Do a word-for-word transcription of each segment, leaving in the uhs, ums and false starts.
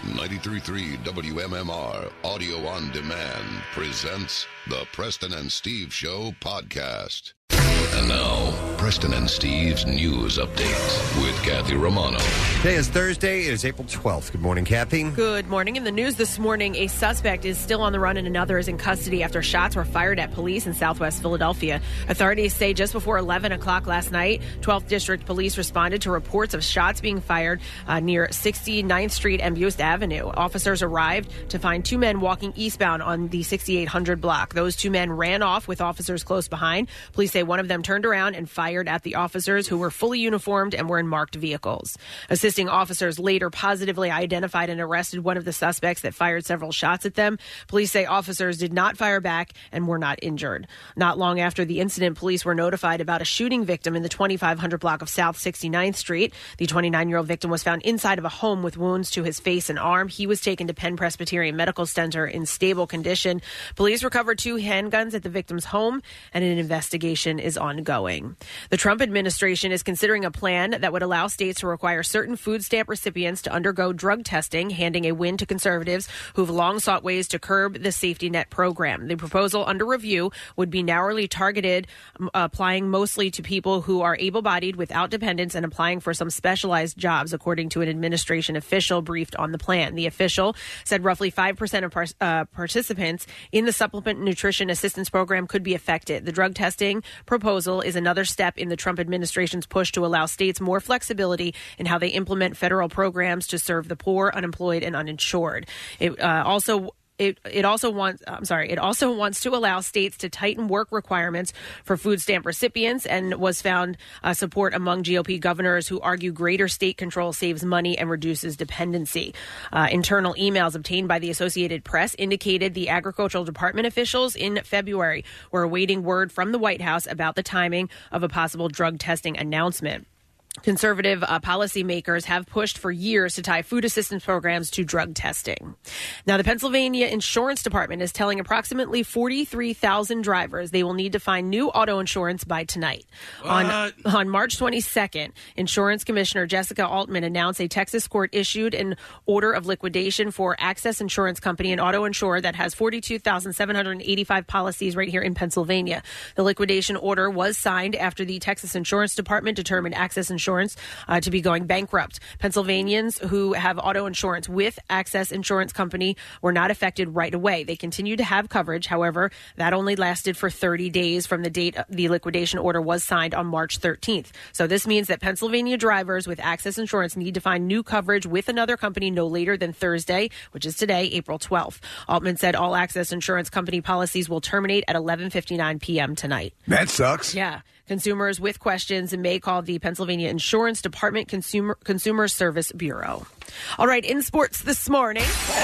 ninety-three point three W M M R Audio on Demand presents the Preston and Steve Show podcast. And now, Preston and Steve's news update with Kathy Romano. Today is Thursday. It is April twelfth. Good morning, Kathy. Good morning. In the news this morning, a suspect is still on the run and another is in custody after shots were fired at police in southwest Philadelphia. Authorities say just before eleven o'clock last night, twelfth District Police responded to reports of shots being fired uh, near sixty-ninth Street and Buist Avenue. Officers arrived to find two men walking eastbound on the sixty-eight hundred block. Those two men ran off with officers close behind. Police say one of them turned around and fired at the officers, who were fully uniformed and were in marked vehicles. Assisting officers later positively identified and arrested one of the suspects that fired several shots at them. Police say officers did not fire back and were not injured. Not long after the incident, police were notified about a shooting victim in the twenty-five hundred block of South sixty-ninth Street. The twenty-nine-year-old victim was found inside of a home with wounds to his face and arm. He was taken to Penn Presbyterian Medical Center in stable condition. Police recovered two handguns at the victim's home, and an investigation is ongoing. The Trump administration is considering a plan that would allow states to require certain food stamp recipients to undergo drug testing, handing a win to conservatives who've long sought ways to curb the safety net program. The proposal under review would be narrowly targeted, um, applying mostly to people who are able-bodied without dependents and applying for some specialized jobs, according to an administration official briefed on the plan. The official said roughly five percent of par- uh, participants in the Supplement Nutrition Assistance Program could be affected. The drug testing proposal is another step in the Trump administration's push to allow states more flexibility in how they implement federal programs to serve the poor, unemployed, and uninsured. It uh, also It it also wants I'm sorry it also wants to allow states to tighten work requirements for food stamp recipients, and was found uh, support among G O P governors who argue greater state control saves money and reduces dependency. Uh, internal emails obtained by the Associated Press indicated the Agricultural Department officials in February were awaiting word from the White House about the timing of a possible drug testing announcement. Conservative uh, policymakers have pushed for years to tie food assistance programs to drug testing. Now, the Pennsylvania Insurance Department is telling approximately forty-three thousand drivers they will need to find new auto insurance by tonight. On, on March twenty-second, Insurance Commissioner Jessica Altman announced a Texas court issued an order of liquidation for Access Insurance Company, an auto insurer that has forty-two thousand seven hundred eighty-five policies right here in Pennsylvania. The liquidation order was signed after the Texas Insurance Department determined Access Insurance Insurance uh, to be going bankrupt. Pennsylvanians who have auto insurance with Access Insurance Company were not affected right away. They continue to have coverage. However, that only lasted for thirty days from the date the liquidation order was signed on March thirteenth. So this means that Pennsylvania drivers with Access Insurance need to find new coverage with another company no later than Thursday, which is today, April twelfth. Altman said all Access Insurance Company policies will terminate at eleven fifty-nine p.m. tonight. That sucks. Yeah. Consumers with questions may call the Pennsylvania Insurance Department Consumer Consumer Service Bureau. All right, in sports this morning.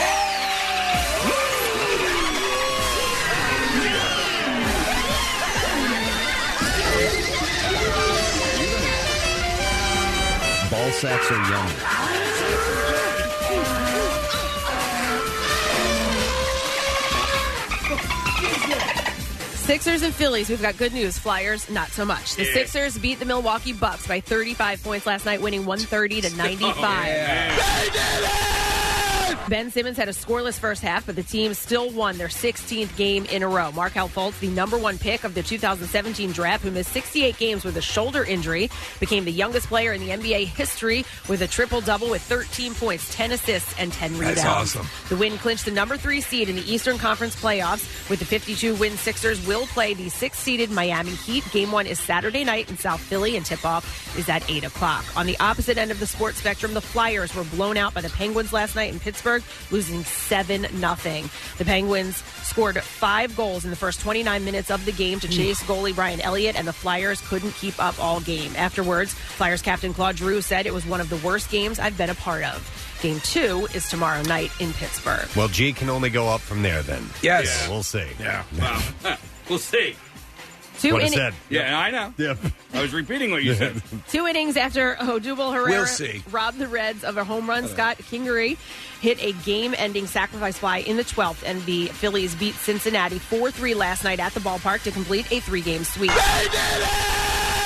Ball sacks are yummy. Sixers and Phillies, we've got good news. Flyers, not so much. The yeah. Sixers beat the Milwaukee Bucks by thirty-five points last night, winning one thirty to ninety-five. Oh, yeah. They did it! Ben Simmons had a scoreless first half, but the team still won their sixteenth game in a row. Markelle Fultz, the number one pick of the two thousand seventeen draft, who missed sixty-eight games with a shoulder injury, became the youngest player in the N B A history with a triple-double with thirteen points, ten assists, and ten rebounds. That's awesome. The win clinched the number three seed in the Eastern Conference playoffs. With the fifty-two win Sixers will play the sixth-seeded Miami Heat. Game one is Saturday night in South Philly, and tip-off is at eight o'clock. On the opposite end of the sports spectrum, the Flyers were blown out by the Penguins last night in Pittsburgh, losing seven nothing. The Penguins scored five goals in the first twenty-nine minutes of the game to chase goalie Brian Elliott, and the Flyers couldn't keep up all game. Afterwards, Flyers captain Claude Giroux said it was one of the worst games I've been a part of. Game two is tomorrow night in Pittsburgh. Well, G can only go up from there then. Yes. Yeah, we'll see. Yeah. Well, we'll see. Two what inning- I said. Yeah, I know. Yep. I was repeating what you said. Two innings after Odubel Herrera We'll see. robbed the Reds of a home run, Scott Kingery hit a game-ending sacrifice fly in the twelfth, and the Phillies beat Cincinnati four three last night at the ballpark to complete a three-game sweep. They did it!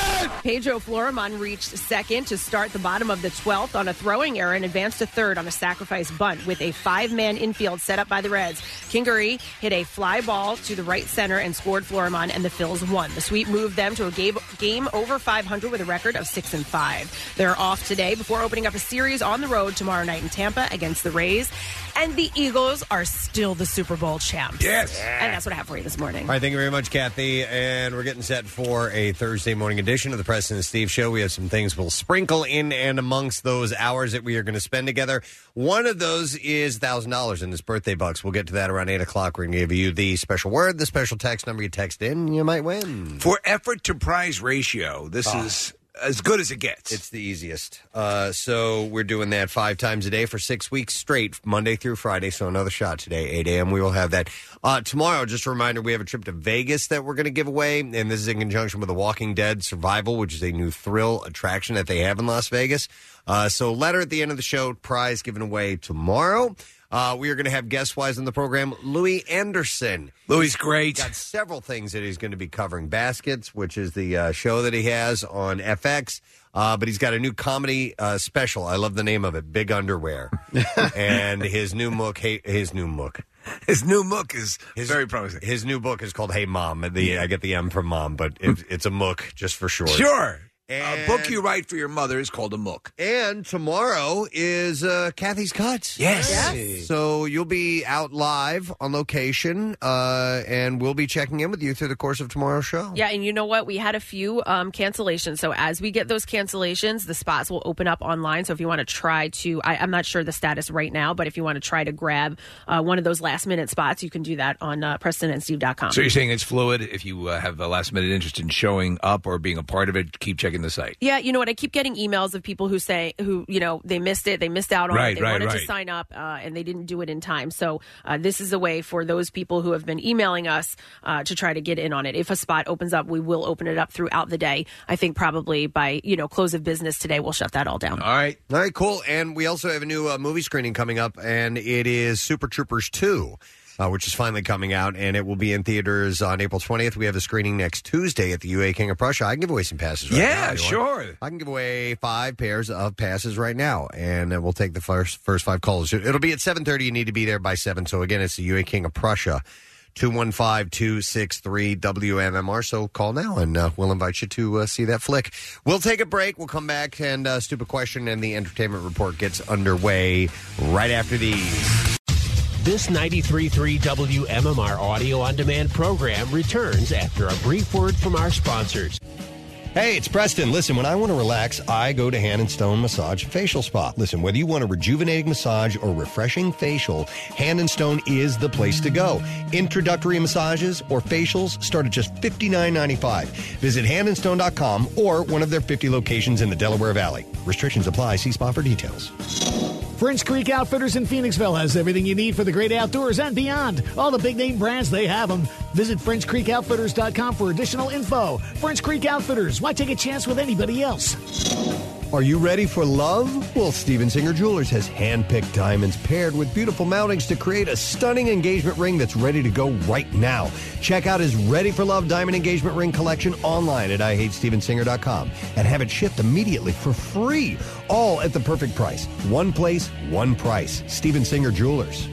Pedro Florimon reached second to start the bottom of the twelfth on a throwing error and advanced to third on a sacrifice bunt with a five-man infield set up by the Reds. Kingery hit a fly ball to the right center and scored Florimon, and the Phils won. The sweep moved them to a game, game over five hundred with a record of six and five. They're off today before opening up a series on the road tomorrow night in Tampa against the Rays. And the Eagles are still the Super Bowl champs. Yes. And that's what I have for you this morning. All right, thank you very much, Kathy. And we're getting set for a Thursday morning edition of the Preston and Steve Show. We have some things we'll sprinkle in and amongst those hours that we are going to spend together. One of those is one thousand dollars in his birthday bucks. We'll get to that around eight o'clock. We're going to give you the special word, the special text number you text in, you might win. For effort to prize ratio, this oh. is as good as it gets. It's the easiest. Uh, so we're doing that five times a day for six weeks straight, Monday through Friday. So another shot today, eight a.m. We will have that. Uh, tomorrow, just a reminder, we have a trip to Vegas that we're going to give away. And this is in conjunction with The Walking Dead Survival, which is a new thrill attraction that they have in Las Vegas. Uh, so letter at the end of the show, prize given away tomorrow. Uh, we are going to have guest-wise on the program, Louis Anderson. Louis great. He's got several things that he's going to be covering. Baskets, which is the uh, show that he has on F X. Uh, but he's got a new comedy uh, special. I love the name of it, Big Underwear. And his new book, hey, his new book. His new book is his, very promising. His new book is called Hey Mom. The, I get the M from Mom, but it, it's a mook just for short. Sure. And, a book you write for your mother is called a mook. And tomorrow is uh, Kathy's Cuts. Yes. yes. So you'll be out live on location, uh, and we'll be checking in with you through the course of tomorrow's show. Yeah, and you know what? We had a few um, cancellations. So as we get those cancellations, the spots will open up online. So if you want to try to, I, I'm not sure the status right now, but if you want to try to grab uh, one of those last-minute spots, you can do that on uh, Preston and Steve dot com. So you're saying it's fluid. If you uh, have a last-minute interest in showing up or being a part of it, keep checking the site. Yeah, you know what? I keep getting emails of people who say, who, you know, they missed it, they missed out on right, it, they right, wanted right. to sign up, uh, and they didn't do it in time. So uh, this is a way for those people who have been emailing us uh, to try to get in on it. If a spot opens up, we will open it up throughout the day. I think probably by, you know, close of business today, we'll shut that all down. All right. All right, cool. And we also have a new uh, movie screening coming up, and it is Super Troopers two. Uh, which is finally coming out, and it will be in theaters on April twentieth. We have a screening next Tuesday at the U A King of Prussia. I can give away some passes right yeah, now. Yeah, sure. I can give away five pairs of passes right now, and uh, we'll take the first first five calls. It'll be at seven thirty. You need to be there by seven. So, again, it's the U A King of Prussia, two one five, two six three, W M M R. So call now, and uh, we'll invite you to uh, see that flick. We'll take a break. We'll come back, and uh, Stupid Question and the Entertainment Report gets underway right after these. This ninety-three point three W M M R audio on demand program returns after a brief word from our sponsors. Hey, it's Preston. Listen, when I want to relax, I go to Hand and Stone Massage and Facial Spa. Listen, whether you want a rejuvenating massage or refreshing facial, Hand and Stone is the place to go. Introductory massages or facials start at just fifty-nine ninety-five. Visit hand and stone dot com or one of their fifty locations in the Delaware Valley. Restrictions apply. See spa for details. French Creek Outfitters in Phoenixville has everything you need for the great outdoors and beyond. All the big name brands, they have them. Visit French Creek Outfitters dot com for additional info. French Creek Outfitters, why take a chance with anybody else? Are you ready for love? Well, Steven Singer Jewelers has hand-picked diamonds paired with beautiful mountings to create a stunning engagement ring that's ready to go right now. Check out his Ready for Love diamond engagement ring collection online at I hate steven singer dot com and have it shipped immediately for free, all at the perfect price. One place, one price. Steven Singer Jewelers.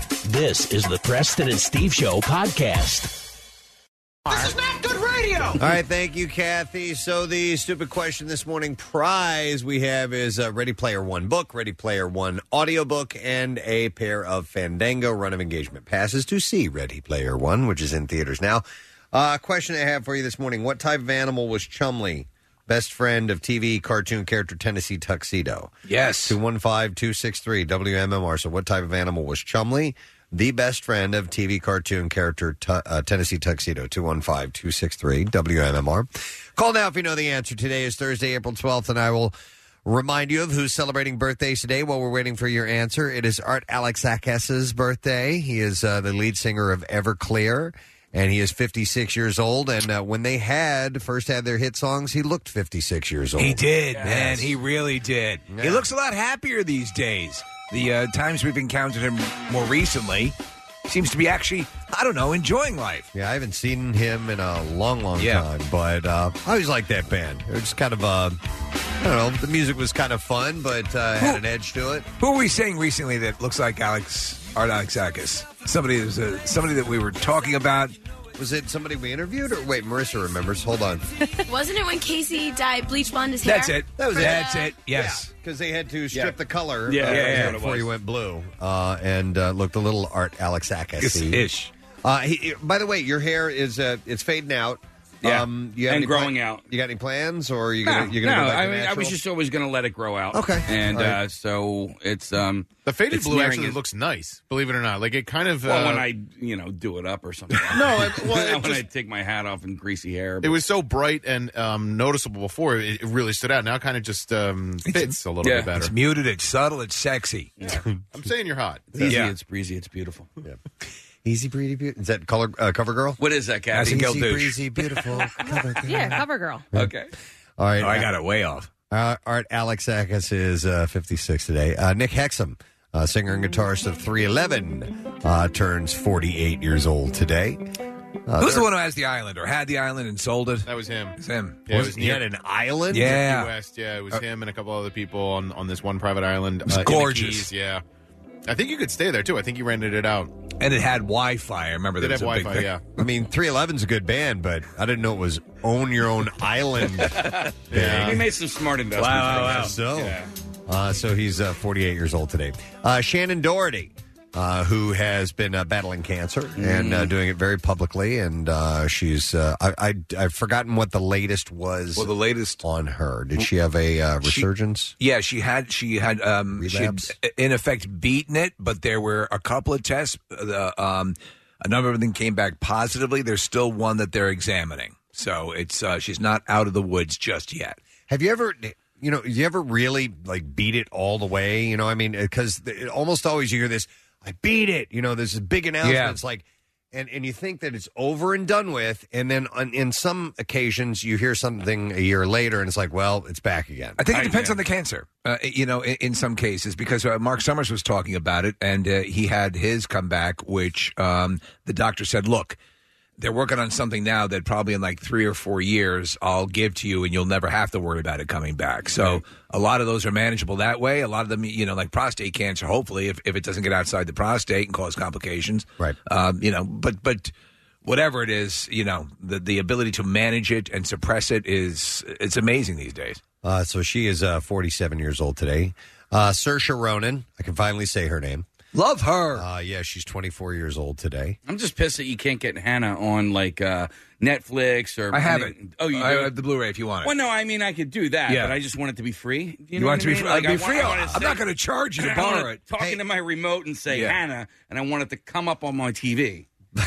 This is the Preston and Steve Show podcast. This is not good radio. All right, thank you, Kathy. So the stupid question this morning prize we have is a Ready Player One book, Ready Player One audiobook, and a pair of Fandango Run of Engagement passes to see Ready Player One, which is in theaters now. Uh, question I have for you this morning. What type of animal was Chumley, best friend of T V cartoon character Tennessee Tuxedo? Yes. two one five, two six three, W M M R. So what type of animal was Chumley, the best friend of T V cartoon character tu- uh, Tennessee Tuxedo? Two one five, two six three, W M M R. Call now if you know the answer. Today is Thursday, April twelfth, and I will remind you of who's celebrating birthdays today while we're waiting for your answer. It is Art Alexakis's birthday. He is uh, the lead singer of Everclear, and he is fifty-six years old. And uh, when they had first had their hit songs, he looked fifty-six years old. He did, yes. man. He really did. Yeah. He looks a lot happier these days. The uh, times we've encountered him more recently, seems to be actually, I don't know, enjoying life. Yeah, I haven't seen him in a long, long Yeah. time, but uh, I always liked that band. It was just kind of, uh, I don't know, the music was kind of fun, but uh, had an edge to it. Who were we saying recently that looks like Alex Art Alexakis? Somebody, was a, somebody that we were talking about. Was it somebody we interviewed? Or wait, Marissa remembers. Hold on. Wasn't it when Casey dyed bleach blonde his hair? That's it. That was it. That's it. Yes. Because they had to strip Yeah. the color Yeah, uh, yeah, yeah, before it he was. went blue uh, and uh, looked a little Art Alexakis Ish. Uh, he, by the way, your hair is uh, it's fading out. Yeah. Um, you have And any pla- growing out. You got any plans, or are you No, gonna you gonna no, go back to I mean, I natural? was just always going to let it grow out. Okay. And All right. uh, so it's um The faded it's blue nearing actually it. looks nice, believe it or not. Like it kind of. Well, uh, when I you know do it up or something. No, I- well, it when I just- take my hat off and greasy hair. it was so bright and um, noticeable before, it, it really stood out. Now it kind of just um, fits a little yeah. bit better. It's muted, it's subtle, it's sexy. I'm saying you're hot. It's easy, Yeah. it's breezy, it's beautiful. Yeah. Easy, breezy, beautiful. Is that color uh, cover girl? What is that, That's Kathy? a Gil Easy, douche. breezy, beautiful cover girl. Yeah, cover girl. Okay. All right. Oh, I got it way off. Uh, Art Alexakis is uh, fifty-six today. Uh, Nick Hexum, uh, singer and guitarist of three eleven, uh, turns forty-eight years old today. Uh, Who's the they're- one who has the island or had the island and sold it? That was him. It's him. Yeah, it was, was he near had an island? Yeah. Key West. Yeah, it was him and a couple other people on, on this one private island. was uh, in the gorgeous. Keys, yeah. I think you could stay there too. I think you rented it out. And it had Wi-Fi. I remember Did that have was a big Wi-Fi? thing. Yeah. I mean, three eleven's a good band, but I didn't know it was own your own island. Yeah. We made some smart investments. Wow, wow, I wow. guess. So, Yeah. uh, so he's uh, forty-eight years old today. Uh, Shannon Doherty, uh, who has been uh, battling cancer and uh, doing it very publicly, and uh, she's uh, I, I I've forgotten what the latest was. Well, the latest on her. Did she have a uh, She- resurgence? Yeah, she had she had um she had, Relapse? in effect beaten it, but there were a couple of tests. The um a number of them came back positively. There's still one that they're examining, so it's uh, she's not out of the woods just yet. Have you ever, you know, you ever really like beat it all the way? You know, I mean, because almost always you hear this, I beat it. You know, there's a big announcement. Yeah. It's like, and, and you think that it's over and done with. And then on, in some occasions you hear something a year later and it's like, well, it's back again. I think it I- depends yeah. on the cancer, uh, you know, in, in some cases, because uh, Mark Summers was talking about it, and uh, he had his comeback, which um, the doctor said, look, they're working on something now that probably in like three or four years I'll give to you, and you'll never have to worry about it coming back. So a lot of those are manageable that way. A lot of them, you know, like prostate cancer, hopefully, if, if it doesn't get outside the prostate and cause complications. Right. Um, you know, but but whatever it is, you know, the, the ability to manage it and suppress it is, it's amazing these days. Uh, so she is uh, forty-seven years old today. Uh, Saoirse Ronan, I can finally say her name. Love her. Uh, yeah, she's twenty-four years old today. I'm just pissed that you can't get Hannah on like uh, Netflix or. I have it. Oh, you I do? have the Blu-ray if you want it. Well, no, I mean I could do that, Yeah. but I just want it to be free. You, You know want what it to be I free? mean? I'll be free. I wanna I'm say- not going to charge you to I borrow wanna it. Talk Hey. into my remote and say Yeah. Hannah, and I want it to come up on my T V.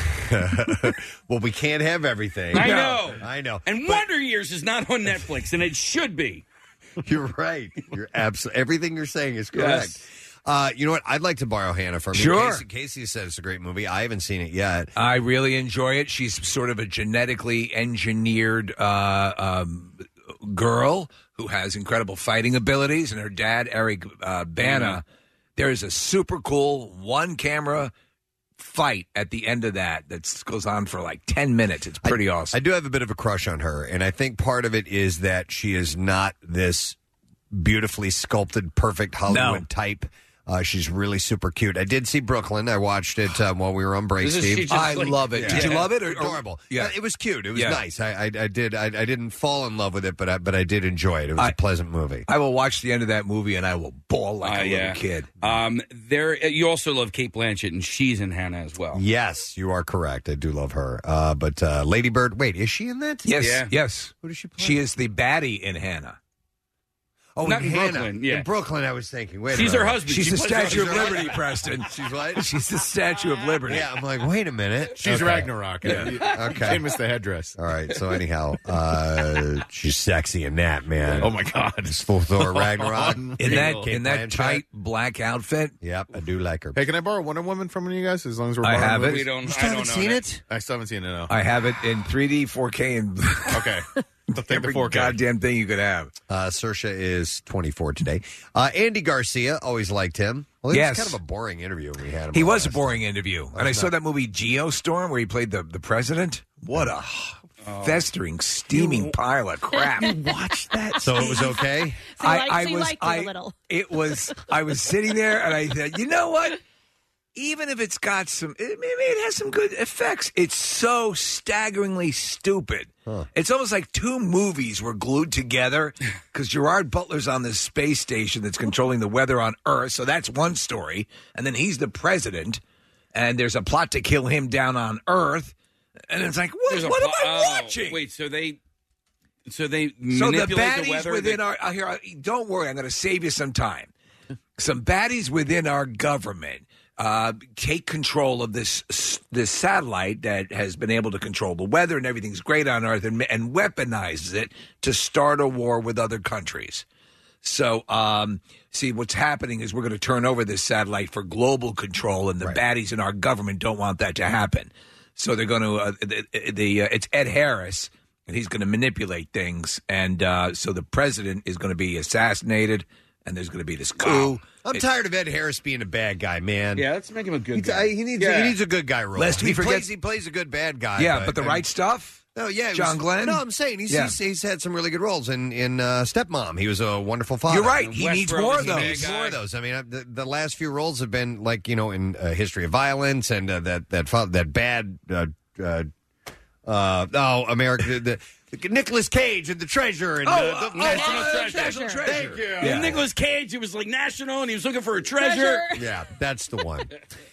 Well, we can't have everything. I know. I know. And Wonder Years is not on Netflix, and it should be. You're right. You're absolutely everything you're saying is correct. Yes. Uh, you know what? I'd like to borrow Hannah from you. Sure. Casey, Casey said it's a great movie. I haven't seen it yet. I really enjoy it. She's sort of a genetically engineered uh, um, girl who has incredible fighting abilities, and her dad, Eric uh, Bana. There is a super cool one camera fight at the end of that that goes on for like ten minutes. It's pretty I, awesome. I do have a bit of a crush on her, and I think part of it is that she is not this beautifully sculpted, perfect Hollywood No. type. Uh, she's really super cute. I did see Brooklyn. I watched it um, while we were on break, Isn't she Steve. just I like- love it. Yeah. Did you love it? Or, or- Adorable. Yeah. Uh, it was cute. It was Yeah. nice. I, I, I did. I, I didn't fall in love with it, but I, but I did enjoy it. It was I- a pleasant movie. I will watch the end of that movie and I will bawl like Uh, a yeah. little kid. Um, there, you also love Kate Blanchett, and she's in Hannah as well. Yes, you are correct. I do love her. Uh, but uh, Lady Bird, wait, is she in that? Yes, Yeah. yes. Who does she play? She is the baddie in Hannah. Oh, Not in Hannah. Brooklyn, yeah. In Brooklyn, I was thinking. Wait, a She's minute. her husband. She's She the plays Statue of her- Liberty, Preston. She's what? She's the Statue of Liberty. Yeah, I'm like, wait a minute. She's Okay. Ragnarok. Yeah. Okay. Can't miss the headdress. All right. So anyhow, uh, she's sexy in that, man. Oh my God. It's full Thor Ragnarok. In that Kate in that Blanchett. tight black outfit. Yep, I do like her. Hey, can I borrow Wonder Woman from you guys? As long as we're I borrowing have it. movies? We don't. You I still don't haven't know seen that. it? I still haven't seen it. No. I have it in three D, four K, and Okay. The thing, Every the four K. goddamn thing you could have. Uh, Saoirse is twenty-four today. Uh, Andy Garcia, always liked him. Well, it Yes. was kind of a boring interview when we had him. He on was a last boring interview. And I saw that movie Geostorm where he played the, the president. What a festering, steaming pile of crap. You watched that? So it was okay? So you liked- so you liked it a I, little. It was, I was sitting there and I said, you know what? Even if it's got some, it, maybe it has some good effects. It's so staggeringly stupid. Huh. It's almost like two movies were glued together because Gerard Butler's on this space station that's controlling the weather on Earth. So that's one story. And then he's the president. And there's a plot to kill him down on Earth. And it's like, what, There's a what am pl- I oh, watching? Wait, so they, so they So the manipulate the, baddies weather. within that- our uh, here, uh, don't worry, I'm going to save you some time. Some baddies within our government uh, take control of this this satellite that has been able to control the weather and everything's great on Earth, and, and weaponizes it to start a war with other countries. So, um, see, what's happening is we're going to turn over this satellite for global control, and the Right. baddies in our government don't want that to happen. So they're going to uh, the, the uh, it's Ed Harris. And he's going to manipulate things. And uh, so the president is going to be assassinated, and there's going to be this coup. I'm It- tired of Ed Harris being a bad guy, man. Yeah, let's make him a good He's- guy. I- he needs Yeah. he needs a good guy role. Lest we he forget- plays he plays a good bad guy. Yeah, but the right stuff? No, yeah, it John was- Glenn? No, I'm saying he's, Yeah. he's he's had some really good roles in in uh, Stepmom. He was a wonderful father. You're right. He needs more of He those. needs more of those. I mean, uh, the, the last few roles have been like you know in uh, History of Violence and uh, that that fa- that bad. Uh, uh, uh, oh, America. The, the Nicolas Cage and the Treasure and Oh, uh, uh, the National uh, Treasure. National Treasure. Thank you. Yeah. Nicolas Cage, it was like national, and he was looking for a treasure. Yeah, that's the one.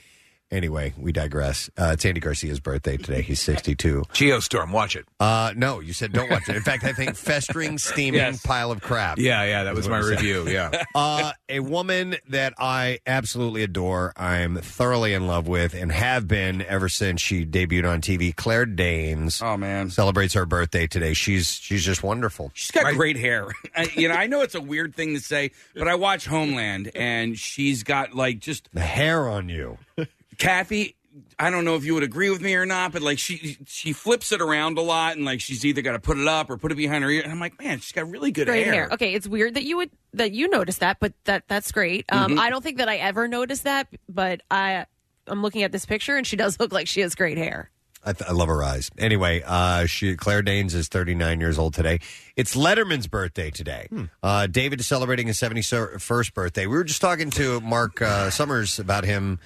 Anyway, we digress. Uh, it's Andy Garcia's birthday today. He's sixty-two. Geostorm, watch it. Uh, no, you said don't watch it. In fact, I think festering, steaming Yes. pile of crap. Yeah, yeah, that is was what my you said. review. Yeah. Uh, a woman that I absolutely adore, I'm thoroughly in love with, and have been ever since she debuted on T V. Claire Danes. Oh man, celebrates her birthday today. She's she's just wonderful. she's got great hair. I, you know, I know it's a weird thing to say, but I watch Homeland, and she's got like just the hair on you, Kathy. I don't know if you would agree with me or not, but like she she flips it around a lot, and like she's either got to put it up or put it behind her ear. And I'm like, man, she's got really good Great hair. hair. Okay, it's weird that you would that you noticed that, but that that's great. Um, Mhm. I don't think that I ever noticed that, but I I'm looking at this picture and she does look like she has great hair. I, th- I love her eyes. Anyway, uh, she Claire Danes is thirty-nine years old today. It's Letterman's birthday today. Uh, David is celebrating his seventy-first birthday. We were just talking to Mark uh, Summers about him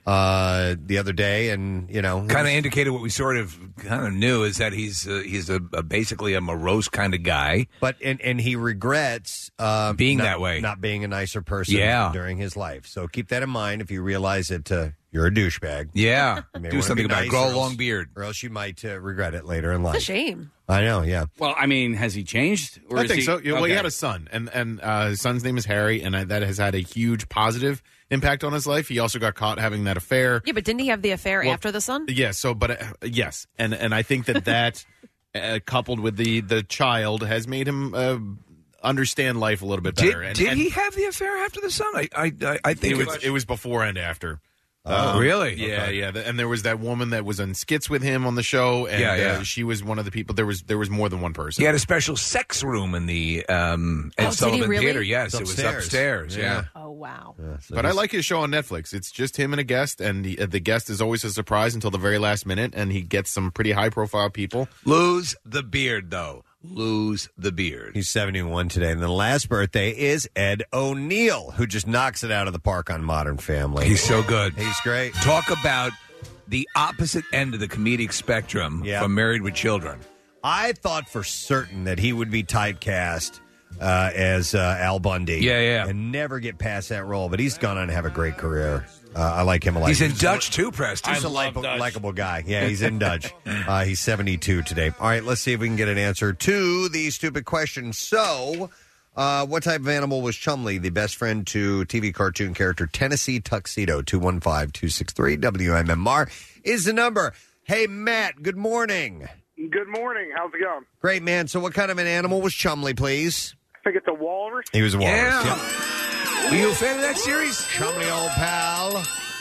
uh, the other day, and you know, Kind of indicated what we sort of kind of knew is that he's uh, he's a, a basically a morose kind of guy. But and and he regrets uh, Being not- that way. not being a nicer person Yeah. during his life. So keep that in mind if you realize that uh, you're a douchebag. Yeah. You may Do wanna something be about it. nice, Grow or a else- long beard. or else you might uh, regret it later in It's a life. shame. I know, yeah. Well, I mean, has he changed? Or I is think he, so. Yeah, Well, he okay. had a son, and and uh, his son's name is Harry, and uh, that has had a huge positive impact on his life. He also got caught having that affair. Yeah, but didn't he have the affair Well, after the son? Yes. So, but uh, yes, and and I think that that uh, coupled with the the child has made him uh, understand life a little bit Did, better. and, did and he have the affair after the son? I I, I, I think It was it was before and after. Oh, really? Yeah, Okay. yeah. The- And there was that woman that was on skits with him on the show, and Yeah, yeah. Uh, she was one of the people. There was there was more than one person. He had a special sex room in the um, Ed Oh, did he Sullivan really? Theater. Yes, It's it was upstairs. upstairs. Yeah. Yeah. Oh wow. Yeah, so But I he's- like his show on Netflix. It's just him and a guest, and the, uh, the guest is always a surprise until the very last minute, and he gets some pretty high profile people. Lose the beard, though. Lose the beard. He's seventy-one today. And the last birthday is Ed O'Neill, who just knocks it out of the park on Modern Family. He's so good. He's great. Talk about the opposite end of the comedic spectrum Yeah. from Married with Children. I thought for certain that he would be typecast uh, as uh, Al Bundy. Yeah, yeah. And never get past that role. But he's gone on to have a great career. Uh, I like him a lot. He's in Dutch, too, Preston. He's a love like- Dutch. likable guy. Yeah, he's in Dutch. Uh, he's seventy-two today. All right, let's see if we can get an answer to the stupid question. So, uh, what type of animal was Chumley, the best friend to T V cartoon character Tennessee Tuxedo? two one five, two six three, W M M R is the number. Hey, Matt, good morning. Good morning. How's it going? Great, man. So what kind of an animal was Chumley, please? I think it's a walrus. He was a walrus. Yeah. Yep. Were you a fan of that series? Chumley, old pal.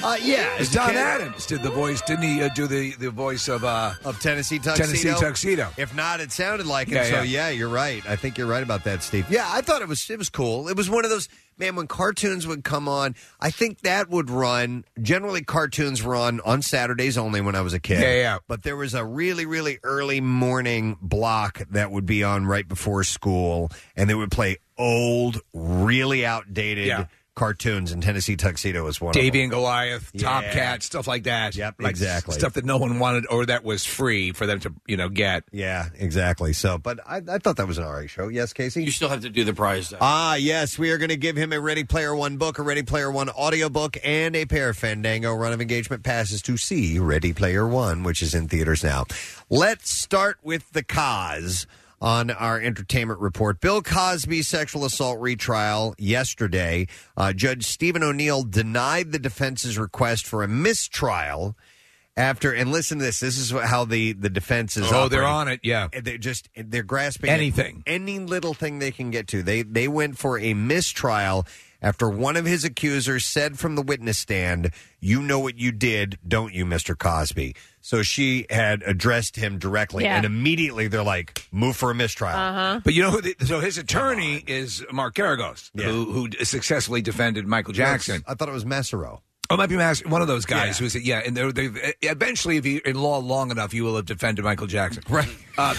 Uh, yeah, It's Don Adams did the voice, didn't he? Uh, do the, the voice of uh, of Tennessee Tuxedo. Tennessee Tuxedo. If not, it sounded like it. Yeah, so yeah. yeah, you're right. I think you're right about that, Steve. Yeah, I thought it was it was cool. It was one of those, man, when cartoons would come on. I think that would run. Generally, cartoons run on Saturdays only when I was a kid. Yeah, yeah. But there was a really, really early morning block that would be on right before school, and they would play old, really outdated. Yeah. Cartoons, and Tennessee Tuxedo was one Davy of them. and Goliath, Top Yeah. Cat, stuff like that. Yep, Like exactly. Stuff that no one wanted or that was free for them to, you know, get. Yeah, exactly. So, but I, I thought that was an all right show. Yes, Casey? You still have to do the prize. Though. Ah, yes. We are going to give him a Ready Player One book, a Ready Player One audiobook, and a pair of Fandango Run of Engagement passes to see Ready Player One, which is in theaters now. Let's start with the cause. On our entertainment report, Bill Cosby's sexual assault retrial yesterday. Uh, Judge Stephen O'Neill denied the defense's request for a mistrial after, and listen to this, this is how the, the defense is Oh, they're operating. on it, yeah. They're just, they're grasping Anything. at any little thing they can get to. They, they went for a mistrial after one of his accusers said from the witness stand, "You know what you did, don't you, Mister Cosby?" So she had addressed him directly, Yeah. and immediately they're like, "Move for a mistrial." Uh-huh. But you know who? The, so his attorney is Mark Garagos, Yeah. who, who successfully defended Michael Jackson. I thought it was Massaro. Oh, it might be Mas- one of those guys Yeah. who said, yeah, and they're, they've eventually, if you're in law long enough, you will have defended Michael Jackson. Right. Uh,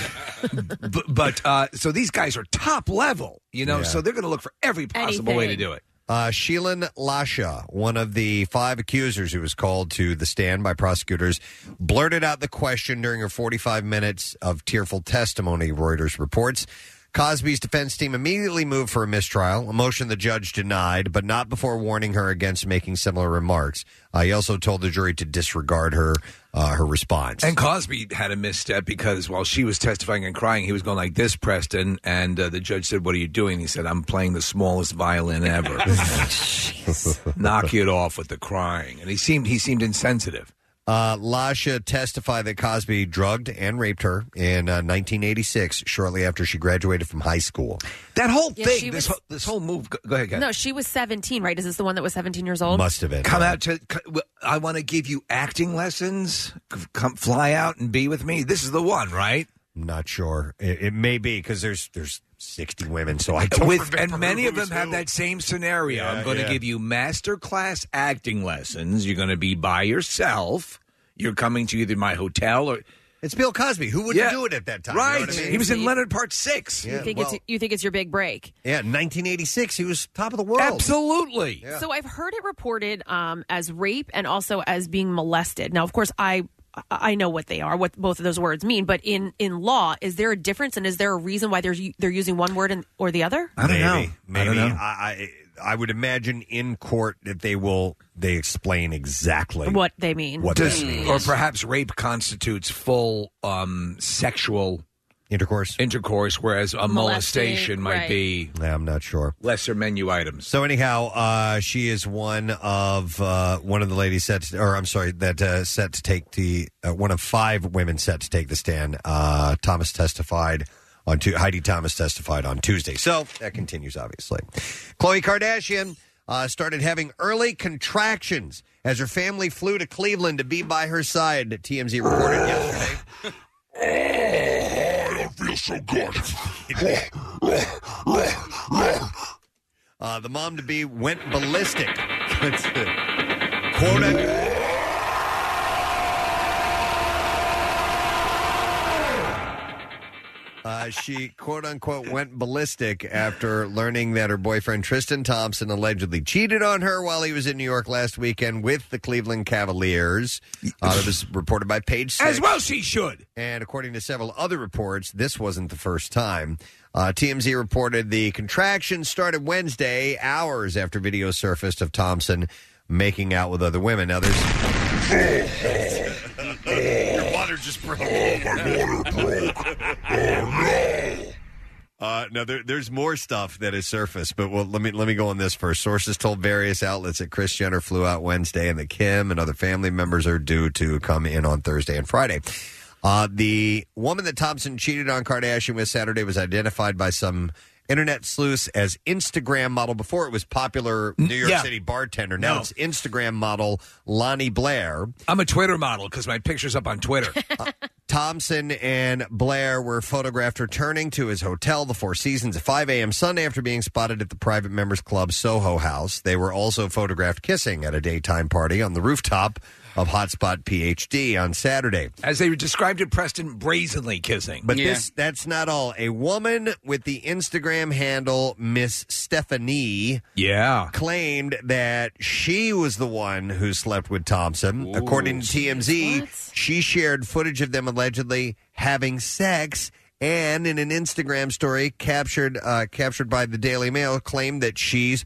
b- but, uh, so these guys are top level, you know, Yeah. so they're going to look for every possible way to Anything. do it. Uh, Sheelan Lasha, one of the five accusers who was called to the stand by prosecutors, blurted out the question during her forty-five minutes of tearful testimony, Reuters reports. Cosby's defense team immediately moved for a mistrial, a motion the judge denied, but not before warning her against making similar remarks. Uh, he also told the jury to disregard her uh, her response. And Cosby had a misstep because while she was testifying and crying, he was going like this, Preston. And uh, the judge said, "What are you doing?" He said, "I'm playing the smallest violin ever." Knock it off with the crying. And he seemed he seemed insensitive. Uh, Lasha testified that Cosby drugged and raped her in uh, nineteen eighty-six, shortly after she graduated from high school. That whole Yeah, thing, she this was- whole, this whole move. Go, go ahead, guys. No, she was seventeen, right? Is this the one that was seventeen years old? Must have been. Come out to. I want to give you acting lessons. Come fly out and be with me. This is the one, right? I'm not sure. It, it may be because there's there's sixty women, so I don't With, remember and many of who's them have who. that same scenario. Yeah, I'm going to yeah. give you master class acting lessons. You're going to be by yourself. You're coming to either my hotel or It's Bill Cosby. Who wouldn't Yeah. do it at that time? You know right. what I mean? He was in Leonard Part Six. Yeah, you think well, it's you think it's your big break? yeah, nineteen eighty-six. He was top of the world. Absolutely. Yeah. So I've heard it reported um, as rape and also as being molested. Now, of course, I I know what they are, what both of those words mean. But in, in law, is there a difference, and is there a reason why they're they're using one word and, or the other? I don't maybe, know. Maybe. I don't know. I, I I would imagine in court that they will they explain exactly What they mean? what Does- that means. or perhaps rape constitutes full um, sexual Intercourse. intercourse, whereas a Molesting, molestation might right. be Yeah, I'm not sure. lesser menu items. So anyhow, uh, she is one of uh, one of the ladies set, to, or I'm sorry, that uh, set to take the uh, one of five women set to take the stand. Uh, Thomas testified on Tu- Heidi Thomas testified on Tuesday. So that continues, obviously. Khloe Kardashian uh, started having early contractions as her family flew to Cleveland to be by her side. T M Z reported yesterday. I feel so good. Uh, the mom to be went ballistic. Quote unquote. Uh, she quote unquote went ballistic after learning that her boyfriend Tristan Thompson allegedly cheated on her while he was in New York last weekend with the Cleveland Cavaliers. Uh, it was reported by Page Six. As well she should. And according to several other reports, this wasn't the first time. Uh, T M Z reported the contractions started Wednesday, hours after video surfaced of Thompson making out with other women. Now, there's... Your water just broke. Oh, my water broke. Oh, no. Uh, no, there, there's more stuff that has surfaced, but well, let me let me go on this first. Sources told various outlets that Kris Jenner flew out Wednesday, and that Kim and other family members are due to come in on Thursday and Friday. Uh, the woman that Thompson cheated on Kardashian with Saturday was identified by some internet sleuths as Instagram model. Before it was popular New York Yeah. City bartender. Now No. it's Instagram model Lonnie Blair. I'm a Twitter model because my picture's up on Twitter. uh, Thompson and Blair were photographed returning to his hotel, the Four Seasons, at five a.m. Sunday after being spotted at the Private Members Club Soho House. They were also photographed kissing at a daytime party on the rooftop of Hotspot P H D on Saturday. As they described it, Preston, brazenly kissing. But this that's not all. A woman with the Instagram handle Miss Stephanie yeah. claimed that she was the one who slept with Thompson. Ooh. According to T M Z, What? she shared footage of them allegedly having sex, and in an Instagram story captured uh, captured by the Daily Mail, claimed that she's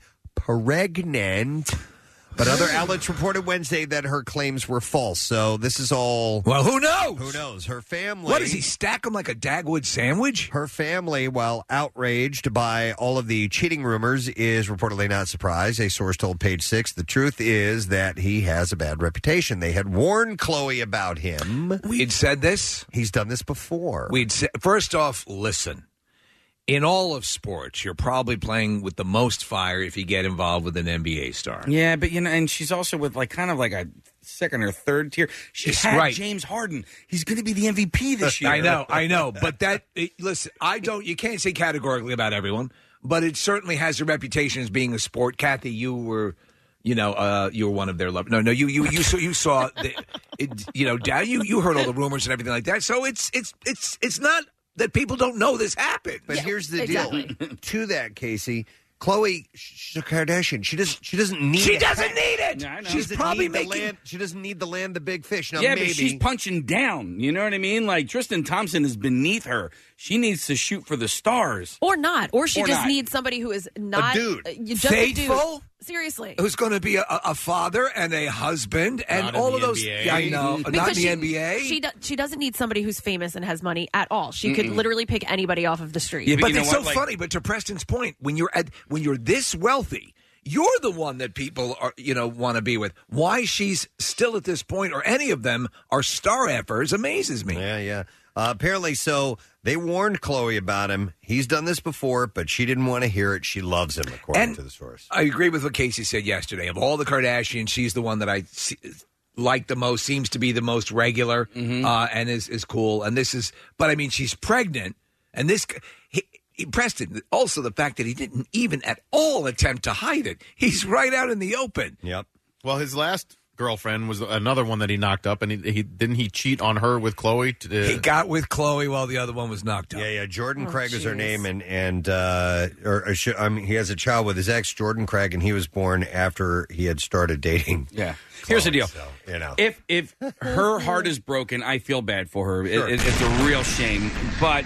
pregnant. But other outlets reported Wednesday that her claims were false. So this is all... Well, who knows? Who knows? Her family... What, does he stack them like a Dagwood sandwich? Her family, while outraged by all of the cheating rumors, is reportedly not surprised. A source told Page Six, the truth is that he has a bad reputation. They had warned Chloe about him. We had said this. He's done this before. We'd sa- First off, listen. In all of sports, you're probably playing with the most fire if you get involved with an N B A star. Yeah, but you know, and she's also with like kind of like a second or third tier. She It's had right. James Harden. He's going to be the M V P this year. I know, I know. But that, it, listen, I don't, you can't say categorically about everyone, but it certainly has a reputation as being a sport. Kathy, you were, you know, uh, you were one of their lovers. No, no, you, you, you saw, you saw, the, it, you know, Dad, you, you heard all the rumors and everything like that. So it's, it's, it's, it's not that people don't know this happened. But here's the exactly. deal. To that, Casey, Chloe, she's a Kardashian. She doesn't. She doesn't need. She it. doesn't need it. Yeah, I know. She She's doesn't probably need the making- land. She doesn't need the land the big fish. Now, yeah, maybe but she's punching down. You know what I mean? Like Tristan Thompson is beneath her. She needs to shoot for the stars. Or not. Or she Or just not. needs somebody who is not dude. uh, just a dude. Faithful? Seriously. Who's going to be a, a father and a husband and Not in all the of those. N B A. Yeah, I know. Not in Because the she, N B A. She, do, she doesn't need somebody who's famous and has money at all. She could Mm-mm. literally pick anybody off of the street. but it's so funny. But to Preston's point, when you're at, when you're this wealthy, you're the one that people are, you know, want to be with. Why she's still at this point, or any of them are star effers, amazes me. Yeah, yeah. Uh, apparently, so they warned Chloe about him. He's done this before, but she didn't want to hear it. She loves him, according And to the source. I agree with what Casey said yesterday. Of all the Kardashians, she's the one that I see, like the most. Seems to be the most regular, uh, and is is cool. And this is, but I mean, she's pregnant, and this. He, he, Preston, also the fact that he didn't even at all attempt to hide it. He's right out in the open. Yep. Well, his last girlfriend was another one that he knocked up, and he, he didn't he cheat on her with Chloe? To, uh, He got with Chloe while the other one was knocked up. Yeah, yeah. Jordan Oh, Craig is her jeez. name, and and uh, or, or sh- I mean, he has a child with his ex, Jordan Craig, and he was born after he had started dating. Yeah. Here's the deal. So, you know, If if her heart is broken, I feel bad for her. It- Sure. it- it's a real shame. But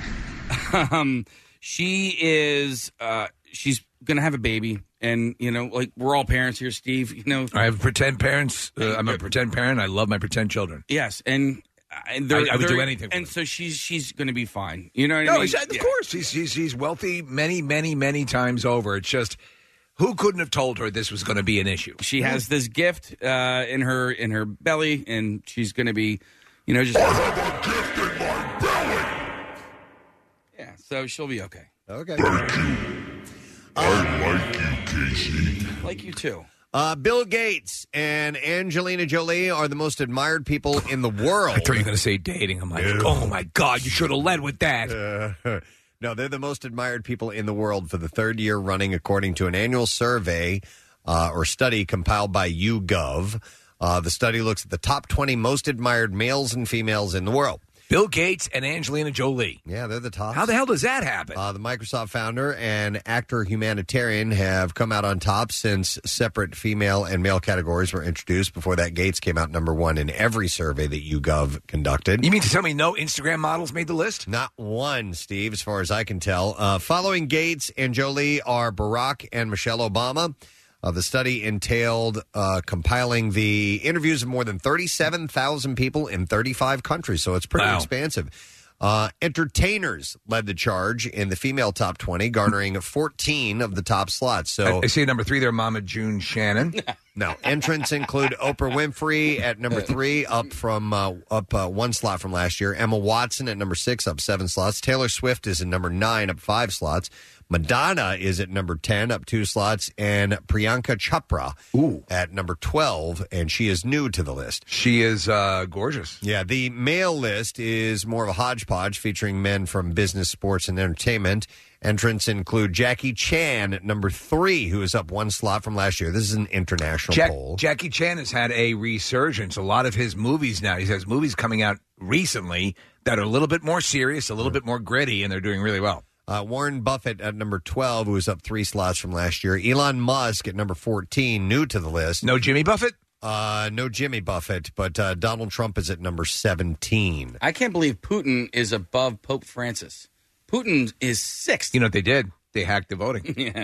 um, she is uh, she's gonna have a baby, and you know, like we're all parents here, Steve. You know, I have pretend parents. Uh, I'm a pretend parent. I love my pretend children. yes, and. And they're- I- I would do they're- anything for and so she's she's going to be fine. You know what I No, mean? he's- of Yeah. course. He's, he's, he's wealthy many, many, many times over. It's just, who couldn't have told her this was going to be an issue? She has this gift uh, in her in her belly, and she's going to be, you know, just yeah. So she'll be okay. Okay. I like you, Casey. Like you too. Uh, Bill Gates and Angelina Jolie are the most admired people in the world. I thought you were going to say dating. I'm like, oh my God, you should have led with that. Uh, no, they're the most admired people in the world for the third year running, according to an annual survey uh, or study compiled by YouGov. Uh, the study looks at the top twenty most admired males and females in the world. Bill Gates and Angelina Jolie. Yeah, they're the top. How the hell does that happen? Uh, the Microsoft founder and actor humanitarian have come out on top since separate female and male categories were introduced. Before that, Gates came out number one in every survey that YouGov conducted. You mean to tell me no Instagram models made the list? Not one, Steve, as far as I can tell. Uh, following Gates and Jolie are Barack and Michelle Obama. Uh, the study entailed uh, compiling the interviews of more than thirty-seven thousand people in thirty-five countries, so it's pretty Wow. expansive. Uh, entertainers led the charge in the female top twenty, garnering fourteen of the top slots. So I, I see number three there, Mama June Shannon. No. Entrants include Oprah Winfrey at number three, up from uh, up uh, one slot from last year. Emma Watson at number six, up seven slots. Taylor Swift is at number nine, up five slots. Madonna is at number ten, up two slots. And Priyanka Chopra Ooh. at number twelve, and she is new to the list. She is uh, gorgeous. Yeah, the male list is more of a hodgepodge featuring men from business, sports, and entertainment. Entrants include Jackie Chan at number three, who is up one slot from last year. This is an international Jack, poll. Jackie Chan has had a resurgence. A lot of his movies now, he has movies coming out recently that are a little bit more serious, a little bit more gritty, and they're doing really well. Uh, Warren Buffett at number twelve, who is up three slots from last year. Elon Musk at number fourteen, new to the list. No Jimmy Buffett? Uh, no Jimmy Buffett, but uh, Donald Trump is at number seventeen. I can't believe Putin is above Pope Francis. Putin is sixth. You know what they did? They hacked the voting. yeah.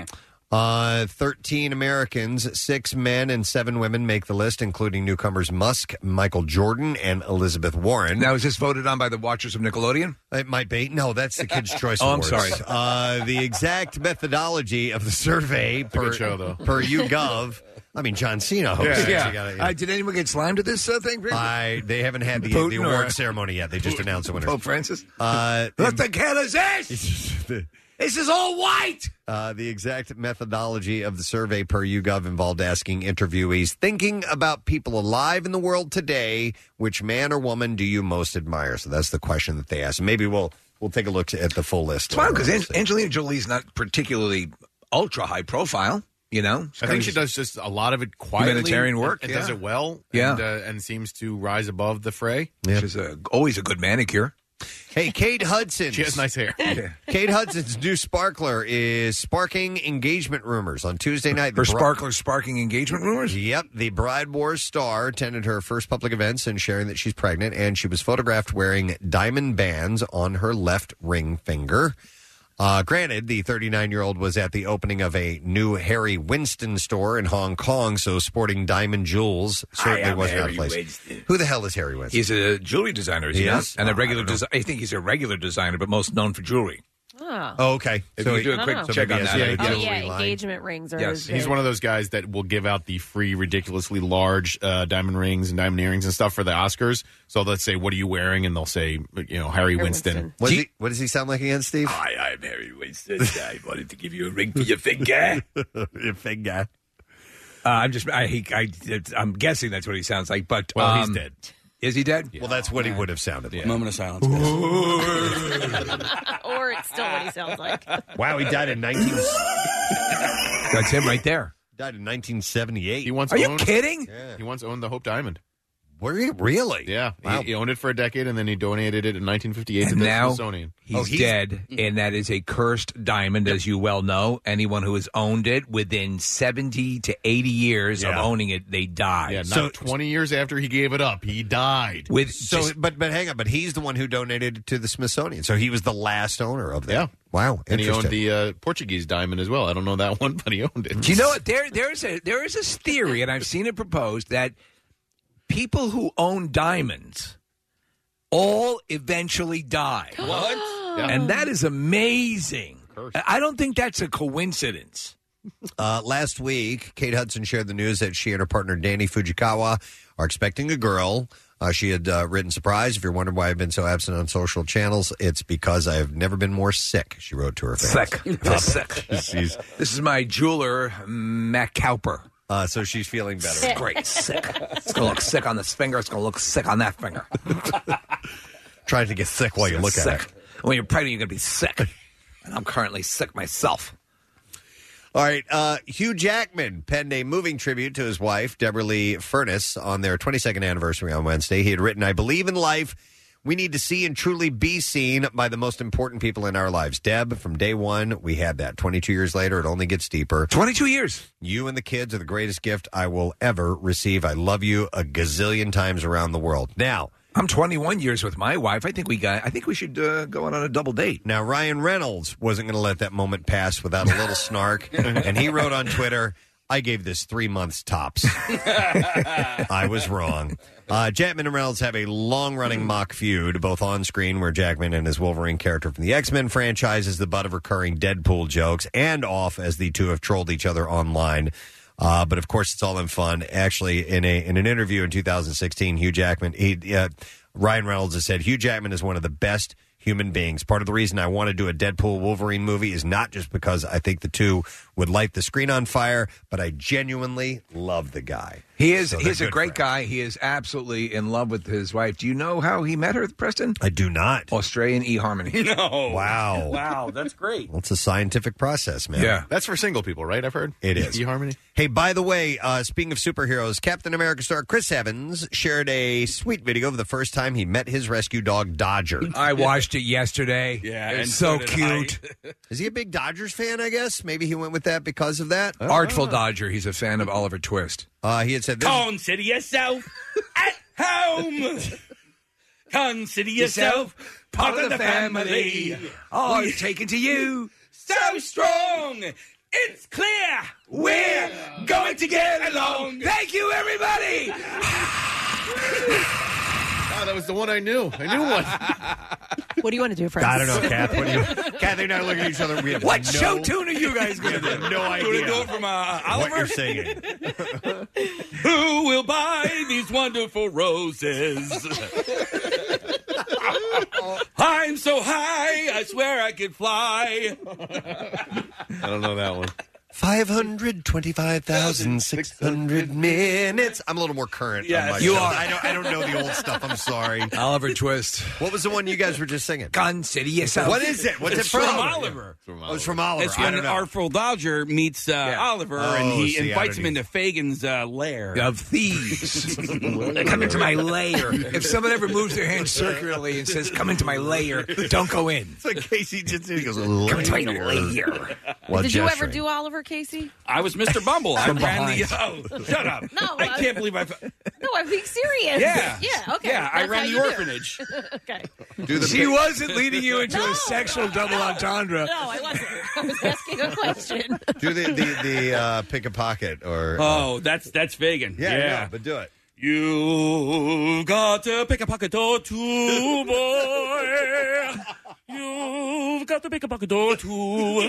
Uh, thirteen Americans, six men and seven women make the list, including newcomers Musk, Michael Jordan, and Elizabeth Warren. Now, is this voted on by the watchers of Nickelodeon? It might be. No, that's the Kids' Choice Oh, I'm Awards. sorry. Uh, the exact methodology of the survey per, good show, though. per YouGov. I mean, John Cena hosts it. Yeah. You gotta, you know. Uh, did anyone get slimed at this uh, thing? I, they haven't had the, Putin the award or- ceremony yet. They just announced the winners. Pope Francis? Uh, What the hell is this? This is all white! Uh, the exact methodology of the survey per YouGov involved asking interviewees, thinking about people alive in the world today, which man or woman do you most admire? So that's the question that they asked. Maybe we'll we'll take a look at the full list. It's wild because An- Angelina Jolie's not particularly ultra high profile, you know? I think she does just a lot of it quietly. Humanitarian work, And, and yeah. does it well. Yeah. And, uh, and seems to rise above the fray. Yeah. She's a, always a good manicure. Hey, Kate Hudson. She has nice hair. Kate Hudson's new sparkler is sparking engagement rumors on Tuesday night. Her the bri- sparkler sparking engagement rumors? Yep. The Bride Wars star attended her first public events and sharing that she's pregnant, and she was photographed wearing diamond bands on her left ring finger. Uh, granted, the thirty-nine-year-old was at the opening of a new Harry Winston store in Hong Kong, so sporting diamond jewels certainly wasn't out of place. Who the hell is Harry Winston? He's a jewelry designer, is he, He not? is? And a Oh, I regular don't know. designer. I think he's a regular designer, but most known for jewelry. Oh. Oh, okay. If So you do a I quick don't know. check maybe on he that. has a Oh, jewelry yeah, line. engagement rings are Yes. his He's one of those guys that will give out the free, ridiculously large uh, diamond rings and diamond earrings and stuff for the Oscars. So let's say, "What are you wearing?" And they'll say, "You know, Harry Winston." Winston. What, does he, what does he sound like again, Steve? Hi, I'm Harry Winston. I wanted to give you a ring for your finger. Your finger. Uh, I'm just, I, he, I, I'm guessing that's what he sounds like, but. Well, um, he's dead. Is he dead? Well, that's what he would have sounded like. Moment of silence. or it's still what he sounds like. Wow, he died in nineteen. That's him right there. Died in nineteen seventy-eight. He once Are you owned, kidding? He once owned the Hope Diamond. Were you really? Yeah, Wow. he, he owned it for a decade, and then he donated it in nineteen fifty-eight to And the now Smithsonian. he's, Oh, he's- dead, and that is a cursed diamond, as you well know. Anyone who has owned it within seventy to eighty years Yeah. of owning it, they die. Yeah, not So- twenty years after he gave it up, he died. With So, just- but but hang on, but he's the one who donated it to the Smithsonian. So he was the last owner of that. Yeah. Wow. And he Interesting. owned the uh, Portuguese diamond as well. I don't know that one, but he owned it. Do you know what? There, there's a there is a theory, and I've seen it proposed that people who own diamonds all eventually die. What? Yeah. And that is amazing. Cursed. I don't think that's a coincidence. Uh, last week, Kate Hudson shared the news that she and her partner Danny Fujikawa are expecting a girl. Uh, she had uh, written, "Surprise, if you're wondering why I've been so absent on social channels, it's because I've never been more sick," she wrote to her fans. Sick. Sick. She's, This is my jeweler, Matt Cowper. uh, so she's feeling better. Great. Sick. It's going to look sick on this finger. It's going to look sick on that finger. Trying to get sick while you look sick. at it. When you're pregnant, you're going to be sick. And I'm currently sick myself. All right. Uh, Hugh Jackman penned a moving tribute to his wife, Deborah Lee Furness, on their twenty-second anniversary on Wednesday. He had written, "I believe in life. We need to see and truly be seen by the most important people in our lives. Deb, from day one, we had that. twenty-two years later, it only gets deeper. twenty-two years. You and the kids are the greatest gift I will ever receive. I love you a gazillion times around the world." Now, I'm twenty-one years with my wife. I think we got. I think we should uh, go out on a double date. Now, Ryan Reynolds wasn't going to let that moment pass without a little snark, and he wrote on Twitter, "I gave this three months tops. I was wrong." Uh, Jackman and Reynolds have a long-running mock feud, both on screen, where Jackman and his Wolverine character from the X-Men franchise is the butt of recurring Deadpool jokes, and off as the two have trolled each other online. Uh, but of course, it's all in fun. Actually, in a in an interview in two thousand sixteen, Hugh Jackman, he, uh, Ryan Reynolds has said Hugh Jackman is one of the best human beings. Part of the reason I want to do a Deadpool Wolverine movie is not just because I think the two would light the screen on fire, but I genuinely love the guy. He is So he's they're a good great friends. guy. He is absolutely in love with his wife. Do you know how he met her, Preston? I do not. Australian eHarmony. No. Wow. Wow, that's great. Well, it's a scientific process, man. Yeah. That's for single people, right? I've heard. It is. eHarmony. Hey, by the way, uh, speaking of superheroes, Captain America star Chris Evans shared a sweet video of the first time he met his rescue dog, Dodger. I watched it yesterday. Yeah, It's and so, so did cute. Is he a big Dodgers fan, I guess? Maybe he went with that because of that? Artful Dodger. He's a fan of Oliver Twist. Uh, he had said this. Consider yourself at home. Consider yourself part of the family. Oh, We- it's taken to you. So strong. It's clear. We're going to get along. Thank you, everybody. Oh, that was the one I knew. I knew one. What do you want to do, friends? I don't know, Kath. What do you? Kath and I look at each other. We have What no, show tune are you guys going to do? no Do idea we do it from uh, what Oliver? you're singing. Who will buy these wonderful roses? I'm so high, I swear I could fly. I don't know that one. five hundred twenty-five thousand six hundred minutes. I'm a little more current. Yes. on my You show. are. I don't, I don't know the old stuff. I'm sorry. Oliver Twist. What was the one you guys were just singing? Consider yourself. What is it? What's It's it from? from Oliver. Oh, it's from Oliver. It's I when don't know. Artful Dodger meets uh, Yeah. Oliver, Oh, and he see, I invites don't him into Fagin's uh, lair. Of thieves. Come into my lair. If someone ever moves their hand circularly and says, come into my lair, don't go in. It's like Casey just he goes, Come into my lair. Well, Did you ever gesturing. do Oliver, Casey? I was Mister Bumble. I From ran the. behind. Oh, shut up! No, I uh, can't believe I. No, I'm being serious. Yeah, Yeah, okay. Yeah, I That's ran how the you do it. orphanage. Okay. Do the She pic- wasn't leading you into No, a sexual double entendre. No, I wasn't. I was asking a question. do the the, the uh, pick a pocket or Oh, that's that's Fagan. yeah, Yeah. yeah, but do it. You've got to pick a pocket or two, boy. You've got to pick a pocket or two.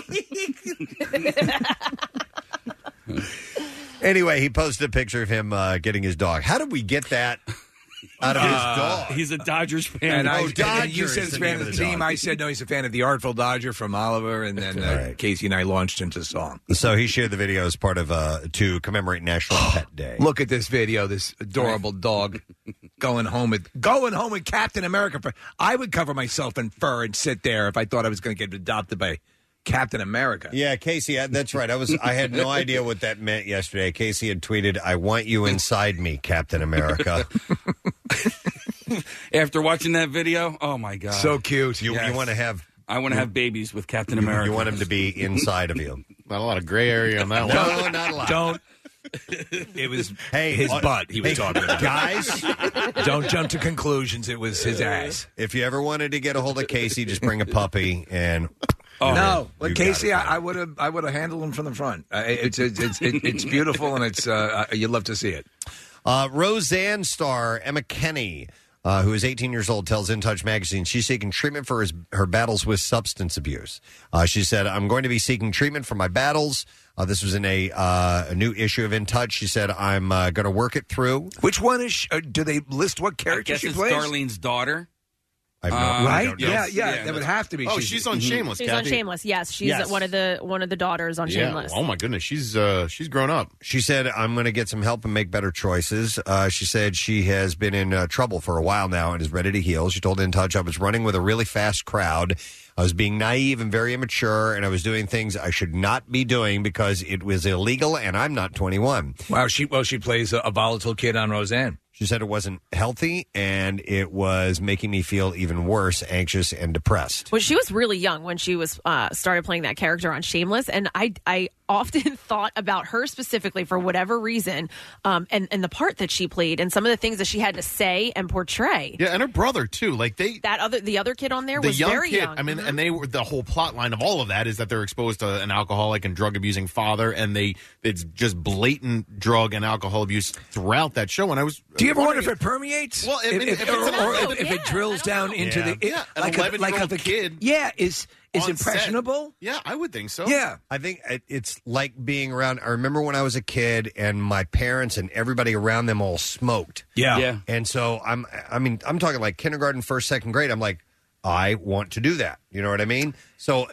Anyway, he posted a picture of him uh, getting his dog. How did we get that out of his dog? He's a Dodgers fan. And I, Oh, and Dodger you is said the he's a name fan of of the the team. dog. I said, no, he's a fan of the Artful Dodger from Oliver. And then uh, Right. Casey and I launched into song. So he shared the video as part of uh, to commemorate National Pet Day. Look at this video, this adorable dog going home with going home with Captain America. For, I would cover myself in fur and sit there if I thought I was going to get adopted by Captain America. Yeah, Casey, I- that's right. I was I had no idea what that meant yesterday. Casey had tweeted, "I want you inside me, Captain America." After watching that video, oh my god, So cute. You Yes. you want to have I want to have babies with Captain you, America. you want him to be inside of you. Not a lot of gray area on that one. No, not a lot. Don't. It was Hey, his uh, butt he was hey, talking about. guys. Don't jump to conclusions. It was his ass. If you ever wanted to get a hold of Casey, just bring a puppy and. Oh, no, You but got Casey, it. I I would have, I would have handled him from the front. Uh, it's, it's, it's, it, it's beautiful, and it's, uh, uh, you'd love to see it. Uh, Roseanne star Emma Kenny, uh, who is eighteen years old, tells In Touch magazine she's seeking treatment for his, her battles with substance abuse. Uh, she said, "I'm going to be seeking treatment for my battles." Uh, this was in a, uh, a new issue of In Touch. She said, "I'm uh, going to work it through." Which one is? She, uh, do they list what I character guess she it's plays? Darlene's daughter. I've no, Uh, I Right? don't know. Yeah, yeah, Yeah, that would that's- have to be. Oh, she's on Shameless. She's on Kathy. Shameless. Yes, she's Yes. one of the one of the daughters on Yeah. Shameless. Oh my goodness, she's uh, she's grown up. She said, "I'm going to get some help and make better choices." Uh, she said she has been in uh, trouble for a while now and is ready to heal. She told In Touch, "I was running with a really fast crowd. I was being naive and very immature, and I was doing things I should not be doing because it was illegal, and I'm not twenty-one." Wow, she well, she plays a, a volatile kid on Roseanne. She said it wasn't healthy, and it was making me feel even worse, anxious, and depressed. Well, she was really young when she was uh, started playing that character on Shameless, and I I often thought about her specifically for whatever reason, um, and and the part that she played, and some of the things that she had to say and portray. Yeah, and her brother too. Like they, That other the other kid on there the was young very kid. young. I mean, Mhm. and they were the whole plot line of all of that is that they're exposed to an alcoholic and drug abusing father, and they it's just blatant drug and alcohol abuse throughout that show. And I was, Do you ever wonder wondering if it permeates? Well, if- if, if if- it's or, an or adult, if, if yeah, it drills I don't down know. into Yeah. the it, Yeah, an like a, like eleven-year-old a kid. Yeah, is is on impressionable. set. Yeah, I would think so. Yeah. I think it- it's like being around. I remember when I was a kid and my parents and everybody around them all smoked. Yeah. Yeah. And so I'm, I mean, I'm talking like kindergarten, first, second grade. I'm like, I want to do that. You know what I mean? So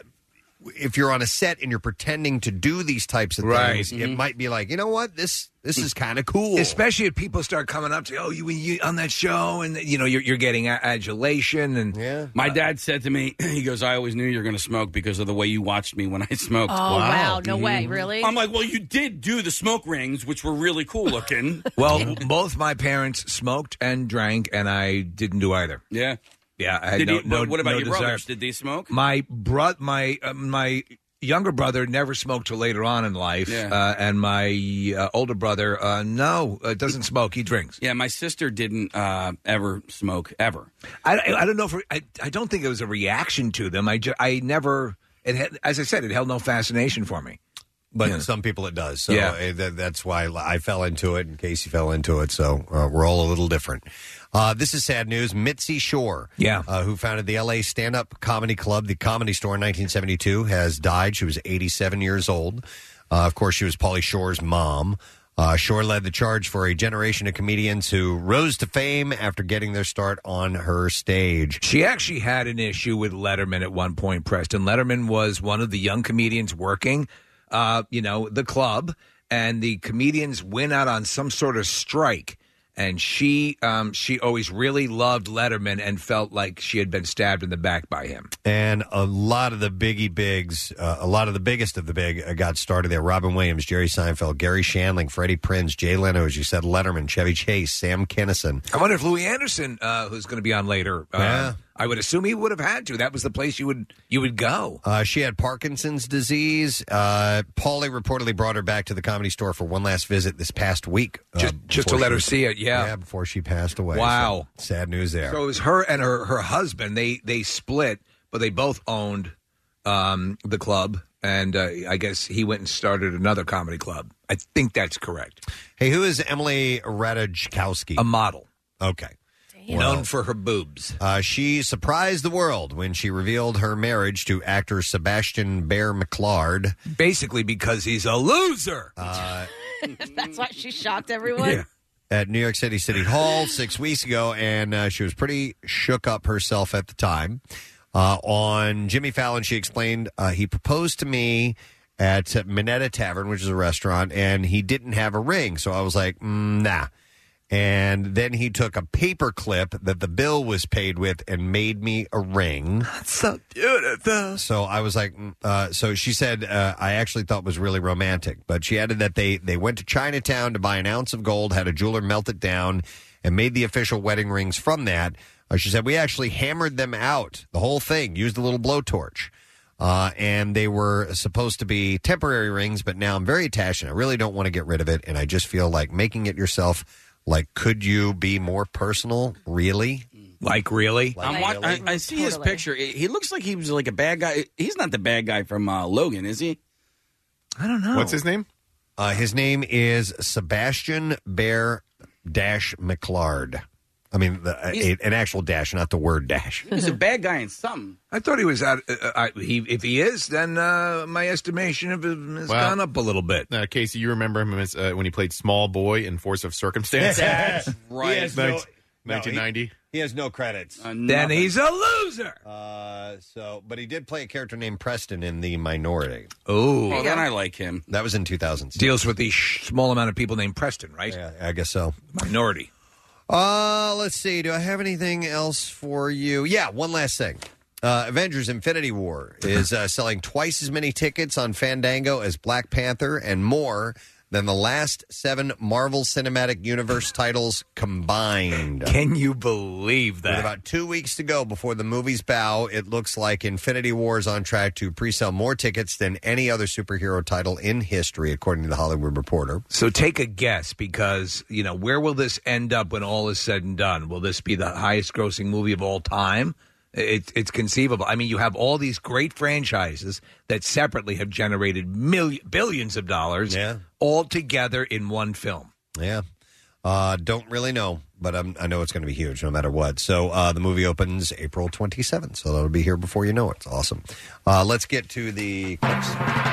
if you're on a set and you're pretending to do these types of Right. things, it might be like, you know what, this this is kind of cool. Especially if people start coming up to you, oh, you, you on that show, and you know you're you're getting a- adulation, and yeah. My dad said to me, he goes, I always knew you were going to smoke because of the way you watched me when I smoked. Oh, wow. No way. Really? I'm like, well, you did do the smoke rings, which were really cool looking. Well, both my parents smoked and drank, and I didn't do either. Yeah. Yeah, I had Did no, he, no, what about no your desire. brothers? Did they smoke? My bro, my uh, my younger brother never smoked till later on in life, Yeah. uh, and my uh, older brother, uh, no, uh, doesn't smoke. He drinks. Yeah, my sister didn't uh, ever smoke ever. I, I, I don't know if I, I don't think it was a reaction to them. I, ju- I never. It had, as I said, it held no fascination for me. But Yeah. some people it does. So Yeah. uh, that, that's why I fell into it, and Casey fell into it. So uh, we're all a little different. Uh, this is sad news. Mitzi Shore, Yeah. uh, who founded the L A Stand-Up Comedy Club, the Comedy Store in nineteen seventy-two, has died. She was eighty-seven years old. Uh, of course, she was Pauly Shore's mom. Uh, Shore led the charge for a generation of comedians who rose to fame after getting their start on her stage. She actually had an issue with Letterman at one point, Preston. Letterman was one of the young comedians working, uh, you know, the club, and the comedians went out on some sort of strike. And she um, she always really loved Letterman and felt like she had been stabbed in the back by him. And a lot of the biggie bigs, uh, a lot of the biggest of the big uh, got started there. Robin Williams, Jerry Seinfeld, Gary Shandling, Freddie Prinze, Jay Leno, as you said, Letterman, Chevy Chase, Sam Kinison. I wonder if Louis Anderson, uh, who's going to be on later, uh, Yeah. I would assume he would have had to. That was the place you would you would go. Uh, she had Parkinson's disease. Uh, Pauly reportedly brought her back to the Comedy Store for one last visit this past week. uh, Just, just to before let her she- see it, yeah. Yeah, before she passed away. Wow. So, sad news there. So it was her and her, her husband. They they split, but they both owned um, the club. And uh, I guess he went and started another comedy club. I think that's correct. Hey, who is Emily Ratajkowski? A model. Okay. Known for her boobs. Uh, she surprised the world when she revealed her marriage to actor Sebastian Bear McLeod. Basically because he's a loser. Uh, That's why she shocked everyone. at New York City City Hall six weeks ago, and uh, she was pretty shook up herself at the time. Uh, on Jimmy Fallon, she explained, uh, he proposed to me at Minetta Tavern, which is a restaurant, and he didn't have a ring. So I was like, mm, nah. And then he took a paper clip that the bill was paid with and made me a ring. That's so beautiful. So I was like, mm, uh, so she said, uh, I actually thought was really romantic. But she added that they, they went to Chinatown to buy an ounce of gold, had a jeweler melt it down, and made the official wedding rings from that. Uh, she said, we actually hammered them out, the whole thing, used a little blowtorch. Uh, and they were supposed to be temporary rings, but now I'm very attached and I really don't want to get rid of it. And I just feel like making it yourself. Like, could you be more personal? Really? Like, really? I'm wa- I, I see his Totally. picture. He looks like he was like a bad guy. He's not the bad guy from uh, Logan, is he? I don't know. What's his name? Uh, his name is Sebastian Bear Dash McLeod. I mean, the, a, an actual dash, not the word dash. He's a bad guy in something. I thought he was out. Uh, I, he, if he is, then uh, my estimation of him has Well, gone up a little bit. Uh, Casey, you remember him as, uh, when he played Small Boy in Force of Circumstance? That's right. He has no- nineteen ninety. He has no credits. Uh, Then nothing. he's a loser. Uh, so, but he did play a character named Preston in The Minority. Oh, Oh, then I like him. That was in two thousand six. deals with the sh- small amount of people named Preston, right? Yeah, I guess so. Minority. Uh, let's see. Do I have anything else for you? Yeah, one last thing. Uh, Avengers Infinity War is uh, selling twice as many tickets on Fandango as Black Panther and more than the last seven Marvel Cinematic Universe titles combined. Can you believe With that? about two weeks to go before the movie's bow, it looks like Infinity War is on track to pre-sell more tickets than any other superhero title in history, according to the Hollywood Reporter. So take a guess, because, you know, where will this end up when all is said and done? Will this be the highest grossing movie of all time? It, it's conceivable. I mean, you have all these great franchises that separately have generated million, billions of dollars Yeah. all together in one film. Yeah. Uh, don't really know, but I'm, I know it's going to be huge no matter what. So uh, the movie opens April twenty-seventh, so that'll be here before you know it. It's awesome. Uh, let's get to the clips.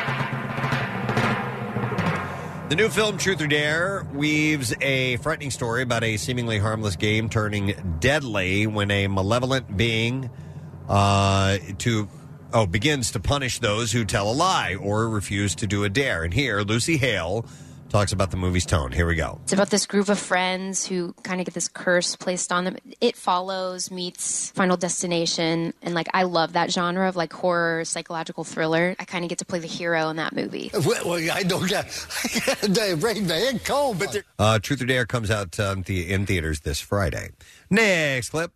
The new film, Truth or Dare, weaves a frightening story about a seemingly harmless game turning deadly when a malevolent being uh, to oh begins to punish those who tell a lie or refuse to do a dare. And here, Lucy Hale talks about the movie's tone. Here we go. It's about this group of friends who kind of get this curse placed on them. It Follows meets Final Destination. And, like, I love that genre of, like, horror, psychological thriller. I kind of get to play the hero in that movie. Well, I don't get they bring the head cold, but uh, Truth or Dare comes out um, the, in theaters this Friday. Next clip.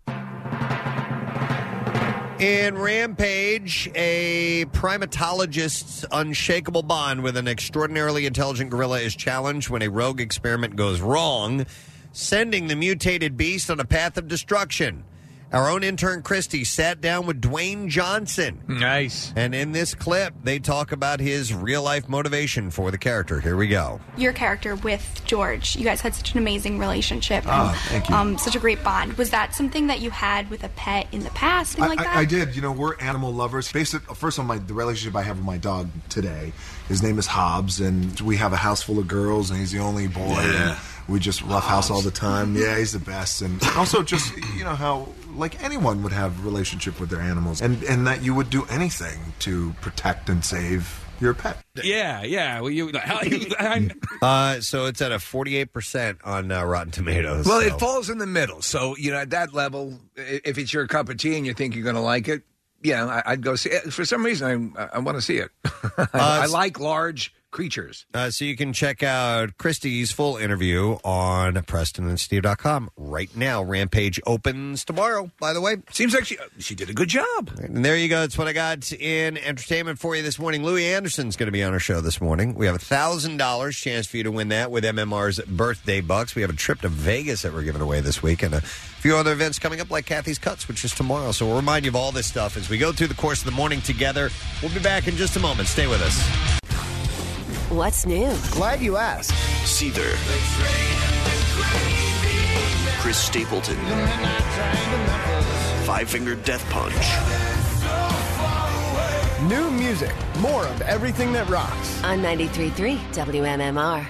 In Rampage, a primatologist's unshakable bond with an extraordinarily intelligent gorilla is challenged when a rogue experiment goes wrong, sending the mutated beast on a path of destruction. Our own intern Christy sat down with Dwayne Johnson. Nice. And in this clip, they talk about his real-life motivation for the character. Here we go. Your character with George, you guys had such an amazing relationship. Ah, and, thank you. Um, such a great bond. Was that something that you had with a pet in the past? I, Like that? I, I did. You know, we're animal lovers. Based it, first on my the relationship I have with my dog today. His name is Hobbs, and we have a house full of girls, and he's the only boy. Yeah. And we just roughhouse all the time. Yeah, he's the best. And also just, you know, how like anyone would have a relationship with their animals, and, and that you would do anything to protect and save your pet. Yeah, yeah. Well, you, uh, so it's at a forty-eight percent on uh, Rotten Tomatoes. Well, so. it falls in the middle. So, you know, at that level, i- if it's your cup of tea and you think you're going to like it, yeah, I, I'd go see it. For some reason, I, I want to see it. I, I like large creatures. Uh, so you can check out Christie's full interview on Preston and Steve dot com right now. Rampage opens tomorrow, by the way. Seems like she, she did a good job. And there you go. That's what I got in entertainment for you this morning. Louis Anderson's going to be on our show this morning. We have a one thousand dollars chance for you to win that with M M R's birthday bucks. We have a trip to Vegas that we're giving away this week and a few other events coming up like Kathy's Cuts, which is tomorrow. So we'll remind you of all this stuff as we go through the course of the morning together. We'll be back in just a moment. Stay with us. What's new? Glad you asked. Seether. Chris Stapleton. Five Finger Death Punch. New music. More of everything that rocks. On ninety-three point three W M M R.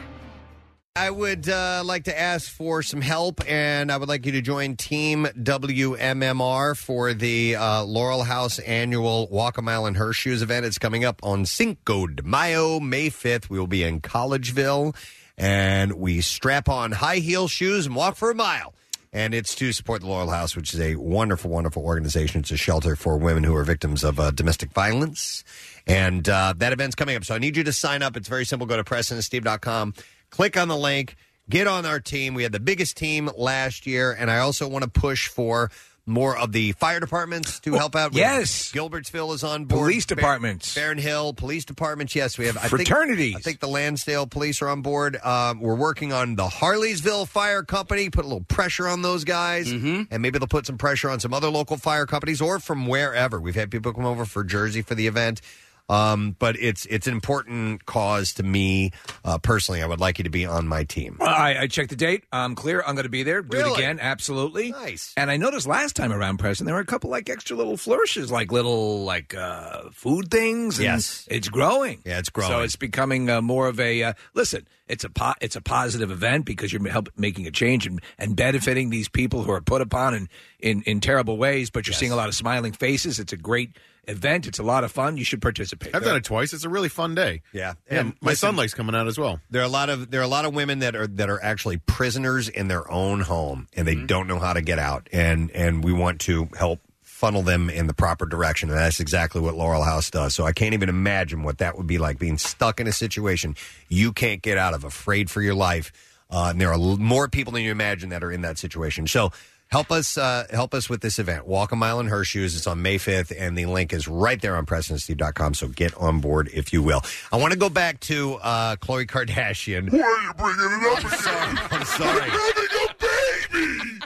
I would uh, like to ask for some help, and I would like you to join Team W M M R for the uh, Laurel House annual Walk a Mile in Her Shoes event. It's coming up on Cinco de Mayo, May fifth. We will be in Collegeville, and we strap on high heel shoes and walk for a mile. And it's to support the Laurel House, which is a wonderful, wonderful organization. It's a shelter for women who are victims of uh, domestic violence. And uh, that event's coming up. So I need you to sign up. It's very simple. Go to Preston and Steve dot com. Click on the link. Get on our team. We had the biggest team last year. And I also want to push for more of the fire departments to help out. Yes. Gilbertsville is on board. Police departments. Barron Hill, police departments. Yes, we have. I Fraternities. Think, I think the Lansdale police are on board. Um, we're working on the Harleysville Fire Company. Put a little pressure on those guys. And maybe they'll put some pressure on some other local fire companies or from wherever. We've had people come over for Jersey for the event. Um, but it's it's an important cause to me uh, personally. I would like you to be on my team. I, I checked the date. I'm clear. I'm going to be there. Do Really? it again. Absolutely. Nice. And I noticed last time around, Preston, there were a couple like extra little flourishes, like little like uh, food things. And Yes. it's growing. Yeah, it's growing. So it's becoming uh, more of a uh, listen. It's a po- it's a positive event because you're help making a change and, and benefiting these people who are put upon in in, in terrible ways. But you're seeing a lot of smiling faces. It's a great event. It's a lot of fun. You should participate. I've done it twice. It's a really fun day. Yeah, And my listen, son likes coming out as well. There are a lot of there are a lot of women that are that are actually prisoners in their own home, and they don't know how to get out. And and we want to help funnel them in the proper direction, and that's exactly what Laurel House does. So I can't even imagine what that would be like, being stuck in a situation you can't get out of, afraid for your life. Uh, and there are l- more people than you imagine that are in that situation. So help us uh, help us with this event. Walk a Mile in Her Shoes. It's on May fifth, and the link is right there on Preston Steve dot com, so get on board if you will. I want to go back to uh, Khloe Kardashian. Why are you bringing it up again? I'm sorry. You're having a baby.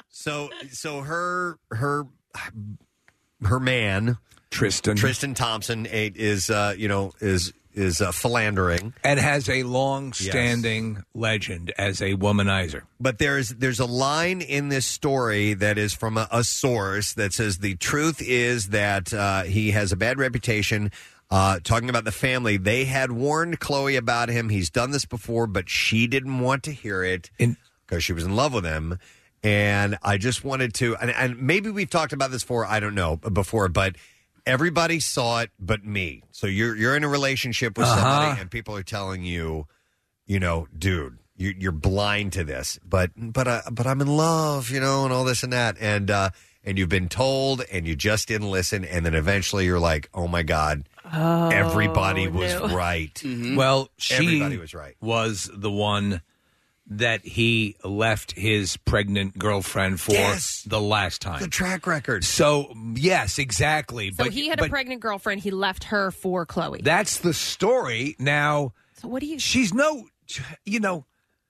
So so her her her man Tristan Tristan Thompson is uh, you know is is uh, philandering and has a long-standing yes. legend as a womanizer. But there's there's a line in this story that is from a, a source that says the truth is that uh, he has a bad reputation. Uh, talking about the family, they had warned Chloe about him. He's done this before, but she didn't want to hear it because she was in love with him. And I just wanted to, and, and maybe we've talked about this before, I don't know, before, but everybody saw it but me. So you're you're in a relationship with Uh-huh. somebody and people are telling you, you know, dude, you, you're blind to this, but but uh, but I'm in love, you know, and all this and that. And, uh, and you've been told and you just didn't listen. And then eventually you're like, oh, my God. Oh, Everybody was no. right. Mm-hmm. Well, she Everybody was right. was the one that he left his pregnant girlfriend for Yes. the last time. The track record. So, yes, exactly. So but he had but a pregnant girlfriend. He left her for Chloe. That's the story. Now, so what do you? She's no, you know,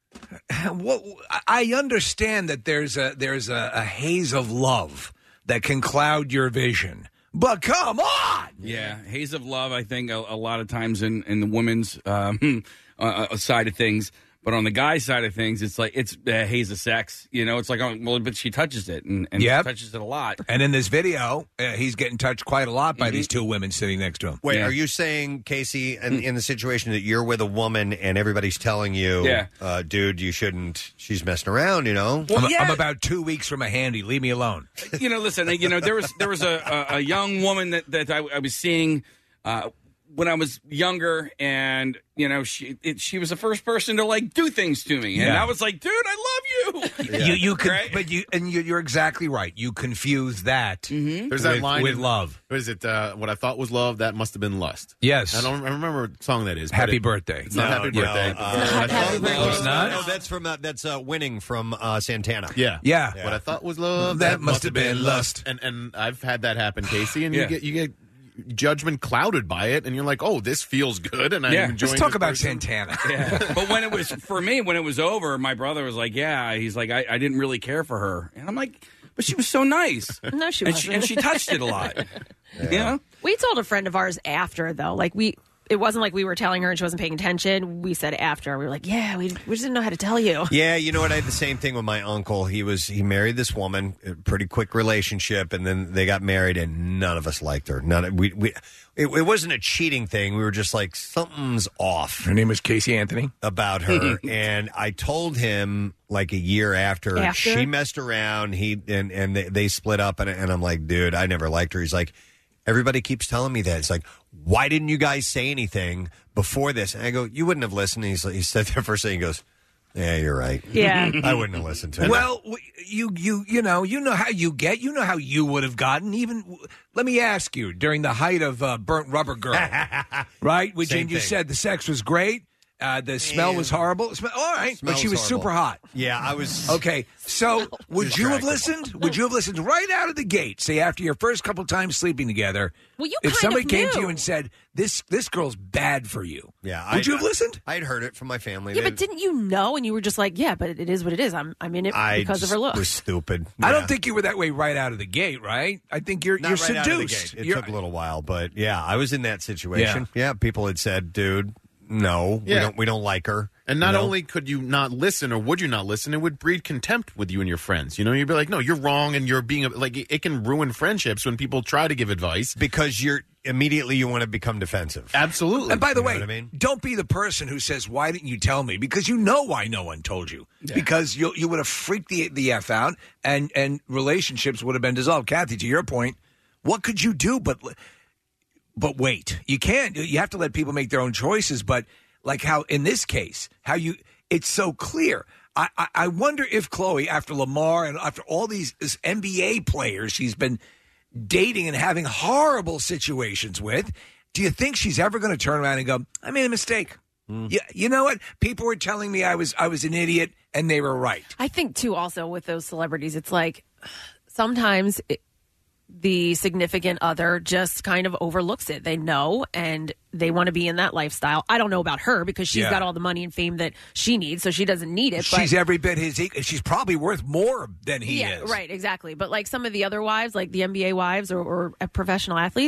what I understand that there's a there's a, a haze of love that can cloud your vision. But come on! Yeah, haze of love, I think, a, a lot of times in, in the women's um, uh, side of things. But on the guy side of things, it's like it's uh, haze of sex. You know, it's like, oh, well, but she touches it and, and Yep. touches it a lot. And in this video, uh, he's getting touched quite a lot by Mm-hmm. these two women sitting next to him. Wait, are you saying, Casey, in, Mm. in the situation that you're with a woman and everybody's telling you, Yeah. uh, dude, you shouldn't, she's messing around, you know? I'm, I'm about two weeks from a handy. Leave me alone. You know, listen, you know, there was there was a, a, a young woman that, that I, I was seeing uh, when I was younger, and, you know, she it, she was the first person to, like, do things to me. And Yeah. I was like, dude, I love you. You you can, Right? but you and you, you're exactly right. You confuse that Mm-hmm. There's that with, line with in- love. What is it? Uh, what I thought was love, that must have been lust. Yes. I don't I remember what song that is. but Happy it- birthday. It's not No, Happy no, Birthday. uh, What I thought was Oh, love- it's not? No, that's from, uh, that's uh, Winning from uh, Santana. Yeah. Yeah. What I thought was love, That must have been lust. And and I've had that happen, Casey, and Yeah. you get you get judgment clouded by it, and you're like, oh, this feels good, and I'm Yeah. enjoying. Let's talk this about person. Santana. Yeah. But when it was, for me, when it was over, my brother was like, yeah, he's like, I, I didn't really care for her. And I'm like, but she was so nice. No, she and wasn't. she, and she touched it a lot. You know? We told a friend of ours after, though. Like, we, it wasn't like we were telling her and she wasn't paying attention. We said after. We were like, yeah, we, we just didn't know how to tell you. Yeah, you know what? I had the same thing with my uncle. He was he married this woman, a pretty quick relationship, and then they got married, and none of us liked her. None. We we. It, it wasn't a cheating thing. We were just like, something's off. Her name was Casey Anthony. About her, and I told him like a year after, After? she messed around. He and and they, they split up, and, and I'm like, dude, I never liked her. He's like, everybody keeps telling me that. It's like, why didn't you guys say anything before this? And I go, you wouldn't have listened. And he's like, he said that first thing. He goes, yeah, you're right. Yeah. I wouldn't have listened to it. Well, w- you you you know you know how you get. You know how you would have gotten. Even let me ask you, during the height of uh, Burnt Rubber Girl, right? Which Same and you thing. said the sex was great. Uh, the smell was horrible. Smell, all right, Smell but she was was horrible. super hot. Yeah, I was. Okay, so would you have Distractible. listened? Would you have listened right out of the gate? Say after your first couple times sleeping together. Well, you if kind somebody of came to knew. you and said this this girl's bad for you, Yeah, would I, you have listened? I'd heard it from my family. Yeah, They- but didn't you know? And you were just like, yeah, but it is what it is. I'm, I'm in it I because of just her looks. was stupid. I Yeah. don't think you were that way right out of the gate, right? I think you're Not you're right out of the seduced. gate. It You're- took a little while, but yeah, I was in that situation. Yeah, people had said, "Dude, no, we Yeah. don't, we don't like her." And not You know? only could you not listen, or would you not listen, it would breed contempt with you and your friends. You know, you'd be like, "No, you're wrong," and you're being like, it can ruin friendships when people try to give advice because you're immediately you want to become defensive. Absolutely. And by the You know way, what I mean? don't be the person who says, "Why didn't you tell me?" Because you know why no one told you. Because you you would have freaked the the f out, and and relationships would have been dissolved. Kathy, to your point, what could you do but but wait? You can't. You have to let people make their own choices. But like how in this case, how you it's so clear. I, I, I wonder if Chloe, after Lamar and after all these this N B A players she's been dating and having horrible situations with, do you think she's ever going to turn around and go, I made a mistake? Mm. Yeah, you know what? People were telling me I was I was an idiot, and they were right. I think, too, also with those celebrities, it's like sometimes it, the significant other just kind of overlooks it. They know and they want to be in that lifestyle. I don't know about her because she's Yeah. got all the money and fame that she needs, so she doesn't need it. She's but, every bit his equal. She's probably worth more than he yeah, is. right, exactly. But like some of the other wives, like the N B A wives or, or professional athletes,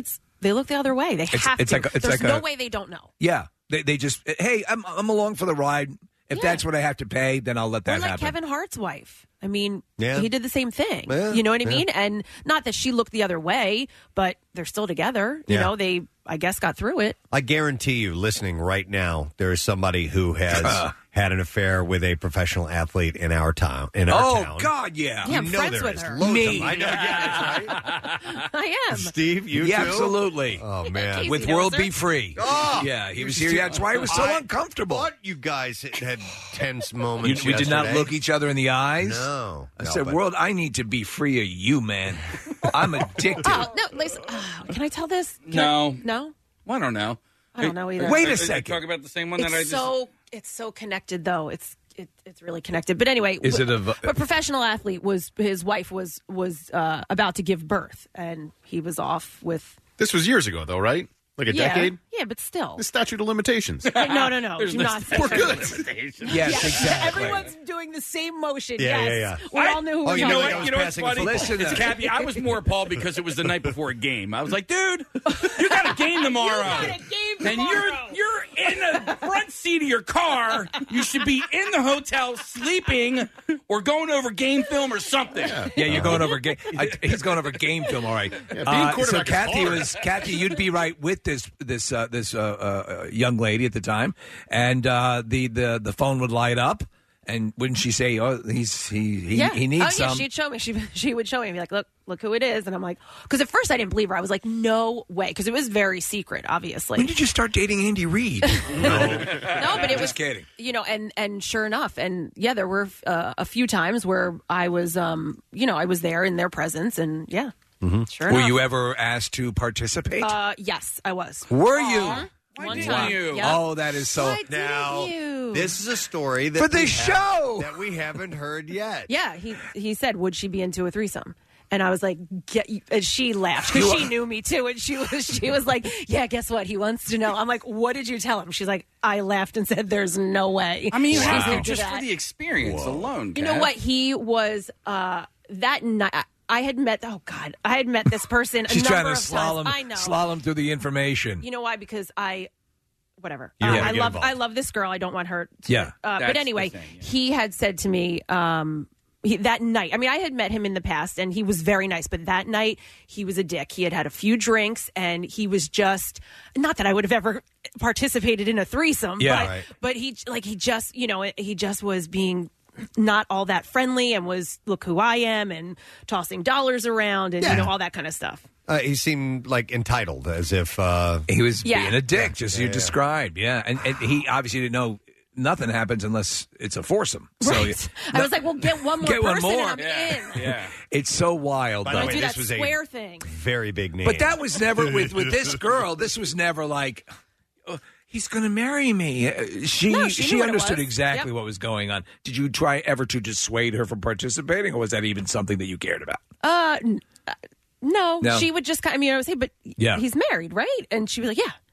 they look the other way. They It's- have it's to. like a- it's There's like no a- way they don't know. Yeah, they they just hey, I'm I'm along for the ride. If Yeah. that's what I have to pay, then I'll let that Or like happen. Kevin Hart's wife. I mean, Yeah. he did the same thing. Yeah, You know what I yeah. mean? And not that she looked the other way, but they're still together. You Yeah. know, they, I guess, got through it. I guarantee you, listening right now, there is somebody who has had an affair with a professional athlete in our town. In our oh town. God, yeah, Yeah, I'm You know friends there with is. her. Loads of Me. them. I know. Yeah, that's right. I am. Steve, you yeah, too? absolutely. Oh man, With World Be Free. Oh, yeah, he was here. That's why it was so I uncomfortable. thought you guys had tense You- moments. we did not yesterday. look each other in the eyes. No, I no, said, but- "World, I need to be free of you, man. I'm addicted." Oh, no, listen. oh, can I tell this? Can No. I- no? Well, I don't know. I don't know either. Wait a Are- are- second. Talk about the same one that It's I just. so it's so connected though. It's it, it's really connected. But anyway, Is it a w- v- a professional athlete was his wife was was uh, about to give birth, and he was off with This was years ago, though, right? Like a yeah, decade? Yeah, but still. The statute of limitations. No, no, no. There's Do no not say We're that. good. Yes, exactly. Everyone's doing the same motion. Yeah, yes. yeah, yeah. We all knew who Oh, was you You know like I what? was You know what's passing a funny? football. Listen, It's uh, Cappy. I was more appalled because it was the night before a game. I was like, dude, you got a game tomorrow. got a game And you're tomorrow. you're in the front seat of your car. You should be in the hotel sleeping or going over game film or something. Yeah, you're going over game. I, he's going over game film. All right. being Uh, so quarterback is Kathy hard. was Kathy. You'd be right with this this uh, this uh, uh, young lady at the time, and uh, the the the phone would light up, and wouldn't she say, "Oh, he's he he, yeah. he needs oh, yeah, some." she'd show me. She she would show me and be like, look, look who it is. And I'm like, because at first I didn't believe her. I was like, no way, because it was very secret, obviously. When did you start dating Andy Reid? No, but it was Just kidding. You know, and and sure enough, and yeah, there were uh, a few times where I was, um, you know, I was there in their presence, and yeah, sure Were enough. you ever asked to participate? Uh, yes, I was. Were you? Aw, One didn't time. you? Yeah. Oh, that is so. Why didn't Now, you? this is a story that For we this have- show! that we haven't heard yet. Yeah, he he said, would she be into a threesome? And I was like, get you, and she laughed because she knew me too, and she was she was like, yeah, guess what? He wants to know. I'm like, what did you tell him? She's like, I laughed and said, there's no way. I mean, She's wow. into just that. for the experience alone. You know Kat. what? He was uh, that night. I had met. Oh God, I had met this person. She's a trying number to of slalom times. I know. slalom through the information. You know why? Because I, whatever. You Uh, wanna I get love. involved. I love this girl. I don't want her. To, Yeah. Uh, That's but the anyway, thing, yeah. he had said to me. Um, he, that night, I mean, I had met him in the past, and he was very nice. But that night, he was a dick. He had had a few drinks, and he was just not that I would have ever participated in a threesome. Yeah. but, Right. but he like he just you know he just was being not all that friendly and was look who I am and tossing dollars around and Yeah. you know all that kind of stuff. Uh, he seemed like entitled, as if uh, He was Yeah. being a dick, just as you Yeah. described. Yeah, and, and he obviously didn't know nothing happens unless it's a foursome. So Right. I was like, well, get one more Get one person more. and I'm in. Yeah. it's so wild. By the though. way, Do this that was a square thing. very big name. But that was never with with this girl. This was never like oh, he's going to marry me. Uh, She No, she she, knew what it understood was. exactly Yep. what was going on. Did you try ever to dissuade her from participating, or was that even something that you cared about? Uh, n- uh, no, No. she would just kind of, I mean, I would say, but Yeah. he's married, right? And she was like, yeah.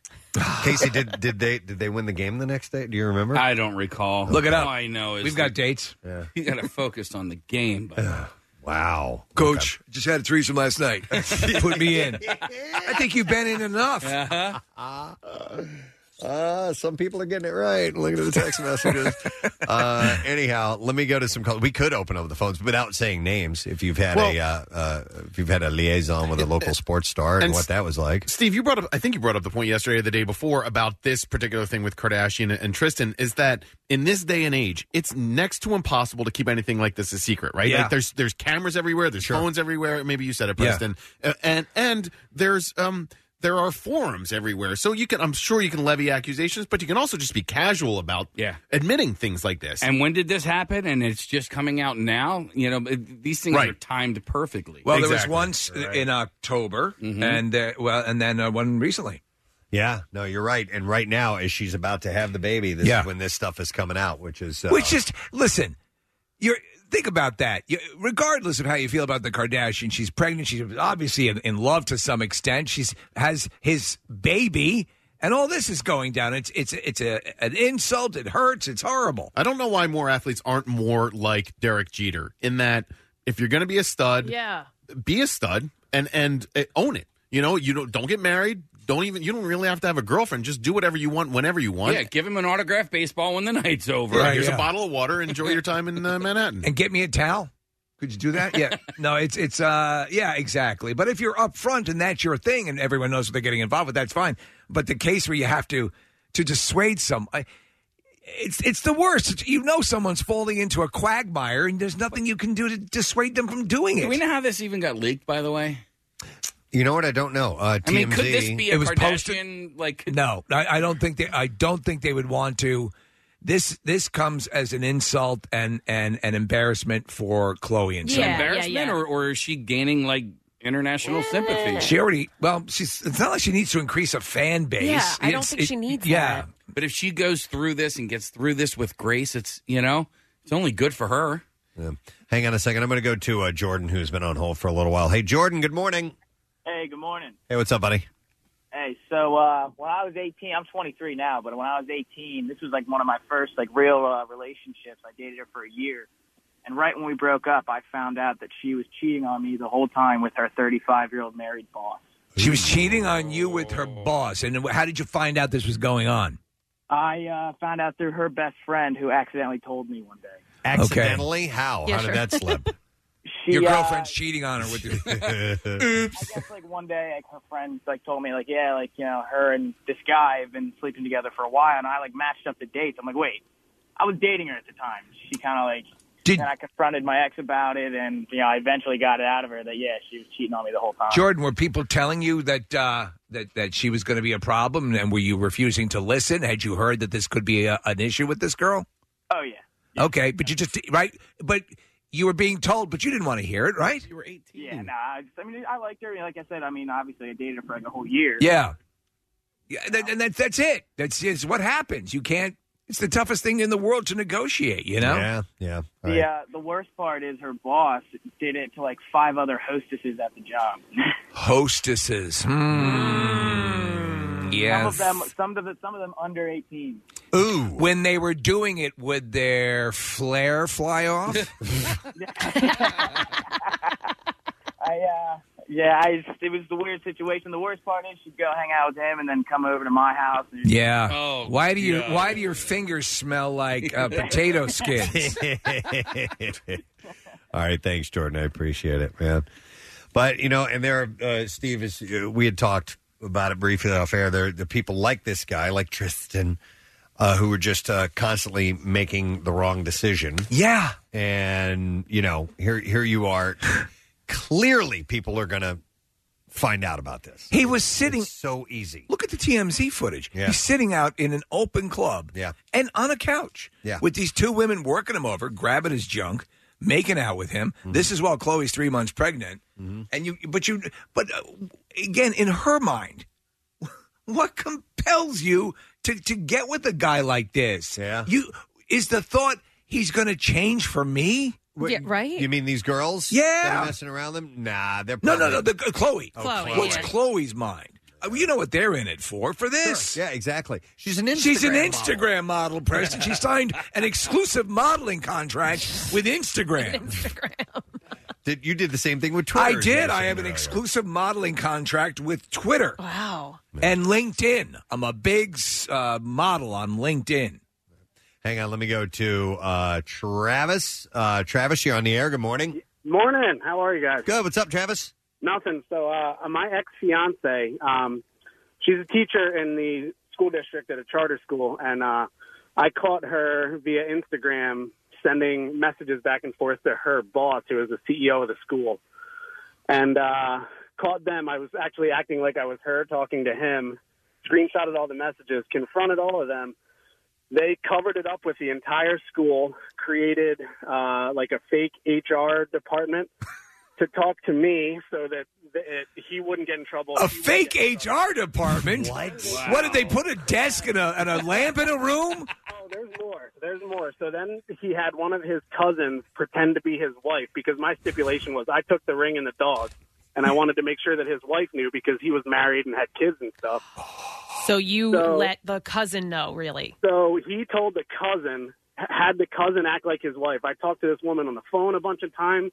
Casey, did did they did they win the game the next day? Do you remember? I don't recall. Look it up. All I know is We've got dates. yeah. you got to focus on the game. But Wow, Coach, just had a threesome last night. Put me in. I think you've been in enough. Uh, some people are getting it right. Looking at the text messages. uh, anyhow, let me go to some calls. We could open up the phones without saying names. If you've had Well- a uh, uh, if you've had a liaison with a local sports star and, And what that was like. Steve, you brought up, I think you brought up the point yesterday or the day before about this particular thing with Kardashian and, and Tristan is that in this day and age, it's next to impossible to keep anything like this a secret, right? Yeah. Like there's there's cameras everywhere, there's phones everywhere. Maybe you said it, Yeah. Preston. Uh, and and there's um there are forums everywhere. So you can I'm sure you can levy accusations, but you can also just be casual about Yeah. admitting things like this. And when did this happen? And it's just coming out now. You know, it- these things Right. are timed perfectly. Well, there was Exactly. once in October, Mm-hmm. and uh, well, and then uh, one recently. Yeah, no, you're right. And right now, as she's about to have the baby, this Yeah. is when this stuff is coming out, which is uh, Which just listen, you're think about that. You, regardless of how you feel about the Kardashians, she's pregnant. She's obviously in, in love to some extent. She's has his baby, and all this is going down. It's it's it's a an insult. It hurts. It's horrible. I don't know why more athletes aren't more like Derek Jeter in that if you're going to be a stud, Yeah. be a stud and and uh, own it. You know, you don't don't get married. Don't even. You don't really have to have a girlfriend. Just do whatever you want whenever you want. Yeah, give him an autographed baseball when the night's over. Right, here's yeah. a bottle of water. Enjoy your time in uh, Manhattan. And get me a towel. Could you do that? Yeah. No, it's it's uh yeah, exactly. But if you're up front and that's your thing and everyone knows what they're getting involved with, that's fine. But the case where you have to to dissuade some, I, it's it's the worst. It's, you know, someone's falling into a quagmire, and there's nothing you can do to dissuade them from doing it. Do we know how this even got leaked? By the way, You know what? I don't know. Uh, I mean, T M Z. could this be a It was Kardashian? Like, could- No, I, I don't think they. I don't think they would want to. This this comes as an insult and and an embarrassment for Chloe and It's Sam. an embarrassment, Or, or is she gaining like international sympathy? She already. Well, she's. It's not like she needs to increase a fan base. Yeah, I don't It's- think she needs Yeah, that. But if she goes through this and gets through this with grace, it's you know, it's only good for her. Yeah. Hang on a second. I'm going to go to uh, Jordan, who's been on hold for a little while. Hey, Jordan. Good morning. Hey, good morning. Hey, what's up, buddy? Hey, so uh, when I was eighteen, I'm twenty-three now, but when I was eighteen, this was like one of my first like real uh, relationships. I dated her for a year, and right when we broke up, I found out that she was cheating on me the whole time with her thirty-five-year-old married boss. she was cheating on you with her boss. And how did you find out this was going on? I uh, found out through her best friend, who accidentally told me one day. Accidentally? How? Yeah, How sure. did that slip? She, Your uh, girlfriend's cheating on her with you. I guess like one day, like her friends like told me like, yeah, like you know, her and this guy have been sleeping together for a while, and I like matched up the dates. I'm like, wait, I was dating her at the time. She kind of like, Did- and I confronted my ex about it, and you know, I eventually got it out of her that yeah, she was cheating on me the whole time. Jordan, were people telling you that uh, that that she was going to be a problem, and were you refusing to listen? Had you heard that this could be a, an issue with this girl? Oh yeah. Okay, but you just right, but you were being told, but you didn't want to hear it, right? You were eighteen. Yeah, nah. I, just, I mean, I liked her. Like I said, I mean, obviously, I dated her for like a whole year. Yeah, yeah, and, that, and that, that's it. That's it's what happens. You can't. It's the toughest thing in the world to negotiate. You know. Yeah, yeah. All The right. uh, the worst part is her boss did it to like five other hostesses at the job. Hostesses. Hmm. Yes. Some of them, some of them, some of them under eighteen. Ooh. When they were doing it, would their flare fly off? I uh, yeah, I just, it was the weird situation. The worst part is she'd go hang out with him and then come over to my house. And Yeah. Oh, why do you God. Why do your fingers smell like uh, potato skins? All right, thanks, Jordan. I appreciate it, man. But you know, and there, uh, Steve, is uh, we had talked about it briefly off air. There, the people like this guy, like Tristan, uh, who were just uh, constantly making the wrong decision. Yeah, and you know, here, here you are. Clearly, people are going to find out about this. He was sitting It's so easy. Look at the T M Z footage. Yeah. He's sitting out in an open club, Yeah. and on a couch, Yeah. with these two women working him over, grabbing his junk, making out with him. Mm-hmm. This is while Chloe's three months pregnant, and you, but you, but uh, again, in her mind, what compels you to to get with a guy like this? Yeah. you is the thought he's going to change for me? Yeah, right? You mean these girls? Yeah. that are messing around them? Nah, they're No, probably... no, no. The, uh, Chloe. Oh, Chloe, Chloe. What's yeah. Chloe's mind? Uh, You know what they're in it for? For this. Yeah, exactly. She's an Instagram She's an model. Instagram model, Preston. She signed an exclusive modeling contract with Instagram. Did you did the same thing with Twitter? I as you did. were I saying have an earlier. exclusive modeling contract with Twitter Wow. and LinkedIn. I'm a big uh, model on LinkedIn. Hang on, let me go to uh, Travis. Uh, Travis, you're on the air. Good morning. Morning. How are you guys? Good. What's up, Travis? Nothing. So uh, my ex-fiance, um, she's a teacher in the school district at a charter school, and uh, I caught her via Instagram sending messages back and forth to her boss, who is the C E O of the school. And uh, caught them. I was actually acting like I was her talking to him, screenshotted all the messages, confronted all of them. They covered it up with the entire school, created uh, like a fake H R department to talk to me so that it, he wouldn't get in trouble. A fake H R department? What? What did they put a desk and a, and a lamp in a room? Oh, there's more. There's more. So then he had one of his cousins pretend to be his wife because my stipulation was I took the ring and the dog, and I wanted to make sure that his wife knew because he was married and had kids and stuff. So you So- let the cousin know, really? So he told the cousin, had the cousin act like his wife. I talked to this woman on the phone a bunch of times,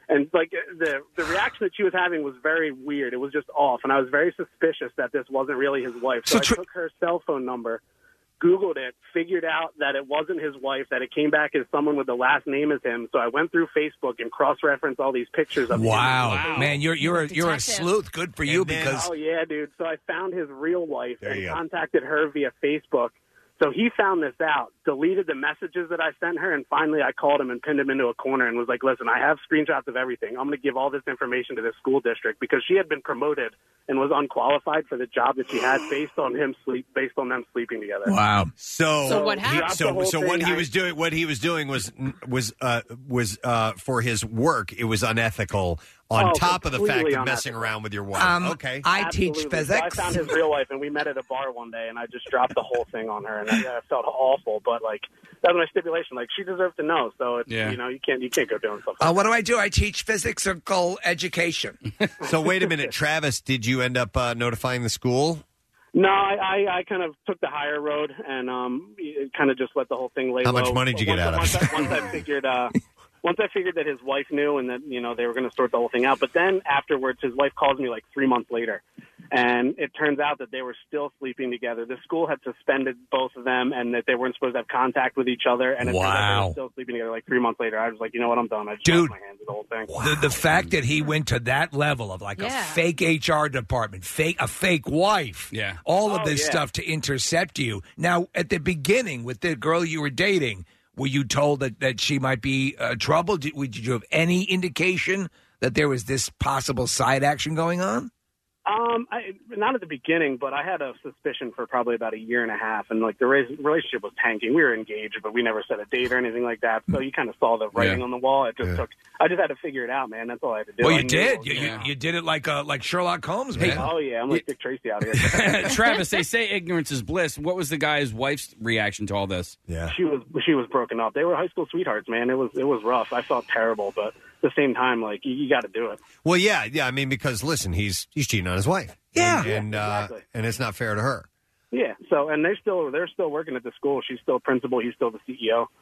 And like the the reaction that she was having was very weird. It was just off, and I was very suspicious that this wasn't really his wife. So, so tr- I took her cell phone number, Googled it, figured out that it wasn't his wife, that it came back as someone with the last name as him. So I went through Facebook and cross-referenced all these pictures of wow. him. Wow, man, you're you're a, you're a sleuth. Good for you then, because oh yeah, dude. So I found his real wife There and you go. contacted her via Facebook. So he found this out, deleted the messages that I sent her, and finally I called him and pinned him into a corner and was like, listen, I have screenshots of everything. I'm going to give all this information to this school district because she had been promoted and was unqualified for the job that she had based on him sleep, based on them sleeping together. Wow. So, So what he- happened? So, The whole so what thing, he I- was doing, what he was doing was was uh, was uh, for his work. It was unethical. On Oh, top of the fact completely of messing unethical. around with your wife. Um, okay, Absolutely. So I found his real wife, and we met at a bar one day, and I just dropped the whole thing on her, and I, I felt awful. But like that was my stipulation. Like she deserved to know. So it's, Yeah. you know, you can't you can't go doing stuff. Uh, what do I do? I teach physical education. So wait a minute, Travis. Did you end up uh, notifying the school? No, I, I, I kind of took the higher road and um, kind of just let the whole thing lay How low. much money did you But get once, out of once it? I, once I figured, uh, once I figured that his wife knew and that you know they were going to sort the whole thing out. But then afterwards, his wife calls me like three months later, and it turns out that they were still sleeping together. The school had suspended both of them, and that they weren't supposed to have contact with each other. And it turns out they Wow. were still sleeping together like three months later. I was like, you know what, I'm done. I just Dude. washed my hands of the whole thing. The, the fact that he went to that level of like Yeah. a fake H R department, fake a fake wife, yeah, all of Oh, this yeah. stuff to intercept you. Now, at the beginning, with the girl you were dating, were you told that, that she might be uh, trouble? Did, did you have any indication that there was this possible side action going on? Um, I, not at the beginning, but I had a suspicion for probably about a year and a half, and like the re- relationship was tanking. We were engaged, but we never set a date or anything like that. So you kind of saw the writing Yeah. on the wall. It just Yeah. took. I just had to figure it out, man. That's all I had to do. Well, I you knew did. it You, was- you, you did it like uh, like Sherlock Holmes, man. Oh yeah, I'm like Dick Tracy out here. Travis, they say ignorance is bliss. What was the guy's wife's reaction to all this? Yeah, she was she was broken up. They were high school sweethearts, man. It was it was rough. I felt terrible, but at the same time, like you, you got to do it. Well, yeah, yeah. I mean, because listen, he's he's cheating on his wife. Yeah. and and, uh, Exactly. and it's not fair to her. Yeah. So and they're still they're still working at the school. She's still principal. He's still the C E O.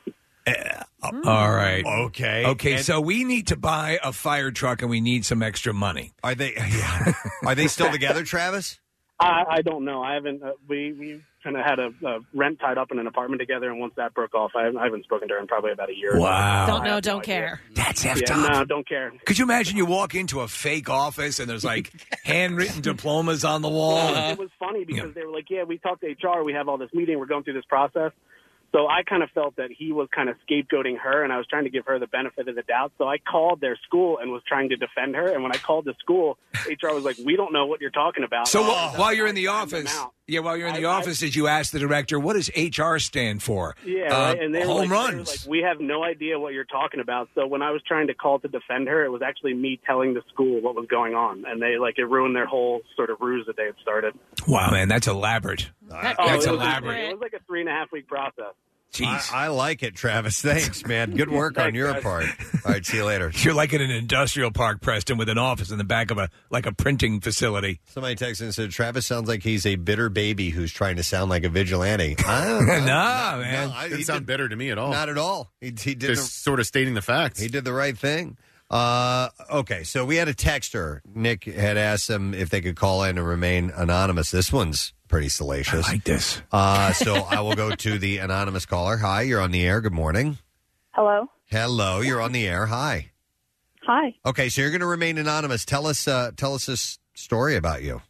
All right. Okay. Okay. And- so we need to buy a fire truck, and we need some extra money. Are they? Yeah. Are they still together, Travis? I, I don't know. I haven't. Uh, we we kind of had a, a rent tied up in an apartment together, and once that broke off, I, haven't- I haven't spoken to her in probably about a year. Wow. Don't know, I have no don't idea. care. That's effed Yeah, up. no, don't care. Could you imagine you walk into a fake office and there's like handwritten diplomas on the wall? Well, it was funny because they were like, "Yeah, we talked to H R. We have all this meeting. We're going through this process." So I kind of felt that he was kind of scapegoating her, and I was trying to give her the benefit of the doubt. So I called their school and was trying to defend her. And when I called the school, H R was like, "We don't know what you're talking about." So Oh, wh- while you're in the I timed them office, out. yeah, while you're in the I- I- office, did you ask the director what does H R stand for? Yeah, Uh, right. And they were home like, they were runs. like, we have no idea what you're talking about. So when I was trying to call to defend her, it was actually me telling the school what was going on, and they like it ruined their whole sort of ruse that they had started. Wow, man, that's elaborate. Oh, That's it was, elaborate. It was like a three and a half week process. I, I like it, Travis. Thanks, man. Good work on Thanks, your guys. part. All right, see you later. You're like in an industrial park, Preston, with an office in the back of a like a printing facility. Somebody texted and said Travis sounds like he's a bitter baby who's trying to sound like a vigilante. I don't know. Nah, man. No, I- Didn't he sound did- bitter to me at all. Not at all. He, he did Just the, sort of stating the facts. he did the right thing. Uh, okay, so we had a texter. Nick had asked them if they could call in and remain anonymous. This one's pretty salacious. I like this. Uh, so I will go to the anonymous caller. Hi, you're on the air. Good morning. Hello. Hello, you're on the air. Hi. Hi. Okay, so you're going to remain anonymous. Tell us, uh, tell us this story about you.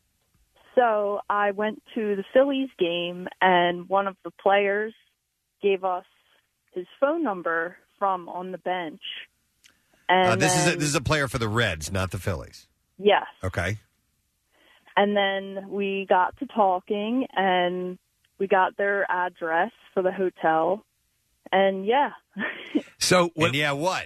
So I went to the Phillies game, and one of the players gave us his phone number from on the bench. And Uh, this is a, then- this is a player for the Reds, not the Phillies. yes. Okay. And then we got to talking, and we got their address for the hotel, and yeah, So and yeah, what?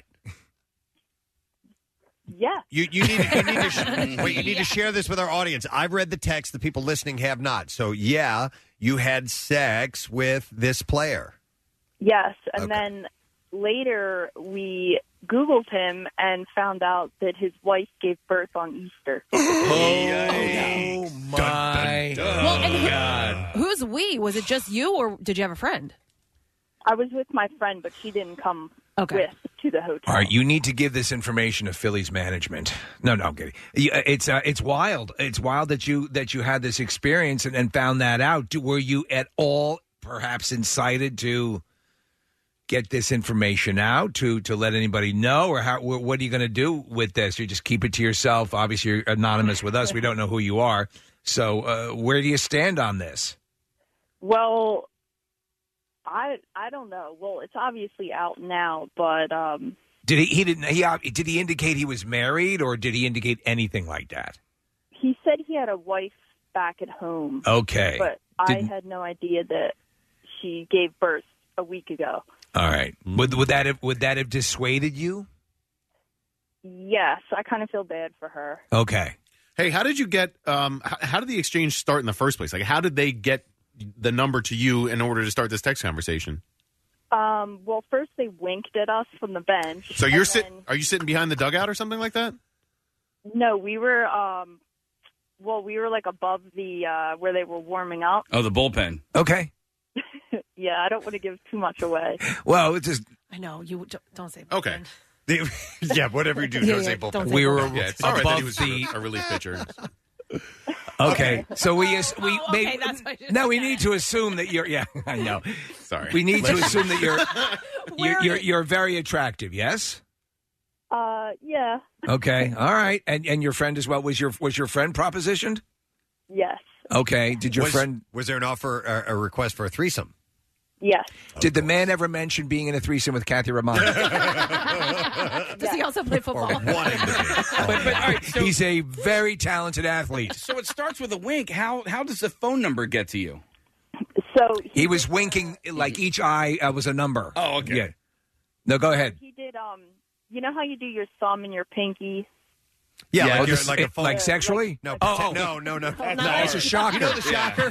yeah. You you need to, you need to sh- wait. You need to share this with our audience. I've read the text. The people listening have not. So yeah, you had sex with this player. Yes, and then later we Googled him and found out that his wife gave birth on Easter. Oh my Well, and who- God! Who's we? Was it just you, or did you have a friend? I was with my friend, but she didn't come Okay. with to the hotel. All right, you need to give this information to Philly's management. No, no, I'm kidding. You- It's uh, it's wild. It's wild that you that you had this experience and, and found that out. Do- Were you at all perhaps incited to get this information out to to let anybody know, or how? wh- What are you going to do with this? You just keep it to yourself. Obviously, you're anonymous with us. We don't know who you are. So, uh, where do you stand on this? Well, I I don't know. Well, it's obviously out now, but um, Did he? He didn't. He uh, did he indicate he was married, or did he indicate anything like that? he said he had a wife back at home. Okay. But I Didn't- had no idea that she gave birth a week ago. All right. Would would that have would that have dissuaded you? Yes, I kind of feel bad for her. Okay. Hey, how did you get? Um, how, how did the exchange start in the first place? Like, how did they get the number to you in order to start this text conversation? Um, well, first they winked at us from the bench. So you're and sitting? Are you sitting behind the dugout or something like that? then- No, we were. Um, well, we were like above the uh, where they were warming up. Oh, the bullpen. Okay. Yeah, I don't want to give too much away. Well, it's just I know you don't, don't say. Okay. yeah, whatever you do, Yeah, don't yeah, say don't bullpen. say we were bullpen. Yeah, it's all right that he above was the. a relief pitcher. Okay, so we as- we Oh, okay, may, that's why you no, we need to assume that you're. Yeah, I know. Sorry. We need to assume that you're Where you're, you're did- you're very attractive. Yes. Uh, yeah, Okay. All right. And and your friend as well. Was your was your friend propositioned? yes, Okay. Did your was, friend? was there an offer, a, a request for a threesome? yes. Did the man ever mention being in a threesome with Kathy Romano? Does he also play football? But, but all right, so, He's a very talented athlete. so it starts with a wink. How how does the phone number get to you? So he, He was winking like each eye uh, was a number. Oh, okay. Yeah. No, go ahead. he did. Um, you know how you do your thumb and your pinky? Yeah, Oh, like, you're- this- like a it- phone. like sexually? No, Oh, pretend- oh. no, no, no. No, That's a shocker. You know the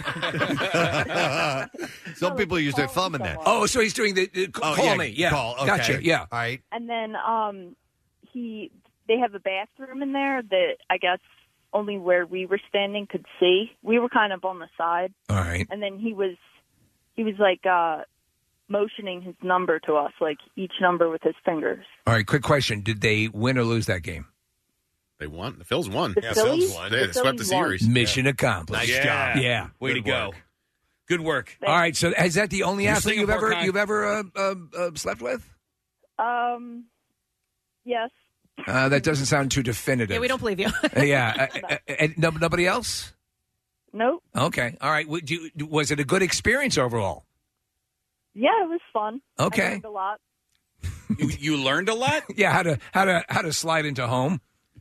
shocker? Some people use their thumb in that. Oh, so he's doing the, the Oh, call yeah, me. Yeah. call, okay. Gotcha. Yeah. All right. And then um, he they have a bathroom in there that I guess only where we were standing could see. We were kind of on the side, All right. and then he was he was like uh, motioning his number to us, like each number with his fingers. All right. Quick question. Did they win or lose that game? They won. The Phils won. The yeah, Phillies? Phils won. The They swept the Phillies won. series. Mission accomplished. Nice job. Yeah. Way Good to go. work. Good work. All right. So is that the only You're athlete you've Singapore ever kind. you've ever uh, uh, uh, slept with? Um, yes. Uh, that doesn't sound too definitive. Yeah, we don't believe you. Uh, yeah. Uh, uh, uh, no, nobody else? Nope. Okay. All right. Would you, was it a good experience overall? Yeah, it was fun. Okay. I learned a lot. You, you learned a lot? Yeah. How to how to how to slide into home.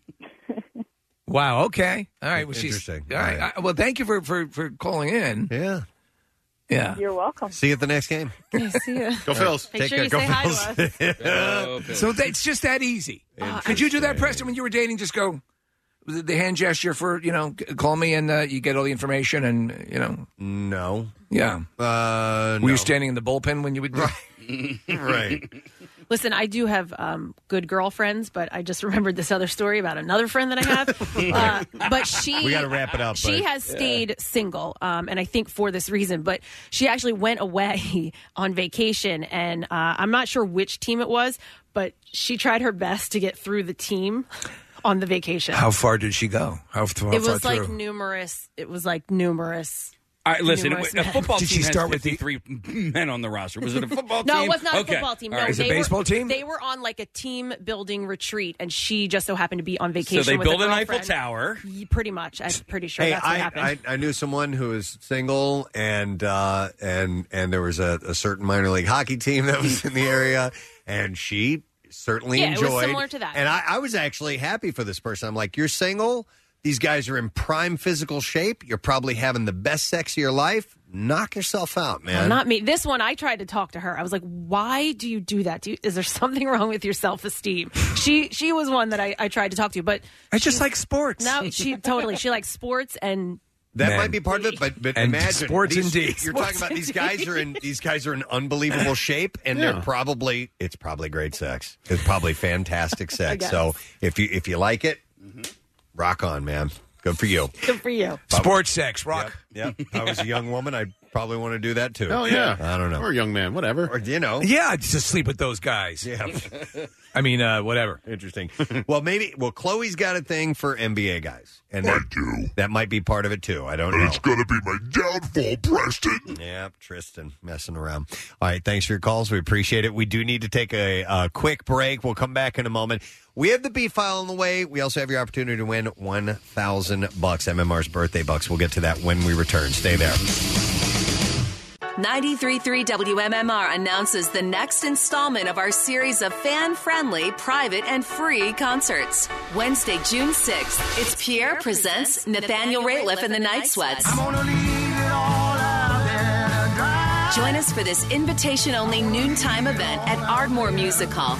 Wow. Okay. All right. Well, she's, Interesting. All right. All right. I- well, thank you for, for, for calling in. Yeah. Yeah. You're welcome. See you at the next game. Yeah, see ya. Go Phils. Make Take sure care. you Go say hi to Phils. us. So that, it's just that easy. Could you do that, Preston, when you were dating? Just go the the hand gesture for, you know, c- call me and uh, you get all the information and, you know. No. Yeah. Uh, Were no. you standing in the bullpen when you would? Right. Listen, I do have um, good girlfriends, but I just remembered this other story about another friend that I have. uh, but she, We gotta wrap it up, She but- has stayed single, um, and I think for this reason. But she actually went away on vacation, and uh, I'm not sure which team it was, but she tried her best to get through the team on the vacation. How far did she go? How, f- how it far was like through? numerous. It was like numerous. All right, listen, numerous a men. football Did team she has start with the- fifty-three men on the roster. Was it a football No, team? it was not a Okay. football team. All No, right. Is it a they baseball were, team? They were on like a team building retreat, and she just so happened to be on vacation. So they with built a an Eiffel girlfriend. Tower. Y- Pretty much, I'm pretty sure Hey, that's what I, happened. I I knew someone who was single, and uh, and and there was a, a certain minor league hockey team that was in the area, and she certainly Yeah, it was enjoyed. similar to that. And I, I was actually happy for this person. I'm like, you're single. These guys are in prime physical shape. You're probably having the best sex of your life. Knock yourself out, man. Well, not me. This one, I tried to talk to her. I was like, "Why do you do that? Do you, is there something wrong with your self esteem?" She she was one that I, I tried to talk to, but I just like sports. no, she totally she likes sports and That Man. might be part of it, but but And imagine sports these, indeed. You're Sports talking about these indeed. guys are in these guys are in unbelievable shape, and Yeah. they're probably it's probably great sex. It's probably fantastic sex. guess. So if you if you like it, rock on, man. Good for you. good for you. Sports sex, rock. Yep. If I was a young woman, I'd probably want to do that too. Oh, yeah. I don't know. Or a young man, whatever. Or, you know. Yeah, just sleep with those guys. Yeah. I mean, uh, whatever. Interesting. Well, maybe, well, Chloe's got a thing for N B A guys. And I that, do. That might be part of it, too. I don't And know. it's going to be my downfall, Preston. Yeah, Tristan messing around. All right, thanks for your calls. We appreciate it. We do need to take a, a quick break. We'll come back in a moment. We have the B file on the way. We also have your opportunity to win one thousand bucks, M M R's birthday bucks. We'll get to that when we return. Stay there. ninety-three point three W M M R announces the next installment of our series of fan-friendly, private, and free concerts. Wednesday, June sixth, it's Pierre presents Nathaniel Rateliff and the Night Sweats. Join us for this invitation-only noontime event at Ardmore Music Hall.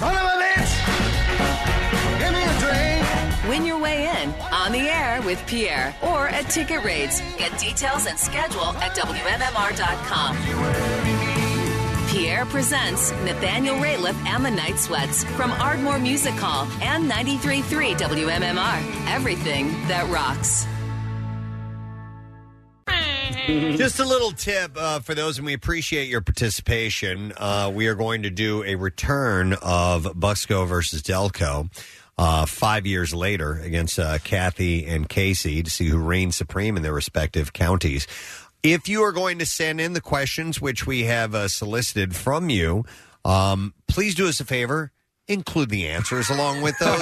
Win your way in, on the air with Pierre, or at Ticket Rates. Get details and schedule at W M M R dot com. Pierre presents Nathaniel Rateliff and the Night Sweats from Ardmore Music Hall and ninety-three point three W M M R. Everything that rocks. Just a little tip uh, for those, and we appreciate your participation. Uh, we are going to do a return of Bucksco versus Delco uh, five years later against uh, Kathy and Casey to see who reigns supreme in their respective counties. If you are going to send in the questions, which we have uh, solicited from you, um, please do us a favor. Include the answers along with those.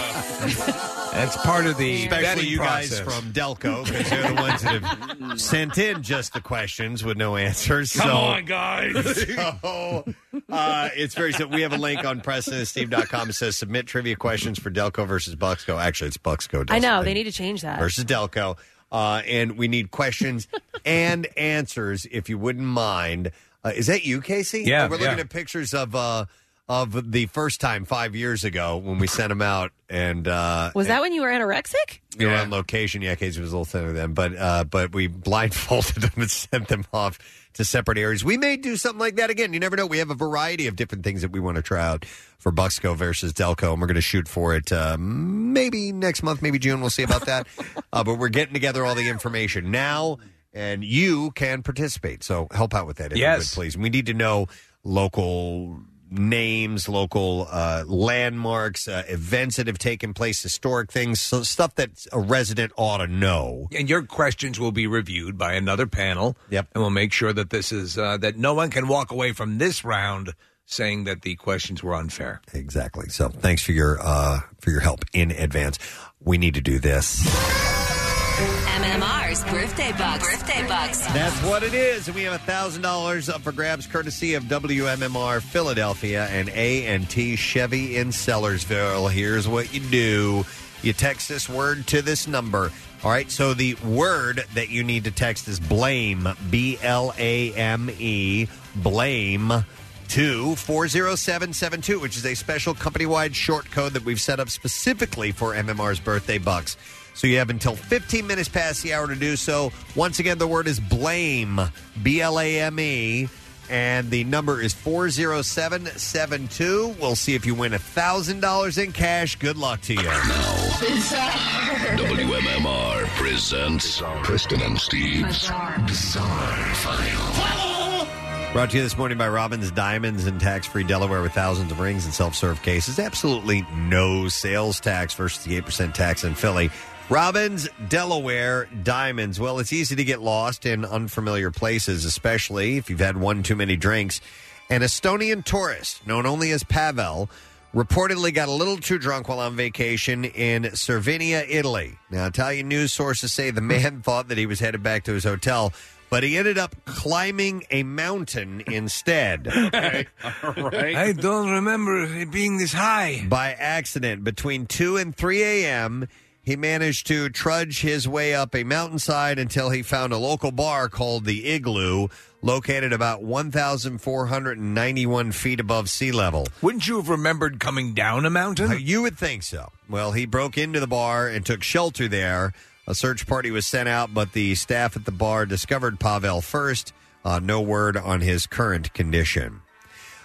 That's part of the Especially vetting you process. guys from Delco, because they're the ones that have sent in just the questions with no answers. Come so, on, guys. So, uh, it's very simple. We have a link on Preston and Steve dot com that says submit trivia questions for Delco versus Bucksco. Actually, it's Bucksco. I know. They need to change that. Versus Delco. Uh, and we need questions and answers, if you wouldn't mind. Uh, is that you, Casey? Yeah, We're looking yeah. at pictures of uh, of the first time five years ago when we sent them out. And uh, Was that when you were anorexic? we were on location. Yeah, Casey was a little thinner then. But, uh, but we blindfolded them and sent them off to separate areas. We may do something like that again. You never know. We have a variety of different things that we want to try out for Bucksco versus Delco, and we're going to shoot for it uh, maybe next month, maybe June. We'll see about that. uh, but we're getting together all the information now, and you can participate. So help out with that, if Yes. you would, please. We need to know local names, local uh, landmarks, uh, events that have taken place, historic things, so stuff that a resident ought to know. And your questions will be reviewed by another panel. Yep. And we'll make sure that this is uh, that no one can walk away from this round saying that the questions were unfair. Exactly. So thanks for your uh, for your help in advance. We need to do this. M M R's Birthday Bucks. Birthday Bucks. That's what it is. And we have one thousand dollars up for grabs courtesy of W M M R Philadelphia and A and T Chevy in Sellersville. Here's what you do. You text this word to this number. All right, so the word that you need to text is blame, B L A M E, blame, to four oh seven seven two, which is a special company-wide short code that we've set up specifically for M M R's Birthday Bucks. So you have until fifteen minutes past the hour to do so. Once again, the word is blame, B L A M E, and the number is four oh seven seven two. We'll see if you win one thousand dollars in cash. Good luck to you. W M M R presents Preston and Steve's Bizarre File. Brought to you this morning by Robbins Diamonds and tax-free Delaware with thousands of rings and self-serve cases. Absolutely no sales tax versus the eight percent tax in Philly. Robbins, Delaware, Diamonds. Well, it's easy to get lost in unfamiliar places, especially if you've had one too many drinks. An Estonian tourist, known only as Pavel, reportedly got a little too drunk while on vacation in Cervinia, Italy. Now, Italian news sources say the man thought that he was headed back to his hotel, but he ended up climbing a mountain instead. Okay. All right. I don't remember it being this high. By accident, between two and three a.m., he managed to trudge his way up a mountainside until he found a local bar called the Igloo, located about one thousand four hundred ninety-one feet above sea level. Wouldn't you have remembered coming down a mountain? Uh, you would think so. Well, he broke into the bar and took shelter there. A search party was sent out, but the staff at the bar discovered Pavel first. Uh, no word on his current condition.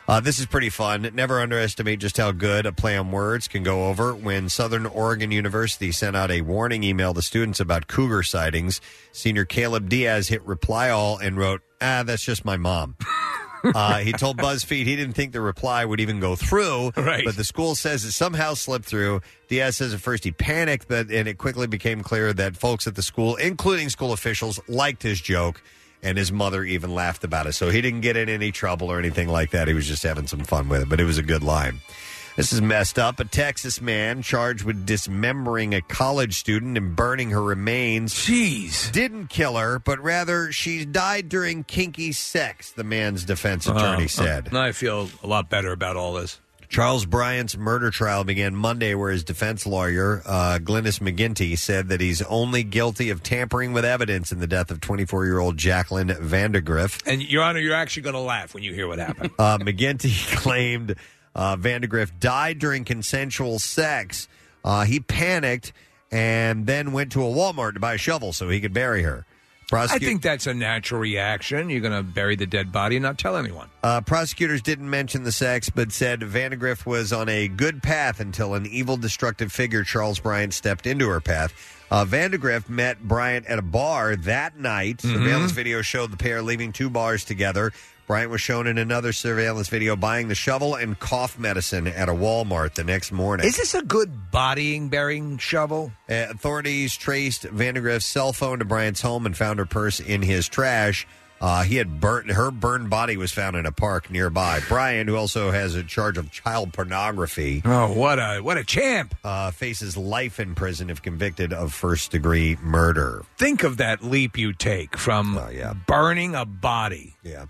Uh, this is pretty fun. Never underestimate just how good a play on words can go over. When Southern Oregon University sent out a warning email to students about cougar sightings, senior Caleb Diaz hit reply all and wrote, ah, that's just my mom. uh, he told BuzzFeed he didn't think the reply would even go through, right. but the school says it somehow slipped through. Diaz says at first he panicked, but and it quickly became clear that folks at the school, including school officials, liked his joke. And his mother even laughed about it. So he didn't get in any trouble or anything like that. He was just having some fun with it. But it was a good line. This is messed up. A Texas man charged with dismembering a college student and burning her remains. Jeez. Didn't kill her, but rather she died during kinky sex, the man's defense attorney Uh, said. uh, I feel a lot better about all this. Charles Bryant's murder trial began Monday, where his defense lawyer, uh, Glynis McGinty, said that he's only guilty of tampering with evidence in the death of twenty-four-year-old Jacqueline Vandergriff. And, Your Honor, you're actually going to laugh when you hear what happened. Uh, McGinty claimed uh, Vandergriff died during consensual sex. Uh, he panicked and then went to a Walmart to buy a shovel so he could bury her. Prosecu- I think that's a natural reaction. You're going to bury the dead body and not tell anyone. Uh, prosecutors didn't mention the sex, but said Vandergriff was on a good path until an evil, destructive figure, Charles Bryant, stepped into her path. Uh, Vandergriff met Bryant at a bar that night. Mm-hmm. Surveillance video showed the pair leaving two bars together. Bryant was shown in another surveillance video buying the shovel and cough medicine at a Walmart the next morning. Is this a good bodying burying shovel? Uh, authorities traced Vandergriff's cell phone to Bryant's home and found her purse in his trash. Uh, he had burnt her burned body was found in a park nearby. Bryant, who also has a charge of child pornography, oh what a what a champ, uh, faces life in prison if convicted of first degree murder. Think of that leap you take from oh, yeah. burning a body. Yeah.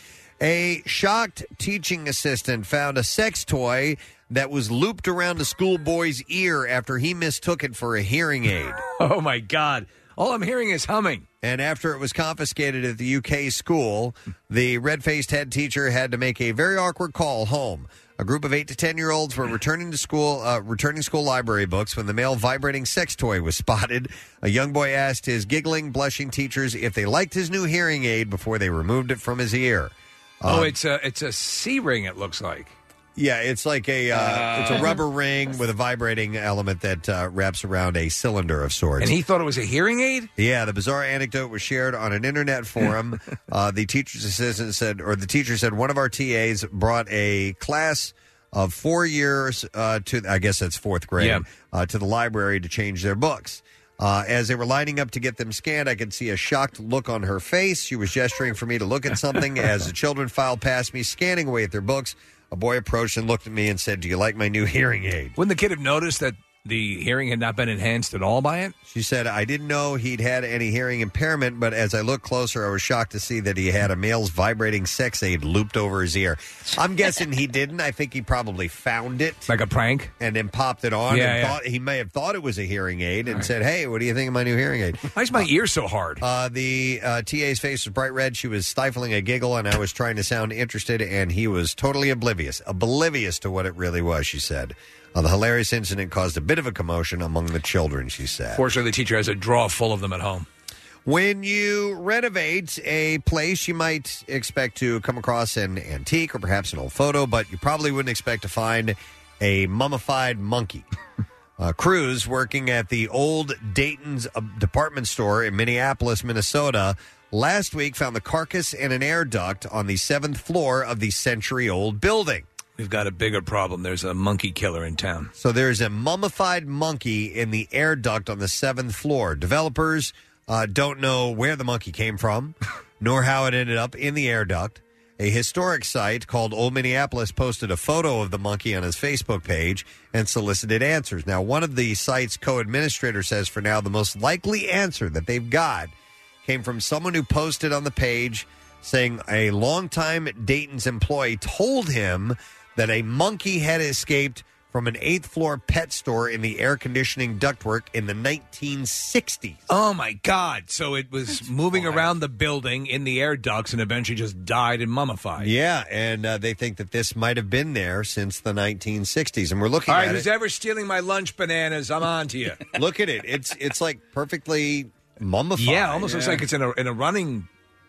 A shocked teaching assistant found a sex toy that was looped around a schoolboy's ear after he mistook it for a hearing aid. Oh, my God. All I'm hearing is humming. And after it was confiscated at the U K school, the red-faced head teacher had to make a very awkward call home. A group of eight to ten-year-olds were returning to school, uh, returning school library books when the male vibrating sex toy was spotted. A young boy asked his giggling, blushing teachers if they liked his new hearing aid before they removed it from his ear. Oh, Um, it's a it's a C ring. It looks like. Yeah, it's like a uh, it's a rubber ring with a vibrating element that uh, wraps around a cylinder of sorts. And he thought it was a hearing aid? Yeah, the bizarre anecdote was shared on an internet forum. uh, the teacher's assistant said, or the teacher said, one of our T As brought a class of four years uh, to, I guess that's fourth grade, Yeah. uh, to the library to change their books. Uh, as they were lining up to get them scanned, I could see a shocked look on her face. She was gesturing for me to look at something as the children filed past me, scanning away at their books. A boy approached and looked at me and said, "Do you like my new hearing aid?" Wouldn't the kid have noticed that the hearing had not been enhanced at all by it? She said, "I didn't know he'd had any hearing impairment, but as I looked closer, I was shocked to see that he had a male's vibrating sex aid looped over his ear." I'm guessing he didn't. I think he probably found it. Like a prank? And then popped it on. Yeah, and yeah. thought He may have thought it was a hearing aid and said, "Hey, what do you think of my new hearing aid?" Why is my ear so hard? Uh, the uh, T A's face was bright red. She was stifling a giggle, and I was trying to sound interested, and he was totally oblivious. Oblivious to what it really was, she said. Uh, the hilarious incident caused a bit of a commotion among the children, she said. Fortunately, the teacher has a drawer full of them at home. When you renovate a place, you might expect to come across an antique or perhaps an old photo, but you probably wouldn't expect to find a mummified monkey. Uh, Cruz, working at the old Dayton's uh, department store in Minneapolis, Minnesota, last week found the carcass and an air duct on the seventh floor of the century-old building. We've got a bigger problem. There's a monkey killer in town. So there's a mummified monkey in the air duct on the seventh floor. Developers uh, don't know where the monkey came from, nor how it ended up in the air duct. A historic site called Old Minneapolis posted a photo of the monkey on his Facebook page and solicited answers. Now, one of the site's co-administrator says for now the most likely answer that they've got came from someone who posted on the page saying a longtime Dayton's employee told him that a monkey had escaped from an eighth-floor pet store in the air conditioning ductwork in the nineteen sixties. Oh, my God. So it was moving around the building in the air ducts and eventually just died and mummified. Yeah, and uh, they think that this might have been there since the nineteen sixties. And we're looking All right, at who's it. ever stealing my lunch bananas, I'm on to you. Look at it. It's it's like perfectly mummified. Yeah, almost looks like it's in a in a running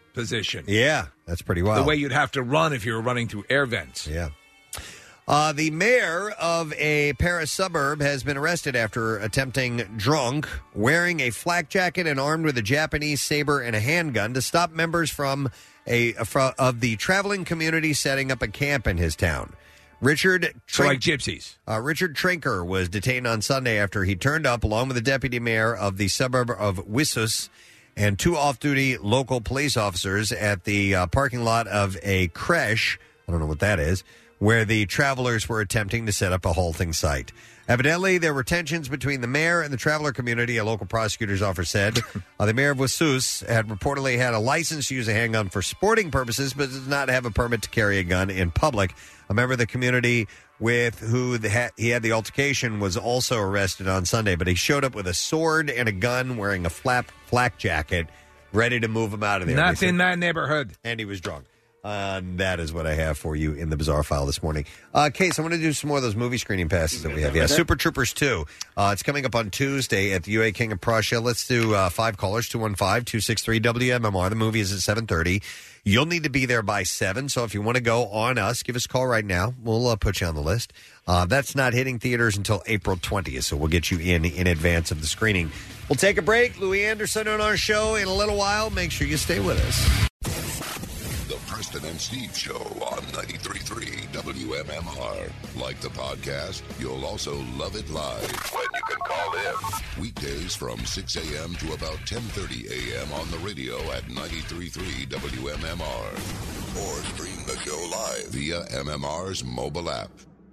position. Yeah, that's pretty wild. The way you'd have to run if you were running through air vents. Yeah. Uh, the mayor of a Paris suburb has been arrested after attempting drunk, wearing a flak jacket and armed with a Japanese saber and a handgun to stop members from a from, of the traveling community setting up a camp in his town. Richard So like gypsies. Uh, Richard Trinker was detained on Sunday after he turned up along with the deputy mayor of the suburb of Wissus and two off-duty local police officers at the uh, parking lot of a creche, I don't know what that is, where the travelers were attempting to set up a halting site. Evidently, there were tensions between the mayor and the traveler community, a local prosecutor's office said. uh, the mayor of Wissus had reportedly had a license to use a handgun for sporting purposes, but does not have a permit to carry a gun in public. A member of the community with who the ha- he had the altercation was also arrested on Sunday, but he showed up with a sword and a gun, wearing a flap flak jacket, ready to move him out of there. Not in my neighborhood. And he was drunk. Uh, that is what I have for you in the Bizarre File this morning. Uh, Case, I want to do some more of those movie screening passes that we have. Yeah, Super Troopers two. Uh, it's coming up on Tuesday at the U A King of Prussia. Let's do uh, five callers, two one five, two six three, W M M R. The movie is at seven thirty. You'll need to be there by seven, so if you want to go on us, give us a call right now. We'll uh, put you on the list. Uh, that's not hitting theaters until April twentieth, so we'll get you in in advance of the screening. We'll take a break. Louis Anderson on our show in a little while. Make sure you stay with us. The Preston and Steve Show on ninety-three point three W M M R. Like the podcast, you'll also love it live when you can call in. Weekdays from six a.m. to about ten thirty a.m. on the radio at ninety-three point three W M M R. Or stream the show live via M M R's mobile app.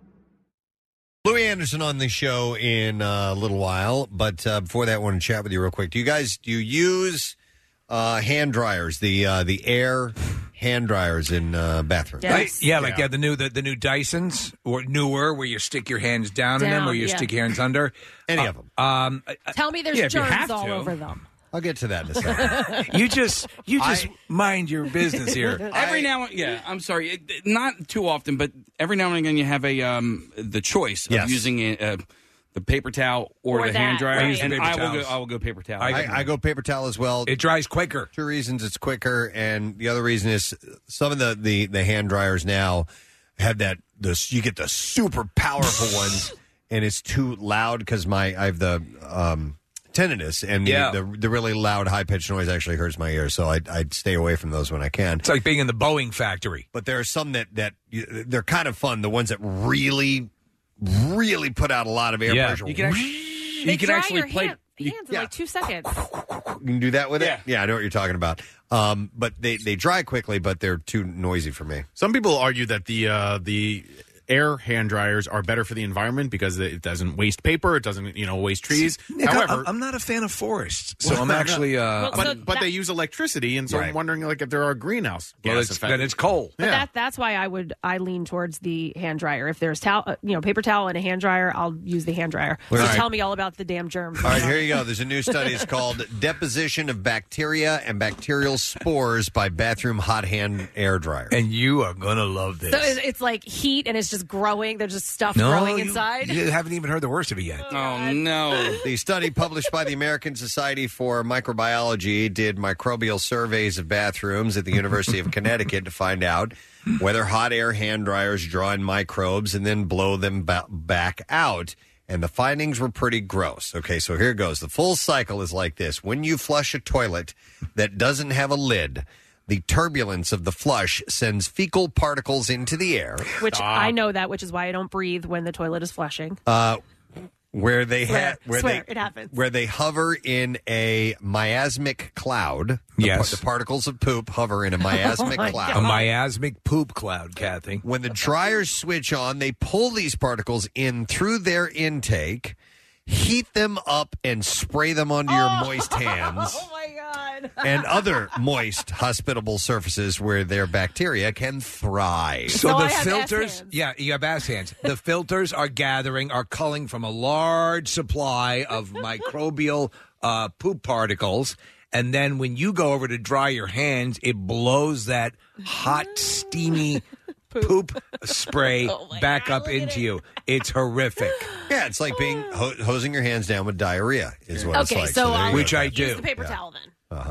Louis Anderson on the show in a little while, but uh, before that, I want to chat with you real quick. Do you guys, do you use uh, hand dryers, the uh, the air hand dryers in uh, bathrooms? Right? Yeah, like yeah, the new the, the new Dysons or newer, where you stick your hands down, in them, Down, or you yeah. stick your hands under. Any Uh, of them. Um, Tell me there's yeah, if you germs have all to. over them. I'll get to that in a second. you just you just mind your business here. Every now and yeah, I'm sorry, it, it- not too often, but every now and again you have a um the choice of Yes. using a, uh, the paper towel or, Or the that, hand dryer, right. and Paper I will go. towels. I will go paper towel. I, I go paper towel as well. It dries quicker. Two reasons: it's quicker, and the other reason is some of the the, the hand dryers now have that. This you get the super powerful ones, and it's too loud because my I have the um, tinnitus, and the, Yeah. the the really loud high pitched noise actually hurts my ears. So I I stay away from those when I can. It's like being in the Boeing factory. But there are some that that you- they're kind of fun. The ones that really really put out a lot of air Yeah. pressure. You can actually, They you can dry actually your play. hand, you- hands in yeah. like two seconds. You can do that with Yeah. it? Yeah, I know what you're talking about. Um, but they, they dry quickly, but they're too noisy for me. Some people argue that the uh, the air hand dryers are better for the environment because it doesn't waste paper, it doesn't you know waste trees. Nick, However, I'm, I'm not a fan of forests, so Well, I'm actually. Uh, Well, but so but that- they use electricity, and so Right. I'm wondering like if there are greenhouse gas well, it's, effects. then it's coal. But Yeah. that that's why I would I lean towards the hand dryer. If there's towel, uh, you know, paper towel and a hand dryer, I'll use the hand dryer. All So right. tell me all about the damn germs. All right, here you go. There's a new study. It's called Deposition of Bacteria and Bacterial Spores by Bathroom Hot Hand Air Dryer. And you are gonna love this. So it's, it's like heat and it's just growing. There's just stuff no, growing you, inside. you haven't even heard the worst of it yet. Oh no! The study published by the American Society for Microbiology did microbial surveys of bathrooms at the University of Connecticut to find out whether hot air hand dryers draw in microbes and then blow them ba- back out. And the findings were pretty gross. Okay, so here it goes. The full cycle is like this. When you flush a toilet that doesn't have a lid, the turbulence of the flush sends fecal particles into the air. Which I know that, which is why I don't breathe when the toilet is flushing. Uh, where they Swear, have where swear, they it happens. where they hover in a miasmic cloud. The, Yes. par- the particles of poop hover in a miasmic Oh, my cloud. A miasmic poop cloud, Kathy. When the dryers switch on, they pull these particles in through their intake, heat them up, and spray them onto your moist hands. Oh my god! And other moist, hospitable surfaces where their bacteria can thrive. So, So the I have ass filters, hands. yeah, you have ass hands. The filters are gathering, are culling from a large supply of microbial uh, poop particles. And then when you go over to dry your hands, it blows that hot, steamy poop, spray Oh my back God, up look at into it. Oh you. It's horrific. Yeah, it's like being ho- hosing your hands down with diarrhea is what it's Okay, like. so there you I'll go. Which I use do. the paper Yeah. towel then. Uh-huh.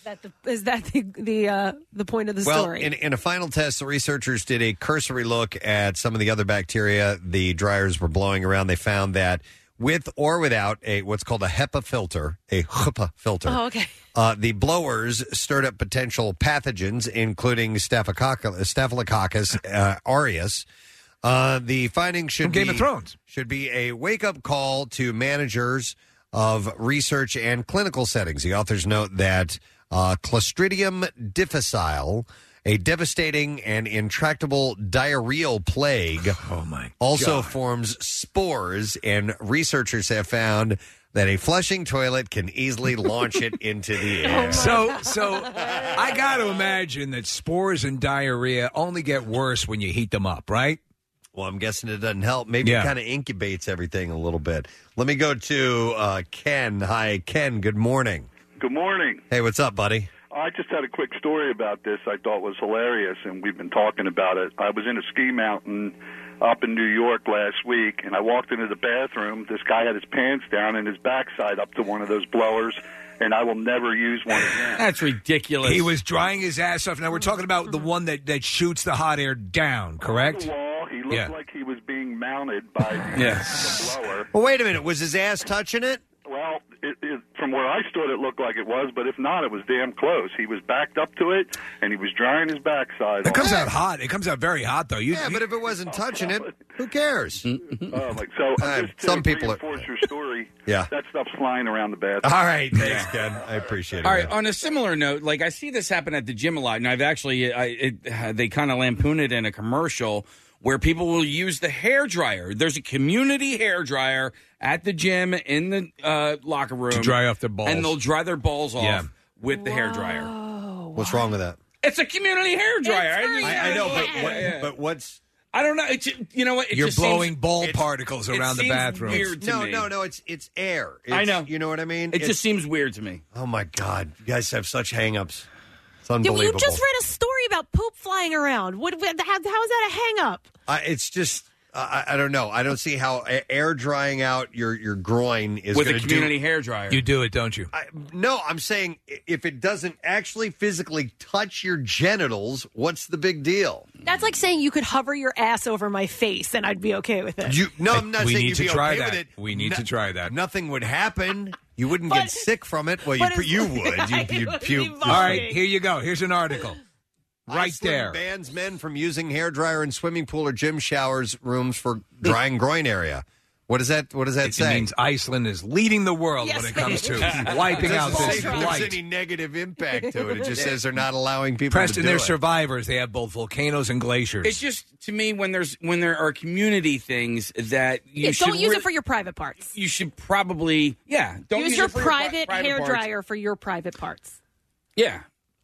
that the, is that the the, uh, the point of the well, story? in, in a final test, the researchers did a cursory look at some of the other bacteria the dryers were blowing around. They found that with or without a what's called a HEPA filter, a HEPA filter, Oh, okay. uh, the blowers stirred up potential pathogens, including Staphylococcus, Staphylococcus uh, aureus. Uh, the findings should From be, Game of Thrones. should be a wake-up call to managers of research and clinical settings. The authors note that uh, Clostridium difficile, a devastating and intractable diarrheal plague, oh my also God. forms spores, and researchers have found that a flushing toilet can easily launch it into the air. So, so I got to imagine that spores and diarrhea only get worse when you heat them up, right? Well, I'm guessing it doesn't help. Maybe Yeah. it kind of incubates everything a little bit. Let me go to uh, Ken. Hi, Ken. Good morning. Good morning. Hey, what's up, buddy? I just had a quick story about this I thought was hilarious, and we've been talking about it. I was in a ski mountain up in New York last week, and I walked into the bathroom. This guy had his pants down and his backside up to one of those blowers, and I will never use one again. That's ridiculous. He was drying his ass off. Now, we're talking about the one that, that shoots the hot air down, correct? On the wall, he looked Yeah. like he was being mounted by the, Yes. the blower. Well, wait a minute. Was his ass touching it? Well, it, it, from where I stood, it looked like it was, but if not, it was damn close. He was backed up to it, and he was drying his backside It off. comes out hot. It comes out very hot, though. You, Yeah, but if it wasn't touching it, who cares? Oh, like, so I'm Uh, just some to people are- reinforce your story. Yeah. That stuff's flying around the bathroom. All right. Thanks, Ken. I appreciate it. All right. On a similar note, like I see this happen at the gym a lot, and I've actually I, it, they kind of lampoon it in a commercial where people will use the hair dryer. There's a community hair dryer at the gym in the uh, locker room To dry off their balls. and they'll dry their balls off Yeah. with the hair dryer. What's wrong with that? It's a community hair dryer. I, I know, but, what, Yeah. but what's... I don't know. It's, you know what? It You're just blowing seems- ball it- particles it around the seems bathroom. Weird to No, me. no, no. It's it's air. I It's- know. You know what I mean? It It's- just seems weird to me. Oh, my God. You guys have such hang-ups. It's You, unbelievable. you just read a story about poop flying around. What, what, how, how is that a hang up? Uh, it's just... I, I don't know. I don't see how a- air drying out your, your groin is With going a to community do... hair dryer. You do it, don't you? I, no, I'm saying i- if it doesn't actually physically touch your genitals, what's the big deal? That's like saying you could hover your ass over my face and I'd be okay with it. You, no, I'm not we saying need you'd to be try okay that. with it. We need No- to try that. Nothing would happen. You wouldn't But- get sick from it. Well, you, but it's- you would. You, It you'd would puke. be All right, here you go. Here's an article. Right Iceland there. bans men from using hair dryer in swimming pool or gym showers rooms for drying groin area. What does that? What does that It say? means Iceland is leading the world Yes, when it comes it to wiping It out doesn't this say if blight. there's any negative impact to it. It just says they're not allowing people Preston, to do they're it. survivors. They have both volcanoes and glaciers. It's just to me when there's when there are community things that you Yeah, should don't use re- it for your private parts. You should probably yeah. Don't use, use, your it for private, your pri- hair parts. dryer for your private parts. Yeah.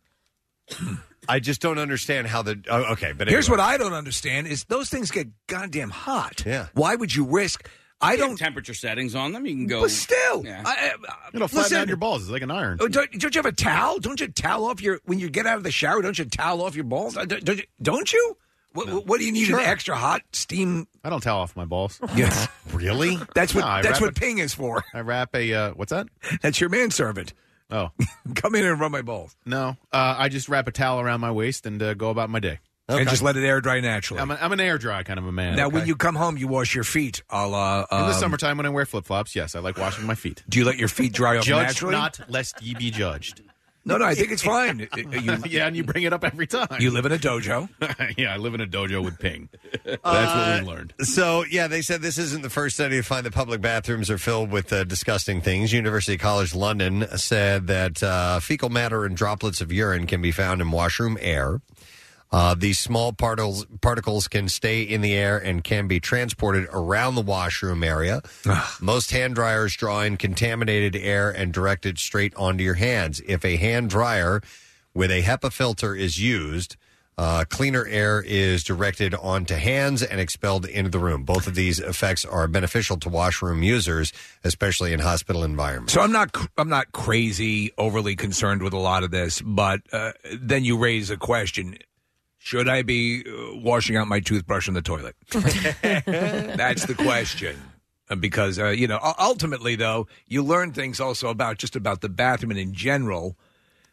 I just don't understand how the. Oh, okay, but Here's anyway. what I don't understand is those things get goddamn hot. Yeah. Why would you risk? I You have don't. temperature settings on them. You can go. But still, Yeah. I, I, It'll flatten listen, out your balls. It's like an iron. oh, Don't, don't you have a towel? Don't you towel off your when you get out of the shower? Don't you towel off your balls? Uh, Don't, don't you? Don't you? What, what do you need? Sure. An extra hot steam? I don't towel off my balls. Yes. Really? That's what. No, I that's wrap what it- ping is for. I wrap a uh, what's that? That's your manservant. Oh Come in and rub my balls, no, uh, I just wrap a towel around my waist and uh, go about my day. and just let it air dry naturally. I'm, a, I'm an air dry kind of a man. now, okay? when you come home, you wash your feet. A la, in the um, summertime when I wear flip flops, yes, I like washing my feet. do you let your feet dry off Judge naturally? not, lest ye be judged. No, no, I think it's fine. It- it- you, Yeah, and you bring it up every time. you live in a dojo. yeah, I live in a dojo with Ping. That's Uh, what we learned. So, yeah, they said this isn't the first study to find that public bathrooms are filled with uh, disgusting things. University College London said that uh, fecal matter and droplets of urine can be found in washroom air. Uh, these small particles particles can stay in the air and can be transported around the washroom area. Most hand dryers draw in contaminated air and direct it straight onto your hands. If a hand dryer with a HEPA filter is used, uh, cleaner air is directed onto hands and expelled into the room. Both of these effects are beneficial to washroom users, especially in hospital environments. So I'm not I'm not crazy, overly concerned with a lot of this, but uh, then you raise a question. Should I be uh, washing out my toothbrush in the toilet? That's the question. Uh, Because, uh, you know, u- ultimately, though, you learn things also about just about the bathroom and in general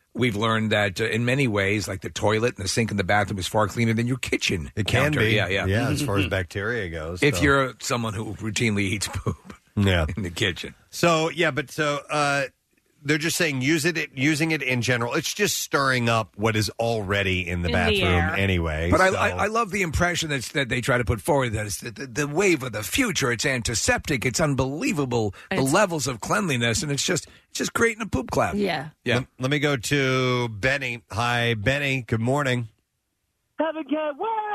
we've learned that uh, in many ways, like the toilet and the sink in the bathroom is far cleaner than your kitchen. It can counter. be. Yeah, yeah. Yeah, as far as bacteria goes. If so. you're someone who routinely eats poop yeah. in the kitchen. So, yeah, but so uh, they're just saying use it, using it in general. It's just stirring up what is already in the In the bathroom air. anyway. But so. I, I, I love the impression that's, that they try to put forward that it's the, the, the wave of the future. It's antiseptic. It's unbelievable. It's- the levels of cleanliness, and it's just it's just creating a poop cloud. Yeah. Yeah. Let, let me go to Benny. Hi, Benny. Good morning. Have a good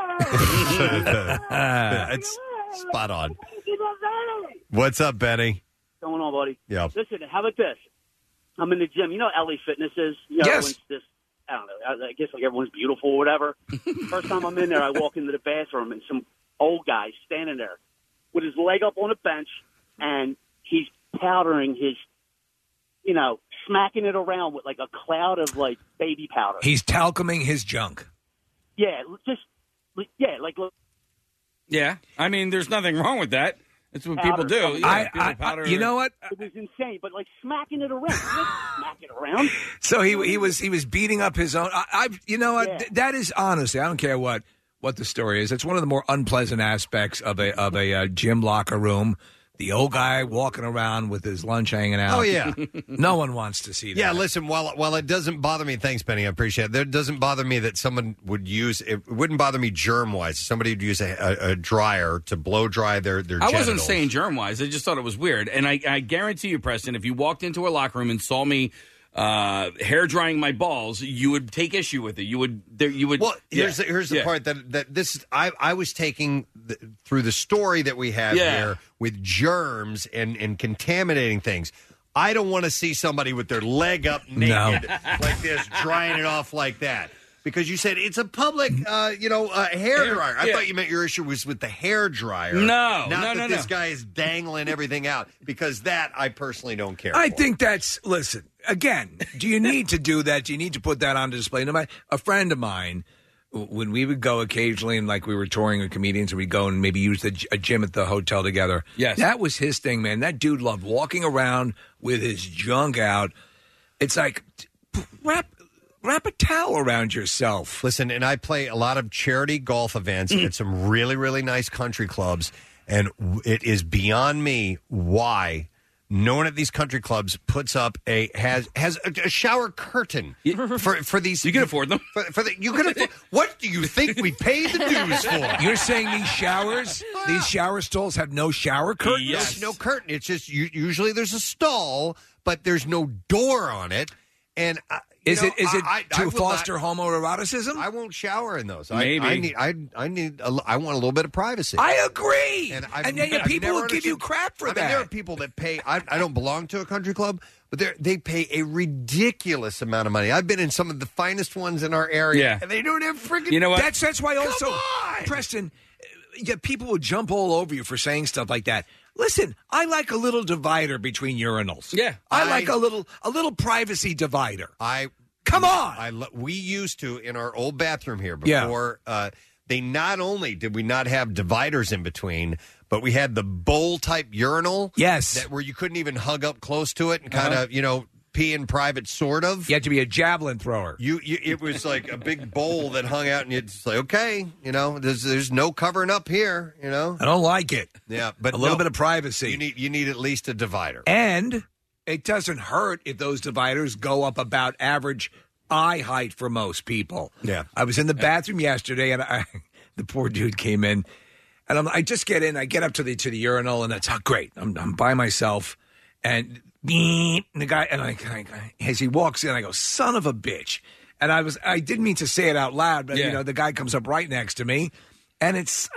It's spot on. What's up, Benny? What's going on, buddy? Yeah. Listen, how about this? I'm in the gym. You know what L A Fitness is? You know, Yes. everyone's just, I don't know. I, I guess like everyone's beautiful or whatever. First time I'm in there, I walk into the bathroom and some old guy standing there with his leg up on a bench, and he's powdering his, you know, smacking it around with like a cloud of like baby powder. He's talcuming his junk. Yeah, just yeah, like look, Yeah, I mean, there's nothing wrong with that. That's what people do. Yeah, I- people I- I- powder. you know what? It was insane, but like smacking it around, Just smack it around. So he he was he was beating up his own. I, I've you know what Th- that is honestly. I don't care what what the story is. It's one of the more unpleasant aspects of a of a uh, gym locker room. The old guy walking around with his lunch hanging out. Oh, yeah. No one wants to see that. Yeah, listen, while while it doesn't bother me, thanks, Benny, I appreciate it. It doesn't bother me that someone would use, it wouldn't bother me germ-wise. Somebody would use a, a, a dryer to blow dry their, their I wasn't genitals. saying germ-wise. I just thought it was weird. And I, I guarantee you, Preston, if you walked into a locker room and saw me uh, hair drying my balls, you would take issue with it. You would. There, you would. Well, here's yeah. the, here's the Yeah. part that that this I I was taking the, through the story that we have Yeah. here with germs and and contaminating things. I don't want to see somebody with their leg up naked like this, drying it off like that. Because you said it's a public, uh, you know, uh, hair dryer. I yeah. thought you meant your issue was with the hair dryer. No, not no, that no, this no. guy is dangling everything out. Because that I personally don't care. I for. think that's listen again. Do you need to do that? Do you need to put that on display? No, my, a friend of mine, when we would go occasionally, and like we were touring with comedians, and we'd go and maybe use the, g- a gym at the hotel together. Yes, that was his thing, man. That dude loved walking around with his junk out. It's like wrap wrap a towel around yourself. Listen, and I play a lot of charity golf events at some really, really nice country clubs, and w- it is beyond me why no one at these country clubs puts up a has has a, a shower curtain for for these. You can afford them. For, for the, you can afford. What do you think we pay the dues for? You're saying these showers, these shower stalls have no shower curtains? There's no curtain. It's just you, usually there's a stall, but there's no door on it. And uh, you Is know, it is it I- I- to I will foster not- homoeroticism? I won't shower in those. I, Maybe. I need. I, I need. A, I want a little bit of privacy. I agree. And, And then people will give you crap for I that. Mean, there are people that pay. I, I don't belong to a country club, but they they pay a ridiculous amount of money. I've been in some of the finest ones in our area, Yeah. and they don't have friggin' You know what? That's that's why Come also, on! Preston, uh, yeah, people will jump all over you for saying stuff like that. Listen, I like a little divider between urinals. Yeah, I, I- like a little a little privacy divider. I come on. I lo- we used to in our old bathroom here Yeah. before. Uh, they not only did we not have dividers in between, but we had the bowl type urinal. Yes, that where you couldn't even hug up close to it and kind of Uh-huh. you know pee in private, sort of. You had to be a javelin thrower. You, you it was like a big bowl that hung out, and you'd just like, okay, you know, there's there's no covering up here, you know. I don't like it. Yeah, but a little no, bit of privacy. You need you need at least a divider. And it doesn't hurt if those dividers go up about average eye height for most people. Yeah. I was in the bathroom yesterday, and I, the poor dude came in, and I'm, I just get in, I get up to the to the urinal, and that's oh, great. I'm, I'm by myself, and, and the guy, and I, I, as he walks in, I go, son of a bitch. And I was, I didn't mean to say it out loud, but Yeah. you know, the guy comes up right next to me, and it's,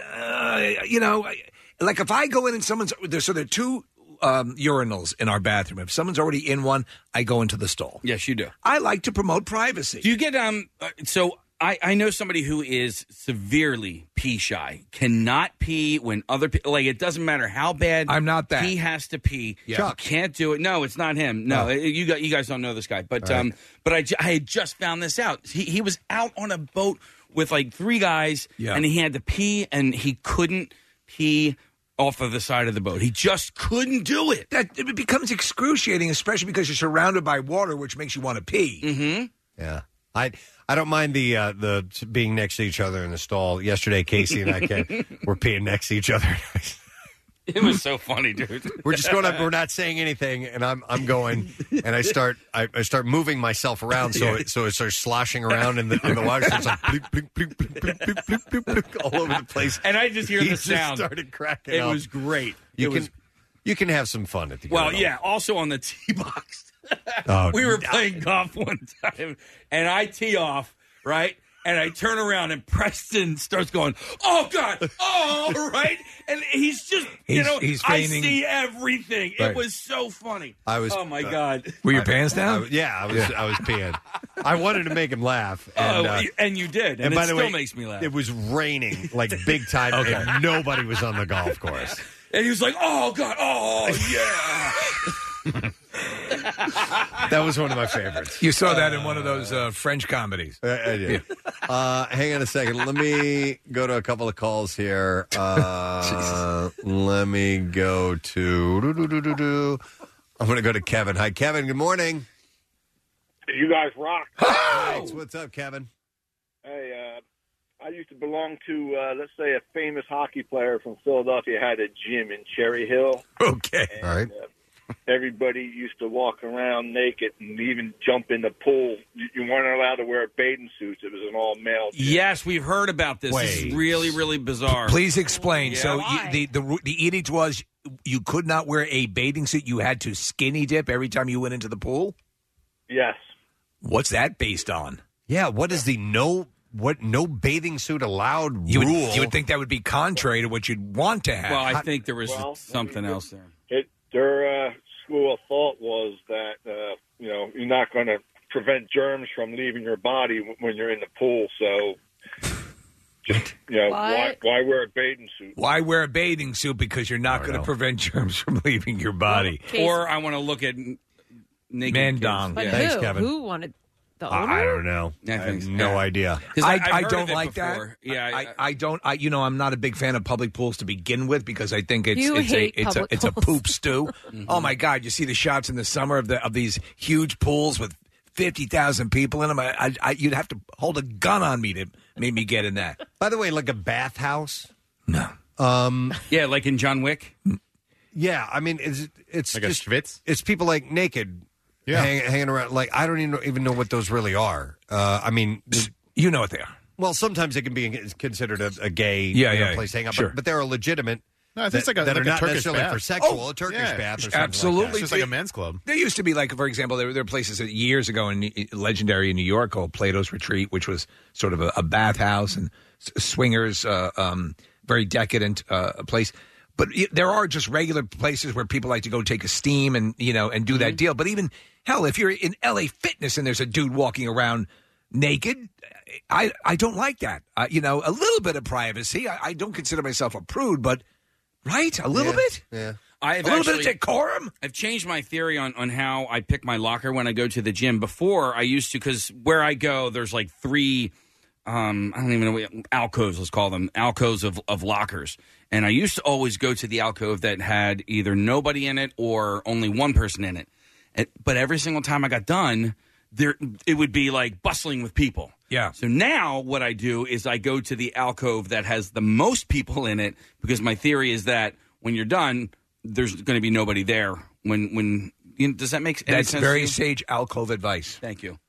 uh, you know, like if I go in and someone's there, so there are two um, urinals in our bathroom. If someone's already in one, I go into the stall. Yes, you do. I like to promote privacy. Do you get um? uh, So I I know somebody who is severely pee shy. Cannot pee when other pe- like it doesn't matter how bad. I'm not that. He has to pee. Yeah. Chuck can't do it. No, it's not him. No, Oh. you got you guys don't know this guy, but All right. um, but I, ju- I had just found this out. He he was out on a boat with like three guys, Yeah. and he had to pee, and he couldn't pee off of the side of the boat. He just couldn't do it. That it becomes excruciating, especially because you're surrounded by water, which makes you want to pee. Mm-hmm. Yeah, I I don't mind the uh, the being next to each other in the stall. Yesterday, Casey and I can, were peeing next to each other. It was so funny, dude. We're just going up. We're not saying anything, and I'm I'm going, and I start I, I start moving myself around, so it, so it starts sloshing around in the in the water. So it's like blink, blink, blink, blink, blink, blink, blink, blink, blink, all over the place. And I just hear He the just sound. started cracking It up. was great. You it can was, you can have some fun at the well, urinal. yeah. Also on the tee box, Oh, we were playing golf one time, and I tee off right. And I turn around, and Preston starts going, "Oh God, oh!" Right, and he's just, you He's- know, he's I feigning. see everything. Right. It was so funny. I was. oh my uh, God, Were your pants down? I- yeah, I was. I was peeing. I wanted to make him laugh, and, oh, uh, and you did, and, and it by the still way, makes me laugh. it was raining like big time, Okay. and nobody was on the golf course. And he was like, "Oh God, oh yeah." That was one of my favorites. You saw that in one of those uh, French comedies. I, I did. Uh, hang on a second. Let me go to a couple of calls here. Uh, let me go to. doo-doo-doo-doo-doo. I'm going to go to Kevin. Hi, Kevin. Good morning. You guys rock. Thanks. What's up, Kevin? Hey, uh, I used to belong to, uh, let's say, a famous hockey player from Philadelphia had a gym in Cherry Hill. Okay. All right. Uh, everybody used to walk around naked and even jump in the pool. You, you weren't allowed to wear bathing suits. It was an all-male gym. Yes, we've heard about this. This is Wait. really, really bizarre. Please explain. Yeah, so why? you, the, the the edict was you could not wear a bathing suit. You had to skinny dip every time you went into the pool. Yes. What's that based on? Yeah. What is the no? What no bathing suit allowed You rule? would, you would think that would be contrary to what you'd want to have. Well, I think there was Well, something else there. It, their uh, school of thought was that, uh, you know, you're not going to prevent germs from leaving your body w- when you're in the pool. So, just, you know, why, What? why wear a bathing suit? Why wear a bathing suit? Because you're not going to prevent germs from leaving your body. Or I want to look at n- naked Man kids. dong. But Yeah. Thanks, who? Kevin. Who wanted the I, owner? I don't know. I I think have so. no Yeah. idea. 'Cause I, I've I heard don't of it like before. that. Yeah, I, I- I don't. I you know I'm not a big fan of public pools to begin with because I think it's You it's hate a it's a public it's a pools. poop stew. Oh my God! You see the shots in the summer of the of these huge pools with fifty thousand people in them. I, I, I you'd have to hold a gun on me to make me get in that. By the way, like a bathhouse. No. Um. Yeah, like in John Wick. Yeah. I mean, it's it's Like a just schwitz? it's people like naked, Yeah. hang, hanging around. Like I don't even know, even know what those really are. Uh. I mean. You know what they are. Well, sometimes it can be considered a, a gay Yeah, you know, yeah, place to hang out, sure. but, but there are legitimate No, I think that, it's like a, that like are a not Turkish necessarily bath. for sexual, Oh, a Turkish yeah. bath or something Absolutely. like It's just like a men's club. There used to be, like, for example, there, there were places that years ago in legendary in New York called Plato's Retreat, which was sort of a, a bathhouse and s- swingers, uh, um, very decadent uh, place. But y- there are just regular places where people like to go take a steam and you know and do that deal. But even hell, if you're in L A Fitness and there's a dude walking around naked, I I don't like that. Uh, you know, a little bit of privacy. I, I don't consider myself a prude, but right, a little Yeah, bit. Yeah. I've A little actually, bit of decorum. I've changed my theory on, on how I pick my locker when I go to the gym. Before, I used to, because where I go, there's like three, um, I don't even know, what, alcoves, let's call them, alcoves of, of lockers. And I used to always go to the alcove that had either nobody in it or only one person in it. And, but every single time I got done, there it would be like bustling with people. Yeah. So now what I do is I go to the alcove that has the most people in it, because my theory is that when you're done, there's going to be nobody there. When when you know, does that make any That's sense? very to you? sage alcove advice. Thank you.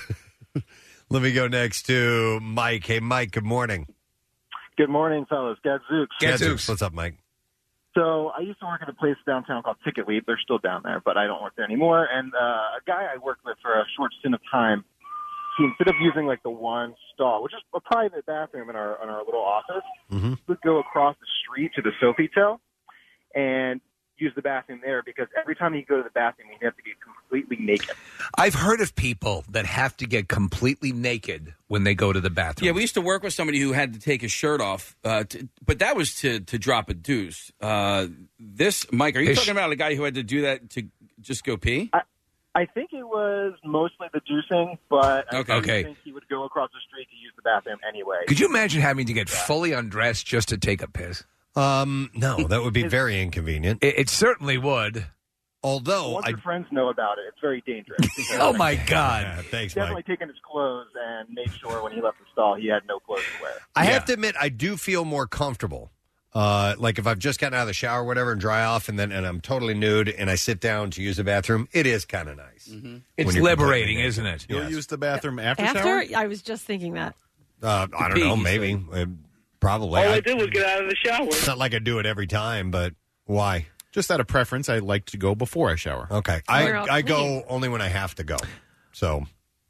Let me go next to Mike. Hey, Mike. Good morning. Good morning, fellas. Gadzooks. Gadzooks. What's up, Mike? So I used to work at a place downtown called Ticket Leap. They're still down there, but I don't work there anymore. And uh, a guy I worked with for a short stint of time, he instead of using like the one stall, which is a private bathroom in our in our little office, mm-hmm. would go across the street to the Sofitel and use the bathroom there, because every time he'd go to the bathroom, he'd have to get completely naked. I've heard of people that have to get completely naked when they go to the bathroom. Yeah, we used to work with somebody who had to take his shirt off, uh, to, but that was to to drop a deuce. Uh, this, Mike, are you His- talking about a guy who had to do that to just go pee? I, I think it was mostly the juicing, but I Okay. do Okay. think he would go across the street to use the bathroom anyway. Could you imagine having to get fully undressed just to take a piss? Um, no, that would be very inconvenient. It, it certainly would. Although, Once I, your friends know about it, it's very dangerous. Oh, my God. Yeah, thanks, Definitely Mike. taken his clothes and made sure when he left the stall he had no clothes to wear. I have to admit, I do feel more comfortable. Uh, like if I've just gotten out of the shower or whatever and dry off and then and I'm totally nude and I sit down to use the bathroom, it is kind of nice. Mm-hmm. When It's you're liberating, completely isn't naked. it? You'll Yes. use the bathroom after, After? shower? I was just thinking that. Uh, I don't pee, know, you maybe. Uh, probably. All I, I- did was get out of the shower. It's not like I do it every time, but why? Just out of preference, I like to go before I shower. Okay. We're I, all I clean. go only when I have to go. So,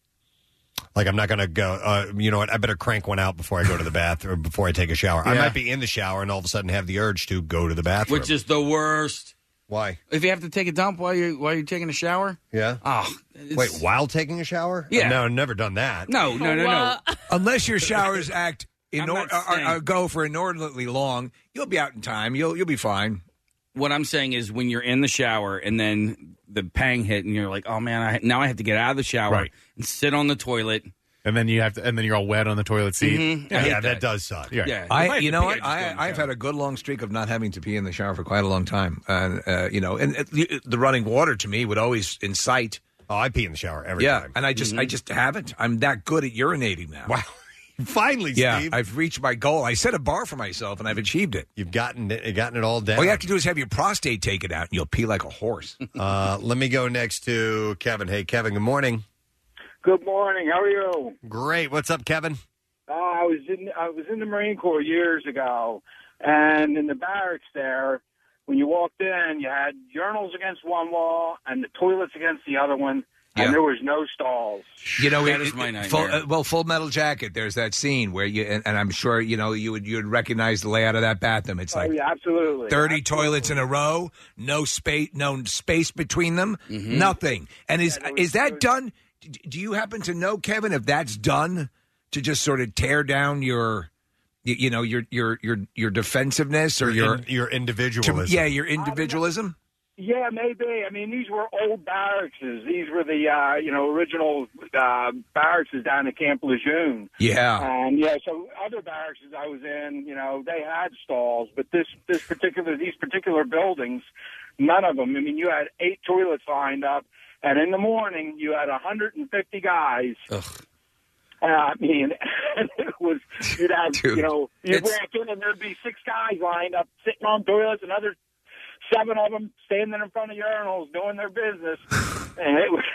like, I'm not going to go, uh, you know what, I better crank one out before I go to the bathroom, before I take a shower. I Yeah. might be in the shower and all of a sudden have the urge to go to the bathroom. Which is the worst. Why? If you have to take a dump while you're while you're taking a shower. Yeah. Oh, it's- Wait, while taking a shower? Yeah. No, I've never done that. No, no, no, no. Unless your showers act in I'm or, not or, saying- or go for inordinately long, you'll be out in time. You'll you'll be fine. What I'm saying is when you're in the shower and then the pang hit and you're like, oh man, I, now I have to get out of the shower Right. and sit on the toilet. And then you have to, and then you're all wet on the toilet seat. Mhm. Yeah, I hate that. that. does suck. Yeah. Yeah. I, If have you to know pee, what? just go in I, the I've shower. had a good long streak of not having to pee in the shower for quite a long time, and uh, you know, and uh, the, the running water to me would always incite. Oh, I pee in the shower every yeah, time. and I just, I just haven't. I'm that good at urinating now. Wow. Finally, Yeah, Steve. I've reached my goal. I set a bar for myself, and I've achieved it. You've gotten it, gotten it all down. All you have to do is have your prostate taken out, and you'll pee like a horse. uh, let me go next to Kevin. Hey, Kevin, good morning. Good morning. How are you? Great. What's up, Kevin? Uh, I was in I was in the Marine Corps years ago, and in the barracks there, when you walked in, you had urinals against one wall and the toilets against the other one, and Yeah. there was no stalls. You know, That it- is my it- nightmare. full, uh, well, Full Metal Jacket. There's that scene where you, and, and I'm sure you know you would you would recognize the layout of that bathroom. It's like oh, yeah, absolutely. thirty Absolutely. toilets in a row, no space, no space between them, Mhm. nothing. And is Yeah, there was- is there that was- done? D- Do you happen to know, Kevin, if that's done to just sort of tear down your, you, you know, your your your your defensive-ness or your, in- your to- individualism. yeah, your individualism? Yeah, maybe. I mean, these were old barracks. These were the uh, you know original uh, barracks down at Camp Lejeune. Yeah. And yeah, so other barracks I was in, you know, they had stalls, but this this particular these particular buildings, none of them. I mean, you had eight toilets lined up, and in the morning you had one hundred fifty guys. Ugh. Uh, I mean, it was you'd have Dude, you know you'd it's- walk in and there'd be six guys lined up sitting on toilets, another seven of them standing in front of urinals doing their business, and it was.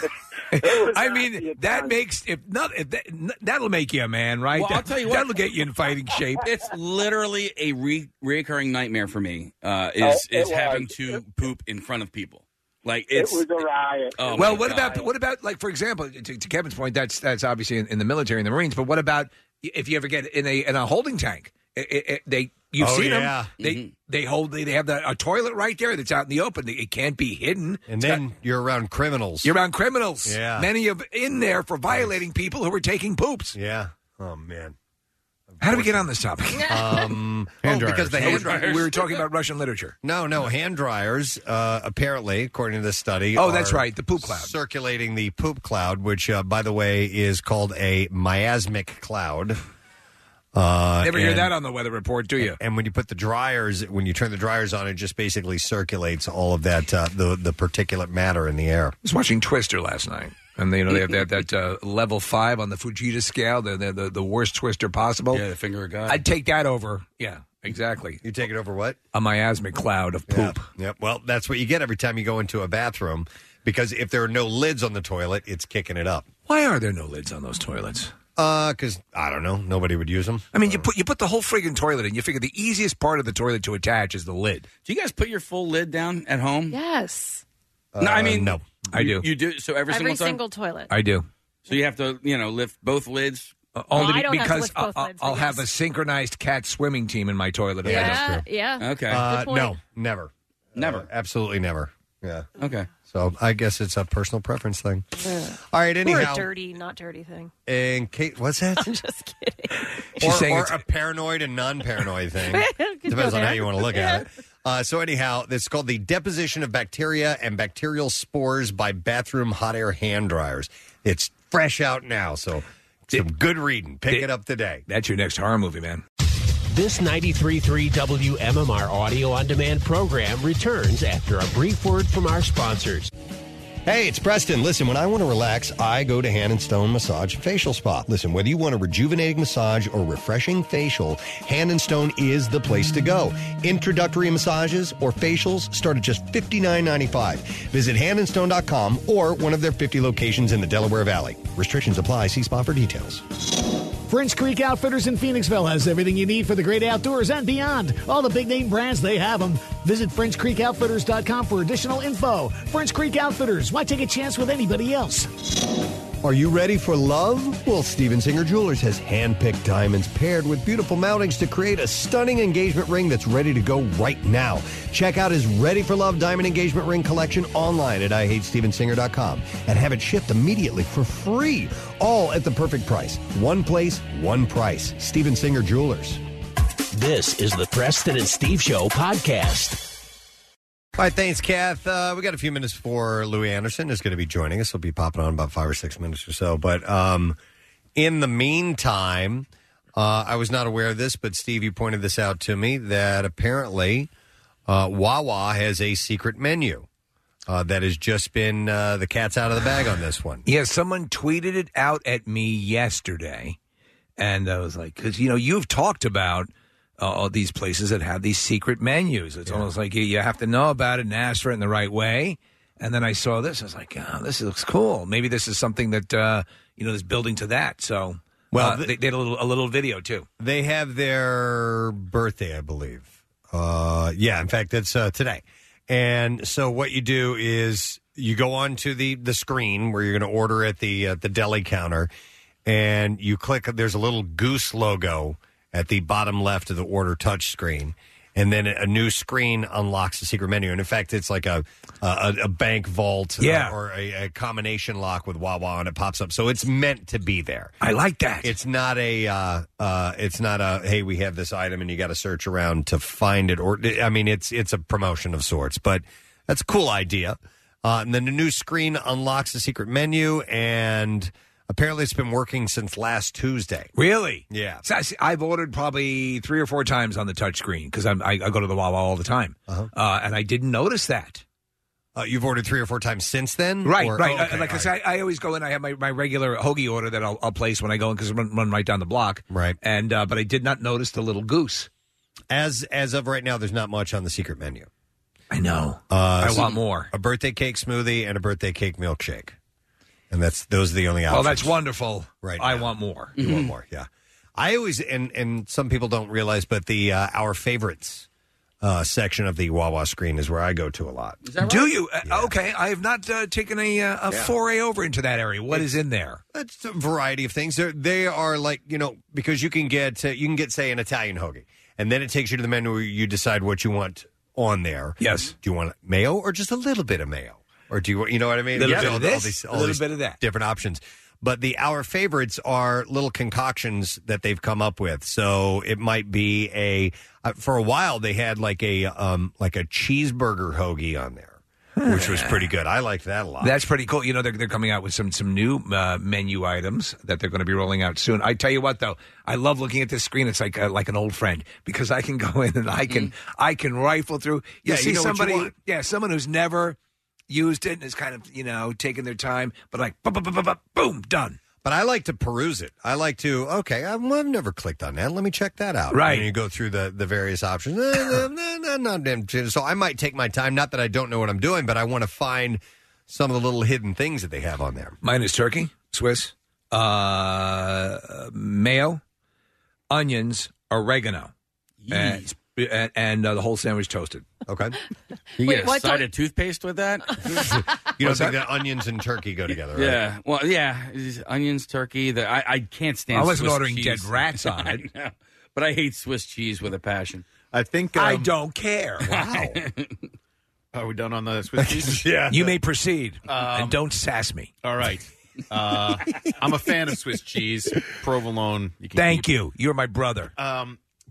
it was I nasty mean, at that times. makes if not if that, that'll make you a man, right? Well, I'll That- tell you what. that'll get you in fighting shape. It's literally a re- reoccurring nightmare for me. Uh, is Oh, it is having was. to poop in front of people. Like It it's was a riot. Oh, well, my what God. about what about like for example, to, to Kevin's point, that's that's obviously in, in the military and the Marines. But what about if you ever get in a in a holding tank? It, it, it, they you've Oh, seen yeah. them. They Mhm. they hold they, they have the, a toilet right there that's out in the open. It can't be hidden. And It's then got- you're around criminals. you're around criminals. Yeah. Many of in there for violating people who were taking poops. Yeah. Oh, man. How do we get on this topic? Um, Hand oh, because dryers. the hand dryers. we were talking about Russian literature. No, no, hand dryers, uh, apparently, according to this study. Oh, that's are right, the poop cloud. Circulating the poop cloud, which, uh, by the way, is called a miasmic cloud. Uh, Never hear and- that on the weather report, do you? And when you put the dryers, when you turn the dryers on, it just basically circulates all of that, uh, the, the particulate matter in the air. I was watching Twister last night, and they, you know they have that, that uh, level five on the Fujita scale, the the, the, the worst Twister possible. Yeah, the finger of God. I'd take that over. Yeah, exactly. You take it over what? A miasmic cloud of poop. Yeah. Yep. Well, that's what you get every time you go into a bathroom, because if there are no lids on the toilet, it's kicking it up. Why are there no lids on those toilets? Uh, because I don't know, nobody would use them. I mean, you put you put the whole friggin' toilet in. You figure the easiest part of the toilet to attach is the lid. Do you guys put your full lid down at home? Yes. No, I mean no. I you- do. You do so every, Every single time. single toilet. I do. So you have to, you know, lift both lids. Uh, only I don't have to because lift both I'll, lids, I'll but have yes. a synchronized cat swimming team in my toilet. if I yeah, don't. yeah. Okay. Uh, Good point. no, never. Never. Uh, absolutely never. Yeah. Okay. So I guess it's a personal preference thing. All right, Or anyhow. a dirty, not dirty thing. And Kate, what's that? I'm just kidding. She's or saying or it's- a paranoid and non-paranoid thing. Could go Depends on how there. you want to look Yeah. at it. Uh, so anyhow, it's called the deposition of bacteria and bacterial spores by bathroom hot air hand dryers. It's fresh out now, so some good reading. Pick it up today. That's your next horror movie, man. This ninety-three point three W M M R audio on demand program returns after a brief word from our sponsors. Hey, it's Preston. Listen, when I want to relax, I go to Hand and Stone Massage and Facial Spa. Listen, whether you want a rejuvenating massage or refreshing facial, Hand and Stone is the place to go. Introductory massages or facials start at just fifty-nine ninety-five. Visit hand and stone dot com or one of their fifty locations in the Delaware Valley. Restrictions apply. See spa for details. French Creek Outfitters in Phoenixville has everything you need for the great outdoors and beyond. All the big name brands, they have them. Visit French Creek Outfitters dot com for additional info. French Creek Outfitters, why take a chance with anybody else? Are you ready for love? Well, Steven Singer Jewelers has hand-picked diamonds paired with beautiful mountings to create a stunning engagement ring that's ready to go right now. Check out his Ready for Love diamond engagement ring collection online at I hate steven singer dot com and have it shipped immediately for free, all at the perfect price. One place, one price. Steven Singer Jewelers. This is the Preston and Steve Show podcast. All right, thanks, Kath. Uh, we got a few minutes before Louis Anderson is going to be joining us. He'll be popping on about five or six minutes or so. But um, in the meantime, uh, I was not aware of this, but Steve, you pointed this out to me, that apparently uh, Wawa has a secret menu uh, that has just been uh, the cat's out of the bag on this one. Yeah, someone tweeted it out at me yesterday, and I was like, because, you know, you've talked about Uh, all these places that have these secret menus. It's yeah. almost like you, you have to know about it and ask for it in the right way. And then I saw this. I was like, oh, this looks cool. Maybe this is something that, uh, you know, is building to that. So, well, uh, they, they did a little, a little video, too. They have their birthday, I believe. Uh, yeah, in fact, that's uh, today. And so what you do is you go on to the, the screen where you're going to order at the, uh, the deli counter, and you click. There's a little goose logo at the bottom left of the order touch screen, and then a new screen unlocks the secret menu. And in fact, it's like a a, a bank vault yeah. uh, or a, a combination lock with Wawa, and it pops up. So it's meant to be there. I like that. It's not a uh, uh, it's not a hey, we have this item and you got to search around to find it. Or I mean, it's it's a promotion of sorts, but that's a cool idea. Uh, and then the new screen unlocks the secret menu, and apparently it's been working since last Tuesday. Really? Yeah. So I- I've ordered probably three or four times on the touch screen because I, I go to the Wawa all the time. Uh-huh. Uh, and I didn't notice that. Uh, you've ordered three or four times since then? Right, Or- right. oh, okay, Uh, like I all said, I, I always go in. I have my, my regular hoagie order that I'll, I'll place when I go in because I run, run right down the block. Right. And uh, But I did not notice the little goose. As as of right now, there's not much on the secret menu. I know. Uh, I want more. A birthday cake smoothie and a birthday cake milkshake. And that's those are the only options. Oh, that's wonderful. Right. I now. want more. You want more, yeah. I always, and, and some people don't realize, but the uh, Our Favorites uh, section of the Wawa screen is where I go to a lot. Do you? Uh, Okay. I have not uh, taken a, uh, a Yeah. foray over into that area. What is in there? It's a variety of things. They're, they are like, you know, because you can get, uh, you can get, say, an Italian hoagie, and then it takes you to the menu where you decide what you want on there. Yes. Do you want mayo or just a little bit of mayo? Or do you, you know what I mean? Little You bit have of all- all this, these- a all little these bit of that. Different options. But the Our Favorites are little concoctions that they've come up with. So it might be a, uh, for a while they had like a, um, like a cheeseburger hoagie on there, which was pretty good. I liked that a lot. That's pretty cool. You know, they're, they're coming out with some some new uh, menu items that they're going to be rolling out soon. I tell you what, though, I love looking at this screen. It's like uh, like an old friend because I can go in and I can I can rifle through. You Yeah, see you know what you somebody, want. yeah, someone who's never used it and is kind of you know taking their time, but like bu- bu- bu- bu- bu- boom, done. But I like to peruse it. I like to, okay, I've, I've never clicked on that. Let me check that out. Right. And you go through the, the various options. Eh, nah, nah, nah, nah. So I might take my time. Not that I don't know what I'm doing, but I want to find some of the little hidden things that they have on there. Mine is turkey, Swiss, uh, mayo, onions, oregano, and, and, and uh, the whole sandwich toasted. Okay. You Wait, get a what? side Don't- of toothpaste with that? You don't think that onions and turkey go together, right? Yeah. Well, yeah. It's onions, turkey. The, I, I can't stand I wasn't Swiss ordering cheese. dead rats on it. I know. But I hate Swiss cheese with a passion. I think I um, don't care. Wow. Are we done on the Swiss cheese? Yeah. You may proceed, Um, and don't sass me. All right. Uh, I'm a fan of Swiss cheese, provolone. You can Thank keep. you. You're my brother. Um,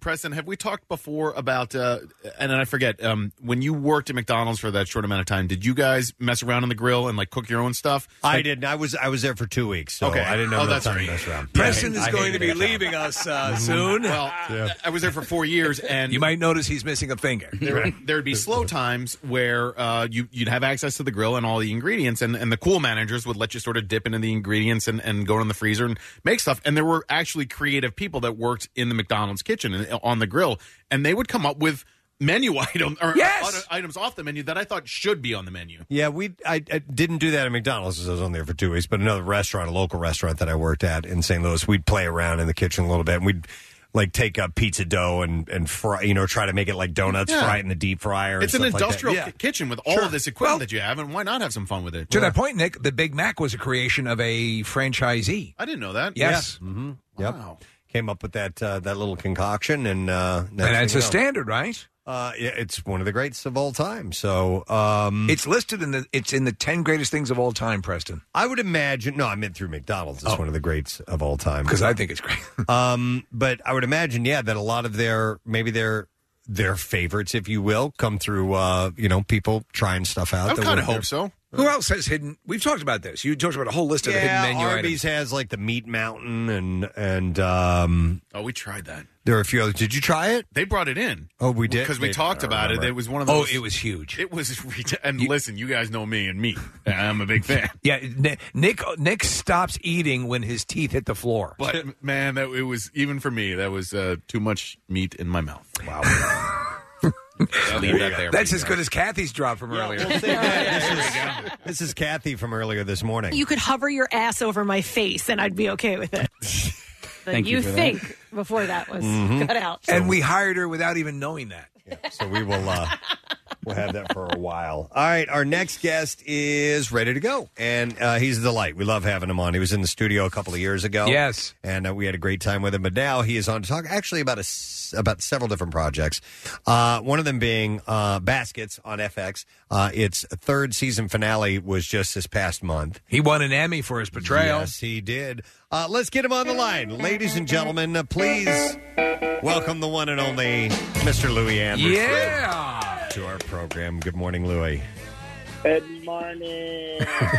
Preston, have we talked before about, uh, and I forget, um, when you worked at McDonald's for that short amount of time, did you guys mess around on the grill and like cook your own stuff? I Like- didn't. I was I was there for two weeks, so Okay. I didn't know Oh, that that's time right. to mess around. Preston Yeah, I- is I going to hated be it. leaving us uh, soon. Well, I was there for four years, and you might notice he's missing a finger. There, there'd be slow times where uh, you, you'd have access to the grill and all the ingredients, and, and the cool managers would let you sort of dip into the ingredients and, and go in the freezer and make stuff. And there were actually creative people that worked in the McDonald's kitchen and on the grill, and they would come up with menu item or Yes! other items off the menu that I thought should be on the menu. Yeah, we I, I didn't do that at McDonald's because I was on there for two weeks, but another restaurant, a local restaurant that I worked at in Saint Louis, we'd play around in the kitchen a little bit, and we'd like take up pizza dough and and fry, you know, try to make it like donuts, Yeah. fry it in the deep fryer. It's and an stuff like that. industrial Yeah. ki- kitchen with all Sure. of this equipment Well- that you have, and why not have some fun with it? To that point, Nick, the Big Mac was a creation of a franchisee. I didn't know that. Yes. Yeah. Mm-hmm. Yep. Came up with that uh, that little concoction, and uh, And it's a standard, right? Uh, yeah, it's one of the greats of all time. So um, It's listed in the it's in the ten greatest things of all time, Preston. I would imagine. No, I meant through McDonald's. It's one of the greats of all time Because I think it's great. um, but I would imagine, yeah, that a lot of their maybe their their favorites, if you will, come through. Uh, you know, people trying stuff out. I that kind of weren't hope there. so. Who else has hidden? We've talked about this. You talked about a whole list of the hidden Yeah, menu Arby's items. has like the Meat Mountain, and and um, Oh, we tried that. there are a few others. Did you try it? They brought it in. Oh, we did Because we Maybe. talked I don't about it. remember. It was one of Oh, those. it was huge. It was, and listen, you guys know me and meat. I'm a big fan. Yeah, Ni- Nick Nick stops eating when his teeth hit the floor. But man, that it was even for me. That was uh, too much meat in my mouth. Wow. I'll leave that there. That's as good as Kathy's drop from earlier. We'll say that. This is, this is Kathy from earlier this morning. You could hover your ass over my face, and I'd be okay with it. But Thank you you for that. think before that was Mhm. cut out. And we hired her without even knowing that. So we will uh, we'll have that for a while. All right, our next guest is ready to go, and uh, he's a delight. We love having him on. He was in the studio a couple of years ago. Yes. and uh, we had a great time with him. But now he is on to talk actually about a s about several different projects. Uh, one of them being uh, Baskets on F X. Uh, its third season finale was just this past month. He won an Emmy for his portrayal. Yes, he did. Uh, let's get him on the line, ladies and gentlemen. Uh, please welcome the one and only Mister Louis Anderson. Yeah. To our program. Good morning, Louis. Good morning.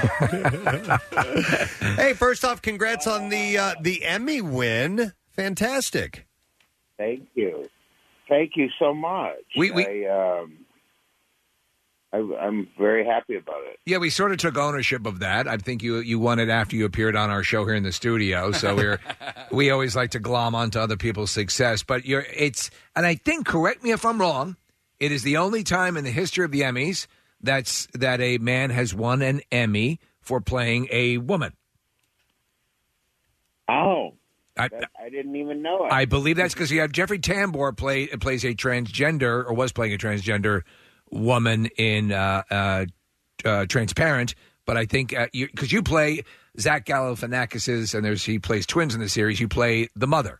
Hey, first off, congrats on the uh, the Emmy win. Fantastic. Thank you. Thank you so much. We- we- I, um, I, I'm very happy about it. Yeah, we sort of took ownership of that. I think you you won it after you appeared on our show here in the studio. So we're we always like to glom onto other people's success. But you're it's and I think, correct me if I'm wrong, it is the only time in the history of the Emmys that's that a man has won an Emmy for playing a woman. Oh, I, that, I didn't even know it. I believe that's because you have Jeffrey Tambor play plays a transgender or was playing a transgender woman in uh, uh, uh, Transparent. But I think because you, 'cause you play Zach Galifianakis's and there's he plays twins in the series. You play the mother.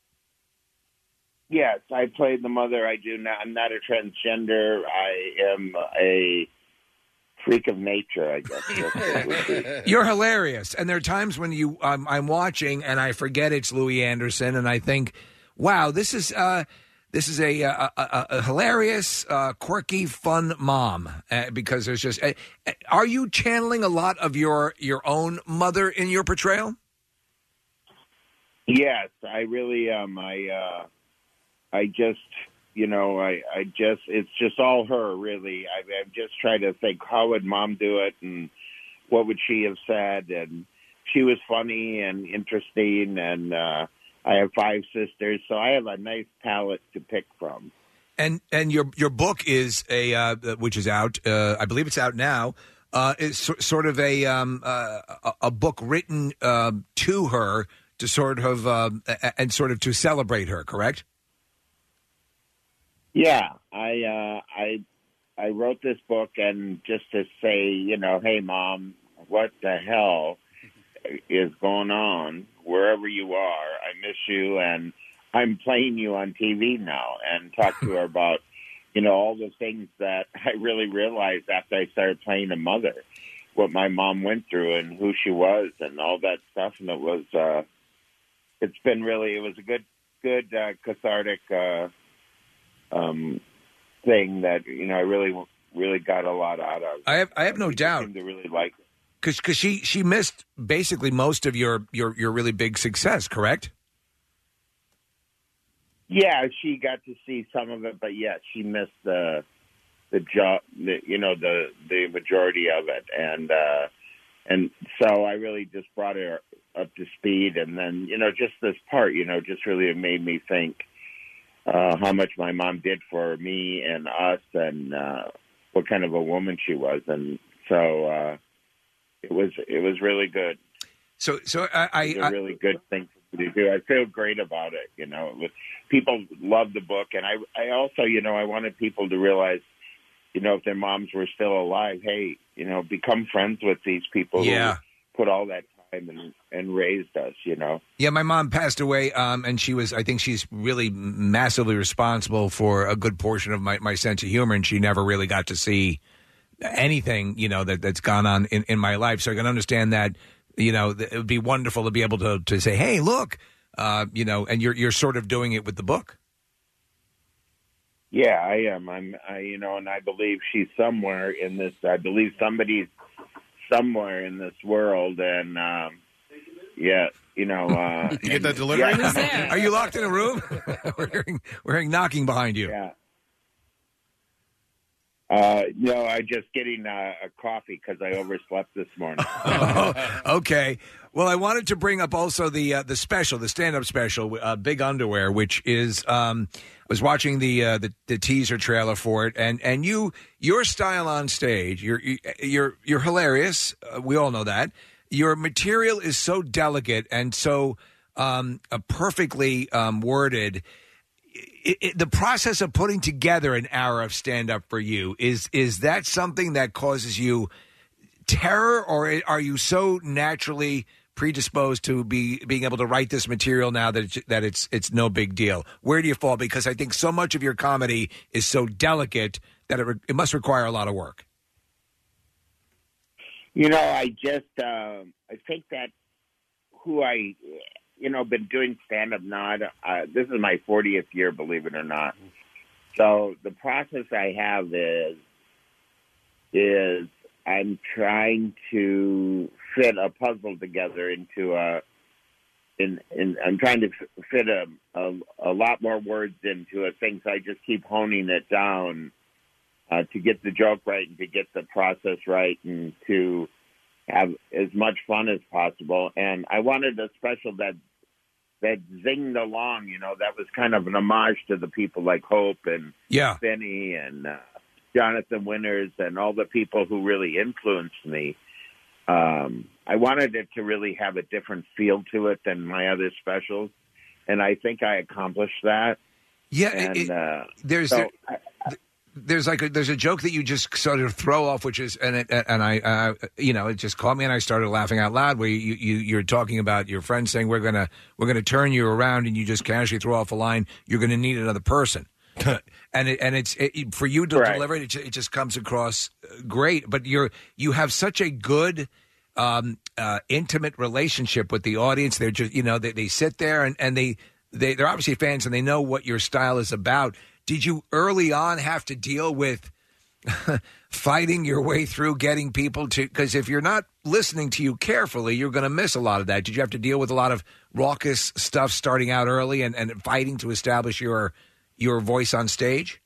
Yes, I played the mother. I do not. I'm not a transgender. I am a freak of nature, I guess. That's what it would be. You're hilarious, and there are times when you um, I'm watching and I forget it's Louis Anderson, and I think, wow, this is uh, this is a, a, a, a hilarious, uh, quirky, fun mom uh, because there's just. Uh, are you channeling a lot of your your own mother in your portrayal? Yes, I really am. I uh, I just, you know, I, I just, it's just all her, really. I, I'm just trying to think, how would Mom do it, and what would she have said? And she was funny and interesting, and uh, I have five sisters, so I have a nice palette to pick from. And and your your book is a uh, which is out. Uh, I believe it's out now. Uh, it's so, sort of a um, uh, a, a book written uh, to her to sort of um, a- and sort of to celebrate her. Correct? Yeah, I uh, I I wrote this book, and just to say, you know, hey, Mom, what the hell is going on wherever you are? I miss you, and I'm playing you on T V now, and talk to her about, you know, all the things that I really realized after I started playing a mother, what my mom went through and who she was and all that stuff. And it was, uh, it's been really, it was a good, good uh, cathartic uh, um, thing that you know I really really got a lot out of. I have I have no doubt. Seemed to really like it. Because because she she missed basically most of your your your really big success, correct? Yeah, she got to see some of it, but yeah, she missed the the job, the, you know, the the majority of it, and uh, and so I really just brought her up to speed, and then you know, just this part, you know, just really made me think uh, how much my mom did for me and us, and uh, what kind of a woman she was, and so uh, it was it was really good. So so I, I it was a really good thing for me to do. I feel great about it. You know, it was, people love the book, and I I also you know I wanted people to realize, you know, if their moms were still alive, hey, you know, become friends with these people Yeah. who put all that time and, and raised us, you know. Yeah, my mom passed away, um, and she was, I think she's really massively responsible for a good portion of my, my sense of humor, and she never really got to see anything, you know, that, that's gone on in, in my life. So I can understand that, you know, it would be wonderful to be able to, to say, hey, look, uh, you know, and you're you're sort of doing it with the book. Yeah, I am. I'm, I, you know, and I believe she's somewhere in this. I believe somebody's somewhere in this world, and um, yeah, you know. Uh, you get that delivery? Yeah. Are you locked in a room? we're hearing we're hearing knocking behind you. Yeah. Uh, no, I just getting uh, a coffee because I overslept this morning. Okay. Well, I wanted to bring up also the uh, the special, the stand up special, uh, Big Underwear, which is. Um, I was watching the, uh, the the teaser trailer for it, and, and you your style on stage, you're you're you're hilarious. Uh, we all know that. Your material is so delicate and so um, uh, perfectly um, worded. It, it, the process of putting together an hour of stand up for you is is that something that causes you terror, or are you so naturally predisposed to be being able to write this material now that it's, that it's it's no big deal? Where do you fall? Because I think so much of your comedy is so delicate that it, re- it must require a lot of work. You know, I just uh, I think that who I you know been doing stand up now. Uh, this is my fortieth year, believe it or not. So the process I have is is I'm trying to fit a puzzle together into a. In, in I'm trying to fit a, a a lot more words into a thing, so I just keep honing it down uh, to get the joke right and to get the process right and to have as much fun as possible. And I wanted a special that that zinged along, you know, that was kind of an homage to the people like Hope and yeah. Benny and uh, Jonathan Winters and all the people who really influenced me. Um, I wanted it to really have a different feel to it than my other specials, and I think I accomplished that. Yeah, and, it, uh, there's so there, there's like a, there's a joke that you just sort of throw off, which is and it, and I uh, you know it just caught me and I started laughing out loud. Where you, you you're talking about your friend saying we're gonna we're gonna turn you around, and you just casually throw off a line. You're gonna need another person. And it, and it's it, for you to Right. deliver it. It, ju- it just comes across great. But you're you have such a good, um, uh, intimate relationship with the audience. They're just you know they, they sit there and, and they they they're obviously fans and they know what your style is about. Did you early on have to deal with fighting your way through getting people to? Because if you're not listening to you carefully, you're going to miss a lot of that. Did you have to deal with a lot of raucous stuff starting out early and, and fighting to establish your your voice on stage?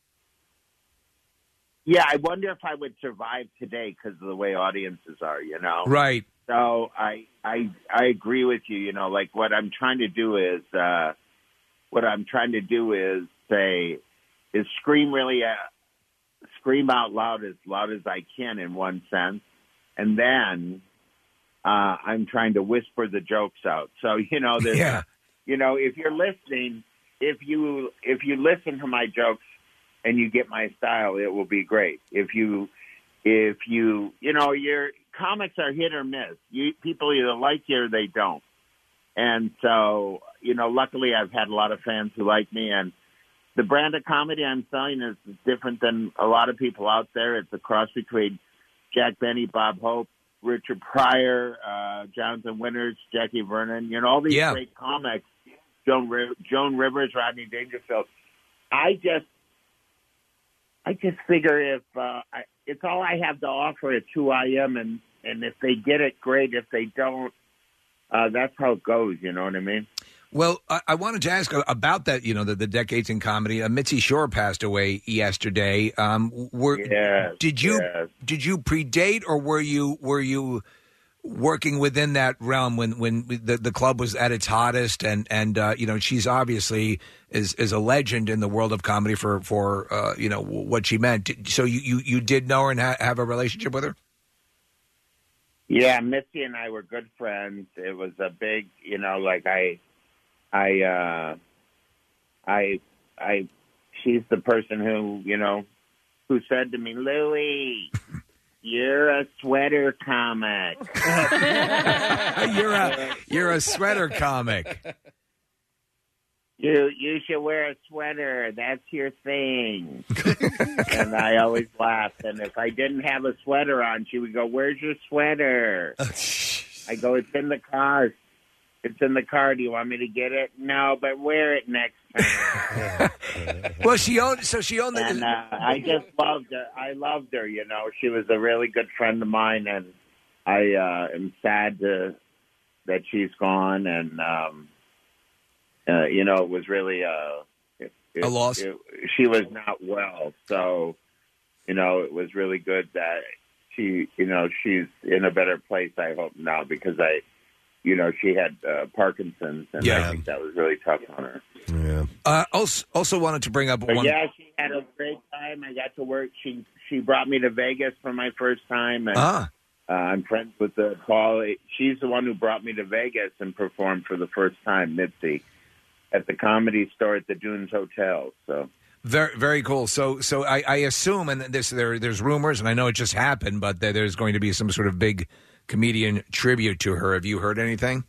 Yeah, I wonder if I would survive today because of the way audiences are, you know? Right. So I, I, I agree with you. You know, like what I'm trying to do is, uh, what I'm trying to do is say, is scream really, uh, scream out loud as loud as I can in one sense, and then uh, I'm trying to whisper the jokes out. So you know, there's, yeah. you know, if you're listening. If you if you listen to my jokes and you get my style, it will be great. If you if you you know your comics are hit or miss. You people either like you or they don't. And so you know, luckily I've had a lot of fans who like me, and the brand of comedy I'm selling is different than a lot of people out there. It's a cross between Jack Benny, Bob Hope, Richard Pryor, uh, Jonathan Winters, Jackie Vernon. You know, all these Yeah. great comics Joan Ri- Joan Rivers, Rodney Dangerfield. I just, I just figure if uh, I, it's all I have to offer, it's who I am, and and if they get it, great. If they don't, uh, that's how it goes. You know what I mean? Well, I, I wanted to ask about that. You know, the, the decades in comedy. Uh, Mitzi Shore passed away yesterday. Um, were Yes, did you yes. did you predate, or were you were you working within that realm when when the, the club was at its hottest? And and uh, you know, she's obviously is is a legend in the world of comedy for for uh, you know what she meant. So you you, you did know her and ha- have a relationship with her? Yeah, Missy and I were good friends. It was a big, you know, like I, I, uh, I, I, she's the person who, you know, who said to me, Louie, you're a sweater comic. you're a you're a sweater comic. You you should wear a sweater. That's your thing. And I always laughed. And if I didn't have a sweater on, she would go, "Where's your sweater?" I go, "It's in the car. It's in the car. Do you want me to get it?" "No, but wear it next time." Well, she owned. So she owned. The, and uh, I just loved her. I loved her. You know, she was a really good friend of mine, and I uh, am sad to, that she's gone. And um, uh, you know, it was really uh, it, it, a loss. It, she was not well, so you know, it was really good that she, you know, she's in a better place. I hope now, because I, you know, she had uh, Parkinson's, and Yeah. I think that was really tough on her. Yeah. Uh, also, also wanted to bring up But one. yeah, she had a great time. I got to work. She she brought me to Vegas for my first time, and Ah. uh, I'm friends with the Paul. She's the one who brought me to Vegas and performed for the first time, Mitzi, at the Comedy Store at the Dunes Hotel. So Very, very cool. So, so I, I assume, and this there, there's rumors, and I know it just happened, but there, there's going to be some sort of big comedian tribute to her. Have you heard anything?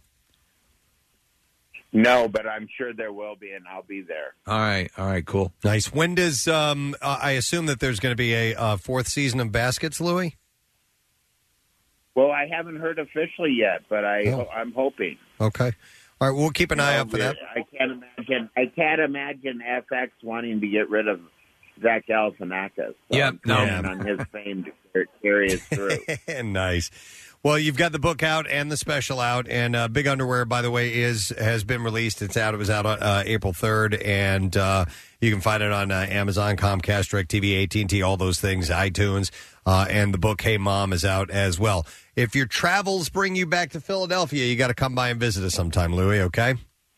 no, but I'm sure there will be, and I'll be there. All right, all right, cool. Nice. When does um? Uh, I assume that there's going to be a uh, fourth season of Baskets, Louie. Well, I haven't heard officially yet, but I Oh. I'm hoping. Okay. All right. We'll keep an eye out for that. I can't imagine. I can't imagine F X wanting to get rid of Zach Galifianakis. So Yep, I'm no. counting on his fame to carry us through. Nice. Well, you've got the book out and the special out, and uh, Big Underwear, by the way, is has been released. It's out. It was out on uh, April third, and uh, you can find it on uh, Amazon, Comcast, DirecTV, A T and T, all those things, iTunes, uh, and the book Hey Mom is out as well. If your travels bring you back to Philadelphia, you got to come by and visit us sometime, Louie. Okay.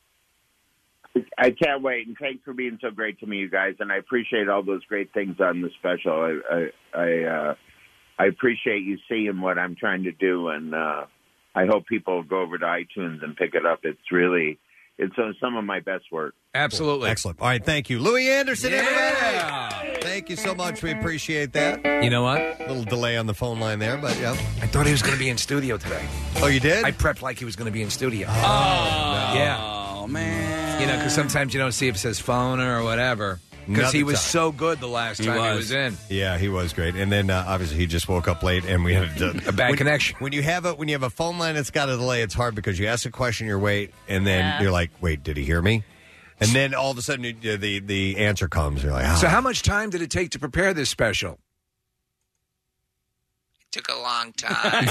I can't wait, and thanks for being so great to me, you guys. And I appreciate all those great things on the special. I I I, uh, I appreciate you seeing what I'm trying to do, and uh, I hope people go over to iTunes and pick it up. It's really it's uh, some of my best work. Absolutely. Excellent. All right. Thank you. Louie Anderson, everybody. Thank you so much. We appreciate that. You know what? A little delay on the phone line there, but yeah. I thought he was going to be in studio today. Oh, you did? I prepped like he was going to be in studio. Oh, yeah. Oh, man. You know, because sometimes you don't see if it says phone or whatever. Because he Another was time. so good the last He time he was. was in. Yeah, he was great. And then uh, obviously he just woke up late, and we had a, A bad when, connection. When you have a when you have a phone line that's got a delay, it's hard because you ask a question, you wait, and then Yeah. you're like, "Wait, did he hear me?" And then all of a sudden you, the the answer comes. You're like, ah. So how much time did it take to prepare this special? Took a long time.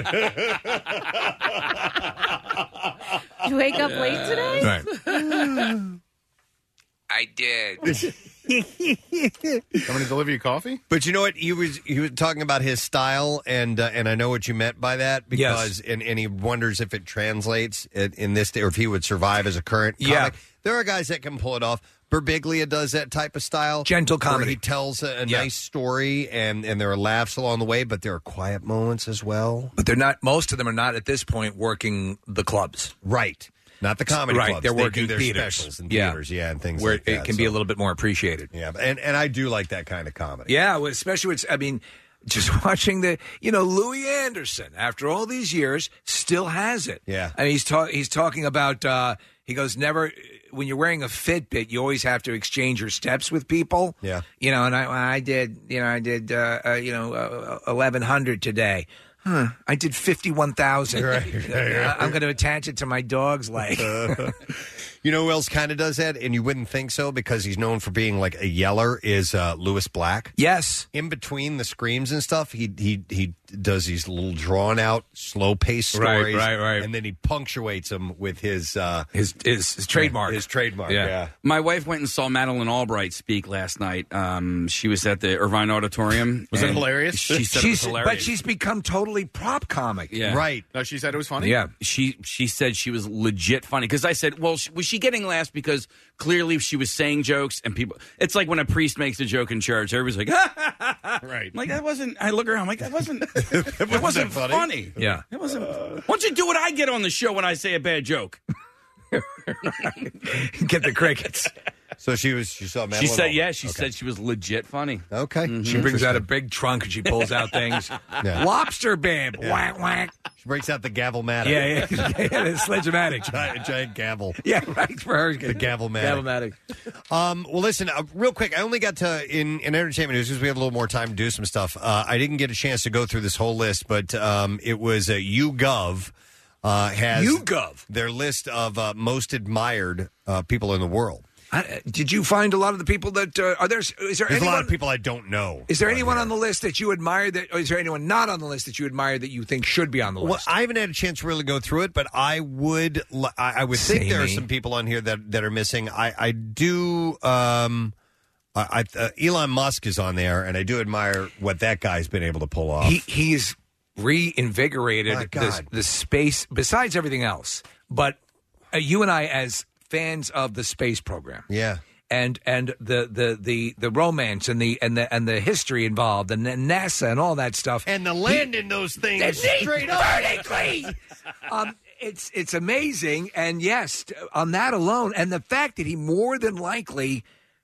You wake up late today? Right. I did. I'm going to deliver you coffee? But you know what? He was he was talking about his style, and uh, and I know what you meant by that because and, and he wonders if it translates in, in this day or if he would survive as a current comic. Yeah. There are guys that can pull it off. Birbiglia does that type of style, Gentle where comedy. he tells a, a Yeah. nice story, and and there are laughs along the way, but there are quiet moments as well. But they're not. Most of them are not at this point working the clubs. Right. Not the comedy right. clubs. They're They working do their theaters. specials and Yeah. theaters, yeah, and things where like it that, can be so. a little bit more appreciated. Yeah, and and I do like that kind of comedy. Yeah, well, especially with, I mean, just watching the, you know, Louis Anderson, after all these years, still has it. Yeah. And he's, ta- he's talking about, uh, he goes, never, when you're wearing a Fitbit, you always have to exchange your steps with people. Yeah. You know, and I, I did, you know, I did, uh, uh, you know, uh, eleven hundred today. Huh, I did fifty-one thousand. Right, right, right. I'm going to attach it to my dog's leg. You know who else kind of does that, and you wouldn't think so because he's known for being like a yeller, is uh, Lewis Black. Yes. In between the screams and stuff, he he he does these little drawn-out, slow-paced Right, stories. right, right. And then he punctuates them with his... Uh, his, his his trademark. His trademark, yeah. My wife went and saw Madeleine Albright speak last night. Um, she was at the Irvine Auditorium. Was it and hilarious? She said she's, it was hilarious. But she's become totally prop comic. Yeah. Right. No, she said it was funny? Yeah. She she said she was legit funny. Because I said, well, she, was she getting laughs because clearly she was saying jokes and people... It's like when a priest makes a joke in church. Everybody's like, ha, ha, ha, ha. Right. Like, that wasn't... I look around, I'm like, that wasn't... It wasn't funny. funny. Yeah. It wasn't... Why don't you do what I get on the show when I say a bad joke? Get the crickets. So she was. She saw Madeline She said, Albright. yeah, she Okay. said she was legit funny. Okay. She brings out a big trunk and she pulls out things. Yeah. Lobster bib. Whack, whack. She breaks out the gavel-matic. Yeah, yeah. yeah the sledge-o-matic. giant, giant gavel. Yeah, right. For her. The gavel-matic. Gavel-matic. Um, well, listen, uh, real quick, I only got to, in, in entertainment news, because we have a little more time to do some stuff, uh, I didn't get a chance to go through this whole list, but um, it was uh, YouGov uh, has YouGov. their list of uh, most admired uh, people in the world. I, did you find a lot of the people that uh, are there? Is there There's anyone, a lot of people I don't know. Is there anyone on the list that you admire? That or is there anyone not on the list that you admire that you think should be on the Well, list? I haven't had a chance to really go through it, but I would. li- I, I would think there are Samey. some people on here that, that are missing. I I do. Um, I, I uh, Elon Musk is on there, and I do admire what that guy's been able to pull off. He he's reinvigorated My the, God. the space. Besides everything else, but uh, you and I, as fans of the space program, yeah. and and the, the, the, the romance and the and the and the history involved and the NASA and all that stuff, and the landing those things straight up. vertically. um, it's it's amazing, and yes, on that alone, and the fact that he more than likely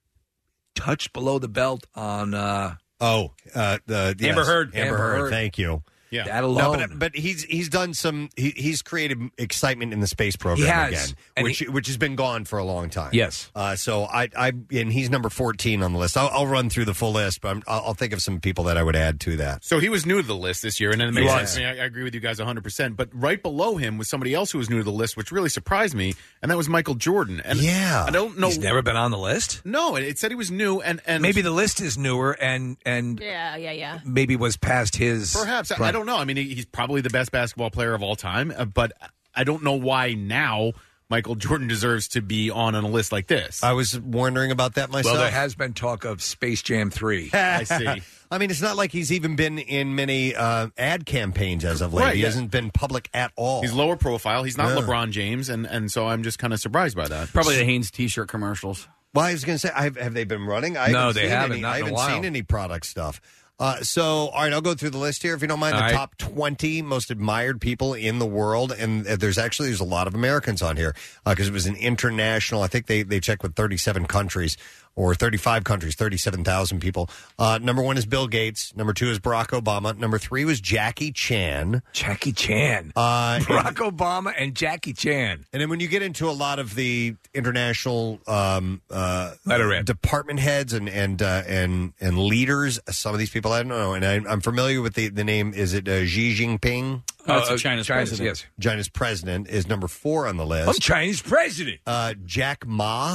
touched below the belt on. Uh, Oh, uh, the Amber yes, Heard. Amber, Amber Heard. Heard. Thank you. Yeah. That No, alone. but, but he's he's done some. He, he's created excitement in the space program He has. again, And which he- which has been gone for a long time. Yes. Uh, so I I and he's number fourteen on the list. I'll, I'll run through the full list, but I'm, I'll, I'll think of some people that I would add to that. So he was new to the list this year, and it He makes was. sense. I, mean, I, I agree with you guys one hundred percent. But right below him was somebody else who was new to the list, which really surprised me, and that was Michael Jordan. And yeah. I don't know. He's never been on the list. No, it, it said he was new, and, and Maybe the list is newer, and and Yeah, yeah, yeah. maybe was past his. Perhaps. I, prime. I don't know. I mean, he, he's probably the best basketball player of all time, uh, but I don't know why now Michael Jordan deserves to be on, on a list like this. I was wondering about that myself. Well, there has been talk of Space Jam three. I see. I mean, it's not like he's even been in many uh, ad campaigns as of late. Right, he yeah. hasn't been public at all. He's lower profile. He's not Yeah. LeBron James, and, and so I'm just kind of surprised by that. Probably the Hanes T-shirt commercials. Well, I was going to say, have, have they been running? I No, haven't they seen haven't, Any, not I in a haven't while. seen any product stuff. Uh, so, all right, I'll go through the list here, if you don't mind. All The right. top twenty most admired people in the world, and uh, there's actually there's a lot of Americans on here because it was an international. I think they they checked with thirty-seven countries or thirty-five countries, thirty-seven thousand people. Uh, number one is Bill Gates. Number two is Barack Obama. Number three was Jackie Chan. Jackie Chan, Uh, Barack Obama, and Jackie Chan. And then when you get into a lot of the international um, uh, Let her rip. department heads and and uh, and and leaders, some of these people I don't know, and I, I'm familiar with the, the name. Is it uh, Xi Jinping? Oh, it's Uh, a China's, China's, president. yes. China's president is number four on the I'm list. Chinese president. Uh, Jack Ma.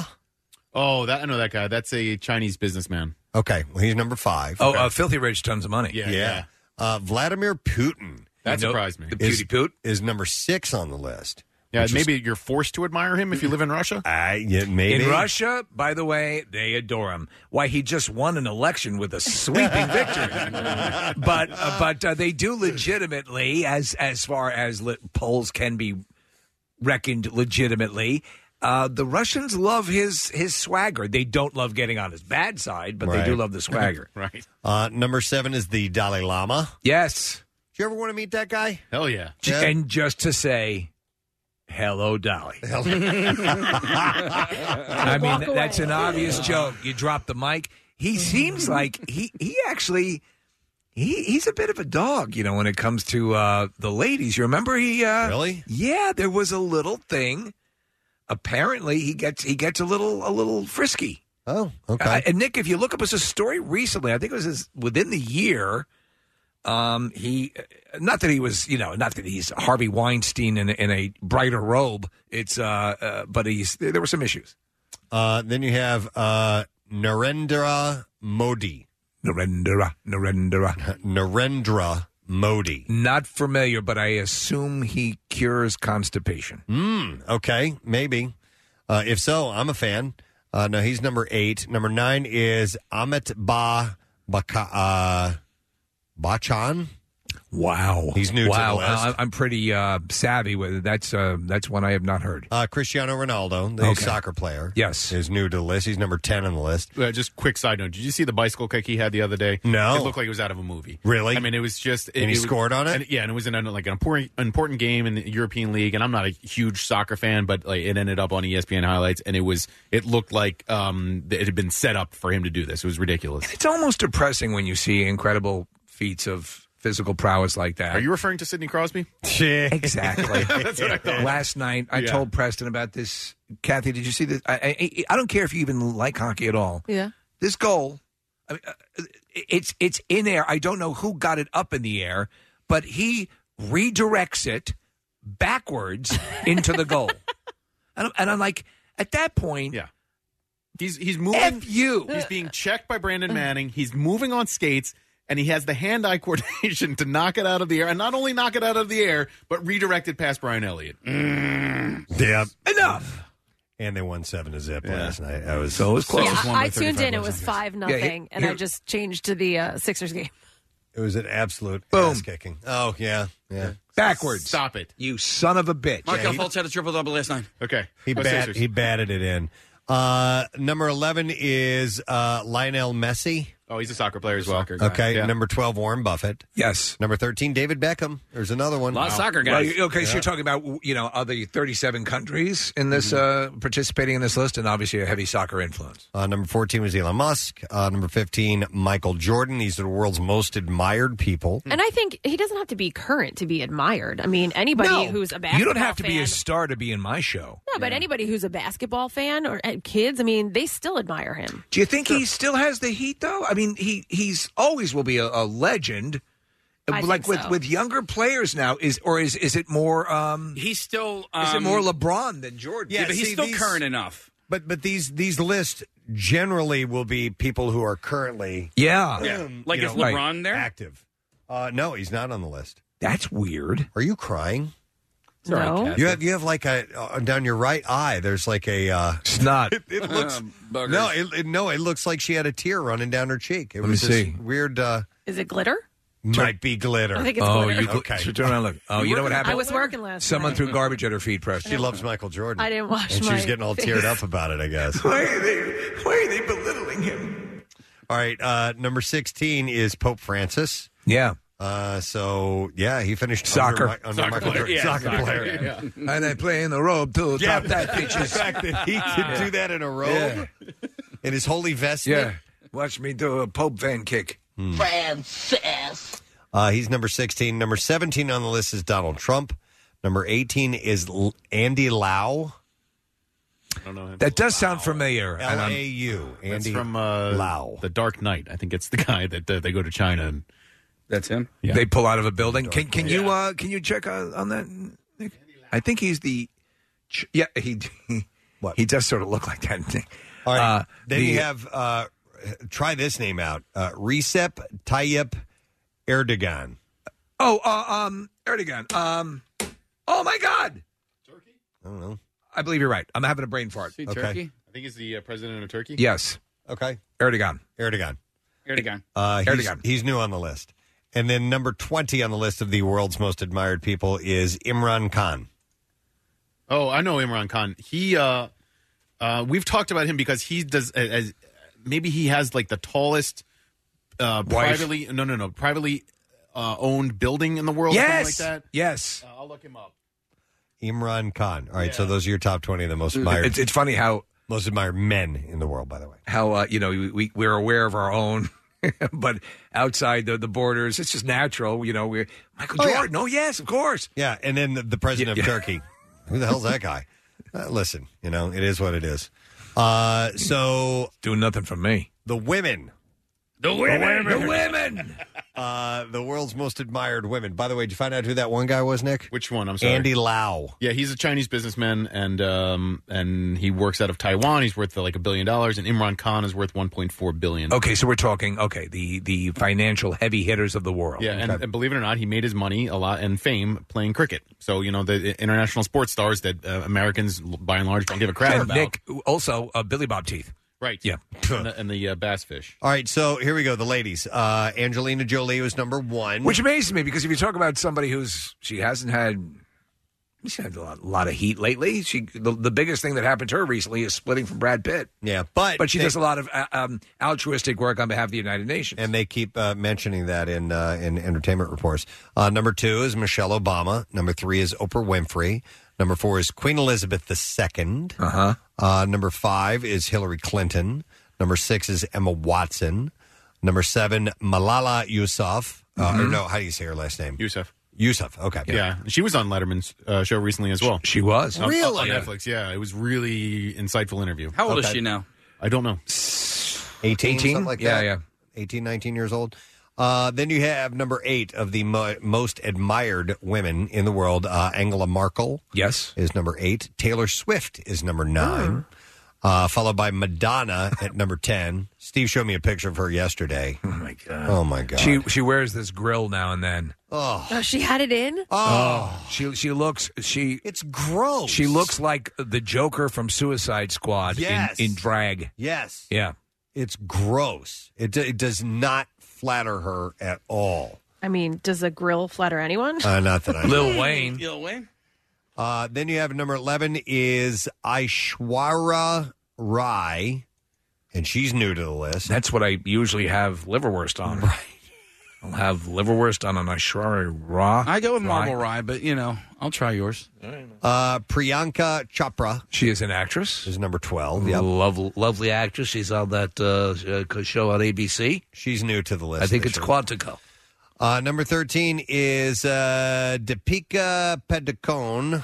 Oh, that I know that guy. That's a Chinese businessman. Okay, well he's number five. Oh, uh, Filthy Rich, tons of money. Yeah, yeah. Uh, Vladimir Putin That You know, surprised me. The Beauty is, Poot. is number six on the list. Yeah, which is- maybe you're forced to admire him if you live in Russia. I yeah, maybe In Russia, by the way, they adore him. Why, he just won an election with a sweeping victory. But uh, but uh, they do legitimately, as as far as li- polls can be reckoned legitimately. Uh, the Russians love his his swagger. They don't love getting on his bad side, but they do Right. love the swagger. Right. Uh, number seven is the Dalai Lama. Yes. Do you ever want to meet that guy? Hell yeah. Yeah. And just to say, hello, Dolly. I mean, Walk that's away. an obvious joke. You drop the mic. He seems like he he actually he he's a bit of a dog, you know, when it comes to uh, the ladies. You remember he uh, Really? Yeah, there was a little thing. Apparently, he gets he gets a little a little frisky. Oh, okay. Uh, and Nick, if you look up his story recently, I think it was his, within the year. Um, he, not that he was, you know, not that he's Harvey Weinstein in, a- in a brighter robe. It's, uh, uh, but he's there were some issues. Uh, then you have uh, Narendra Modi. Narendra, Narendra, Narendra Modi. Not familiar, but I assume he cures constipation. Mm, okay, maybe. Uh, if so, I'm a fan. Uh, no, he's number eight. Number nine is Amit Ba Baka, uh, Bachchan. Wow, He's new wow. to the list. I- I'm pretty uh, savvy with it. That's uh, that's one I have not heard. Uh, Cristiano Ronaldo, the Okay. soccer player. Yes. Is new to the list. He's number ten on the list. Uh, just quick side note: did you see the bicycle kick he had the other day? No. It looked like it was out of a movie. Really? I mean, it was just. It, And he it was- scored on it? and- yeah, and it was in a, like an important, important game in the European League. And I'm not a huge soccer fan, but like it ended up on E S P N highlights, and it was. It looked like um, it had been set up for him to do this. It was ridiculous. It's almost depressing when you see incredible feats of physical prowess like that. Are you referring to Sidney Crosby? Exactly. That's what I thought. Last night, I Yeah. told Preston about this. Kathy, did you see this? I, I, I don't care if you even like hockey at all. Yeah. This goal, I mean, uh, it's it's in air. I don't know who got it up in the air, but he redirects it backwards into the goal. And I'm, and I'm like, at that point, yeah, he's he's moving. F you. He's being checked by Brandon Manning. He's moving on skates, and he has the hand-eye coordination to knock it out of the air, and not only knock it out of the air, but redirect it past Brian Elliott. Yeah. Enough. And they won seven to zip last night. I was so it was close. Yeah, I tuned in. It was five nothing, here- and I here- just changed to the uh, Sixers game. It was an absolute Boom. ass kicking. Oh yeah, yeah. Backwards. Stop it, you son of a bitch. Markel Fultz had a triple double last night. Okay, He Go bat, Sixers. he batted it in. Uh, number eleven is uh, Lionel Messi. Oh, he's a soccer player as well. Okay. Yeah. Number twelve, Warren Buffett. Yes. Number thirteen, David Beckham. There's another one. lot of soccer Well, guys. you- okay, so Yeah. you're talking about, you know, are the thirty-seven countries in this uh, participating in this list, and obviously a heavy soccer influence. Uh, number fourteen was Elon Musk. Uh, number fifteen, Michael Jordan. These are the world's most admired people. And I think he doesn't have to be current to be admired. I mean, anybody No, who's a basketball you don't have to fan, be a star to be in my show. no, but anybody who's a basketball fan or uh, kids, I mean, they still admire him. Do you think he still has the heat, though? I mean, he he's always will be a, a legend. I like think with, so. with younger players now, is or is is it more? Um, He's still. Um, is it more LeBron than Jordan? Yeah, but he's see, still these- current enough. But but these these lists generally will be people who are currently Yeah. Yeah. um, Like, you is know, LeBron there? active. Uh, no, he's not on the list. That's weird. Are you crying? No. You have you have like a uh, down your right eye. There's like a uh, snot. It, it looks Buggers. no, it, it- no. It looks like she had a tear running down her cheek. It Let was me this see. weird. Uh, Is it glitter? might be glitter. I think it's Oh, glitter. you Okay. so turn around, and look. Oh, you know what happened? I was working last Someone night. threw garbage at her feet, Preston. She loves Michael Jordan. I didn't wash and she my was getting all face. teared up about it. I guess. Why are they? Why are they belittling him? All right. Uh, number sixteen is Pope Francis. Yeah. Uh, so yeah, he finished Soccer. under, Mi- under Soccer Michael player. Jordan. Yeah, soccer, soccer, player. yeah, yeah. And I play in the robe too. Yeah, Top that, the bitches. fact that he could do that in a robe, in his holy vestment. Yeah. Watch me do a Pope Van kick. Francis. Uh, he's number sixteen. Number seventeen on the list is Donald Trump. Number eighteen is L- Andy Lau. I don't know him. That does sound familiar. and L I'm- A U. That's Andy from uh, Lau. The Dark Knight. I think it's the guy that uh, they go to China and That's him. yeah. They pull out of a building. Can can you uh, can you check on, on that, Nick? I think he's the. ch- Yeah, he he, What? he does sort of look like that. All right. Uh, then the- you have, uh, try this name out uh, Recep Tayyip Erdogan. Oh, uh, um, Erdogan. Um, oh my God! I don't know. I believe you're right. I'm having a brain fart. See Okay. Turkey? I think he's the uh, president of Turkey. Yes, Okay. Erdogan. Erdogan. Erdogan. Uh, he's, Erdogan. he's new on the list. And then number twenty on the list of the world's most admired people is Imran Khan. Oh, I know Imran Khan. He, uh, uh, we've talked about him because he does, uh, as maybe he has like the tallest uh, Wife. privately, no, no, no, privately uh, owned building in the world. Yes, something like that. yes. Uh, I'll look him up. Imran Khan. All right, so those are your top twenty of the most admired, It's, it's funny how most admired men in the world, by the way. how uh, you know we, we we're aware of our own, but outside the the borders, it's just natural. You know, we're Michael Oh, yeah. Jordan. Oh yes, of course. Yeah, and then the, the president Yeah, of yeah. Turkey. Who the hell's that guy? Uh, listen, you know, it is what it is. Uh, so Doing nothing for me. the women. The women. The women. Uh, the world's most admired women. By the way, did you find out who that one guy was, Nick? Which one? I'm sorry. Andy Lau. Yeah, he's a Chinese businessman, and um, and he works out of Taiwan. He's worth uh, like a billion dollars, and Imran Khan is worth one point four billion. Okay, so we're talking okay the the financial heavy hitters of the world. Yeah, and, Okay. and believe it or not, he made his money a lot and fame playing cricket. So you know the international sports stars that uh, Americans, by and large, don't give a crap And about. Nick, also uh, Billy Bob Teeth. Right. Yeah. And the, and the uh, bass fish. All right, so here we go. The ladies. Uh, Angelina Jolie was number one. Which amazes me because if you talk about somebody who's she hasn't had she's had a lot, lot of heat lately. She the, the biggest thing that happened to her recently is splitting from Brad Pitt. Yeah, but but she they- does a lot of uh, um, altruistic work on behalf of the United Nations. And they keep uh, mentioning that in uh, in entertainment reports. Uh, number two is Michelle Obama. Number three is Oprah Winfrey. Number four is Queen Elizabeth the Second. Uh-huh. Uh, number five is Hillary Clinton. Number six is Emma Watson. Number seven, Malala Yousaf. Uh, Mhm. Or no, how do you say her last name? Yusuf. Yusuf, okay. Yeah. she was on Letterman's uh, show recently as well. She was? On, Really? on Netflix. Yeah, it was really insightful interview. How old is she now? I don't know. eighteen, eighteen? something like Yeah, that. yeah. eighteen, nineteen years old. Uh, then you have number eight of the mo- most admired women in the world. Uh, Angela Merkel. Yes. Is number eight. Taylor Swift is number nine. Uh, followed by Madonna at number ten. Steve showed me a picture of her yesterday. Oh, my God. Oh, my God. She she wears this grill now and then. Oh. Oh, she had it in? Oh, she she looks she. It's gross. She looks like the Joker from Suicide Squad Yes. in, in drag. Yes. Yeah. It's gross. It, d- it does not flatter her at all. I mean, does a grill flatter anyone? Uh, not that I know. Lil Wayne. Lil Wayne. Uh, then you have number eleven is Aishwarya Rai, and she's new to the list. That's what I usually have liverwurst on. Right. I'll have liverwurst on an Aishwarya Raw. I go with Rye. marble rye, but you know, I'll try yours. Uh, Priyanka Chopra. She is an actress. Is number twelve. Yep. Lovely, lovely actress. She's on that uh, show on A B C. She's new to the list. I think this it's year. Quantico. Uh, number thirteen is uh, Deepika Padukone.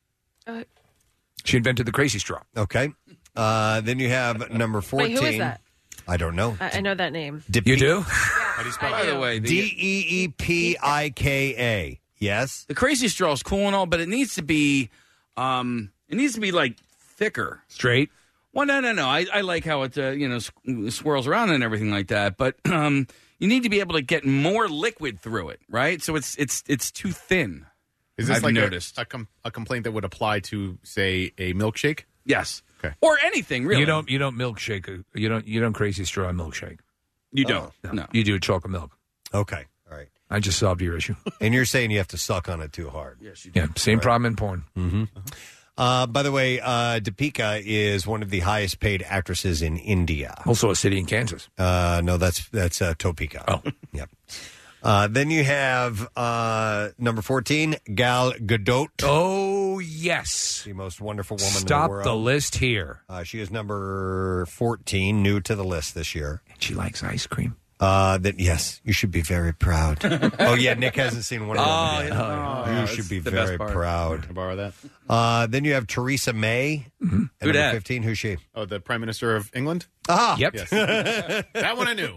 Uh, She invented the crazy straw. Okay. Uh, then you have number fourteen. Wait, who is that? I don't know. I, I know that name. Deepi- You do? How do you spell? By the way, the, D E E P I K A. Yes. the crazy straw is cool and all, but it needs to be, um, it needs to be like thicker, straight. Well, no, no, no. I, I like how it, uh, you know, sw- swirls around and everything like that, but um, you need to be able to get more liquid through it, right? So it's it's it's too thin. Is this I've like a- noticed A, com- a complaint that would apply to, say, a milkshake? Yes. Okay. Or anything really. You don't. You don't milkshake. A, you don't. You don't crazy straw a milkshake. You don't. No. You do chocolate milk. Okay. All right. I just solved your issue. And you're saying you have to suck on it too hard. Yes, you Yeah. Same problem in porn. Mm-hmm. Uh, by the way, uh, Deepika is one of the highest paid actresses in India. Also a city in Kansas. Uh, no, that's that's uh, Topeka. Oh, yep. Uh, then you have uh, number fourteen, Gal Gadot. Oh yes, the most wonderful woman in Stop the world. the list here. Uh, she is number fourteen, new to the list this year. And she likes ice cream. Uh, that yes, you should be very proud. Oh yeah, Nick hasn't seen one of Oh, them yet. yeah. Oh, you yeah, should that's be the best very part. proud. Can I borrow that? Uh, then you have Theresa May. Mm-hmm. At Who number dat? fifteen. Who's she? Oh, the Prime Minister of England? Ah, yep. Yes. That one I knew.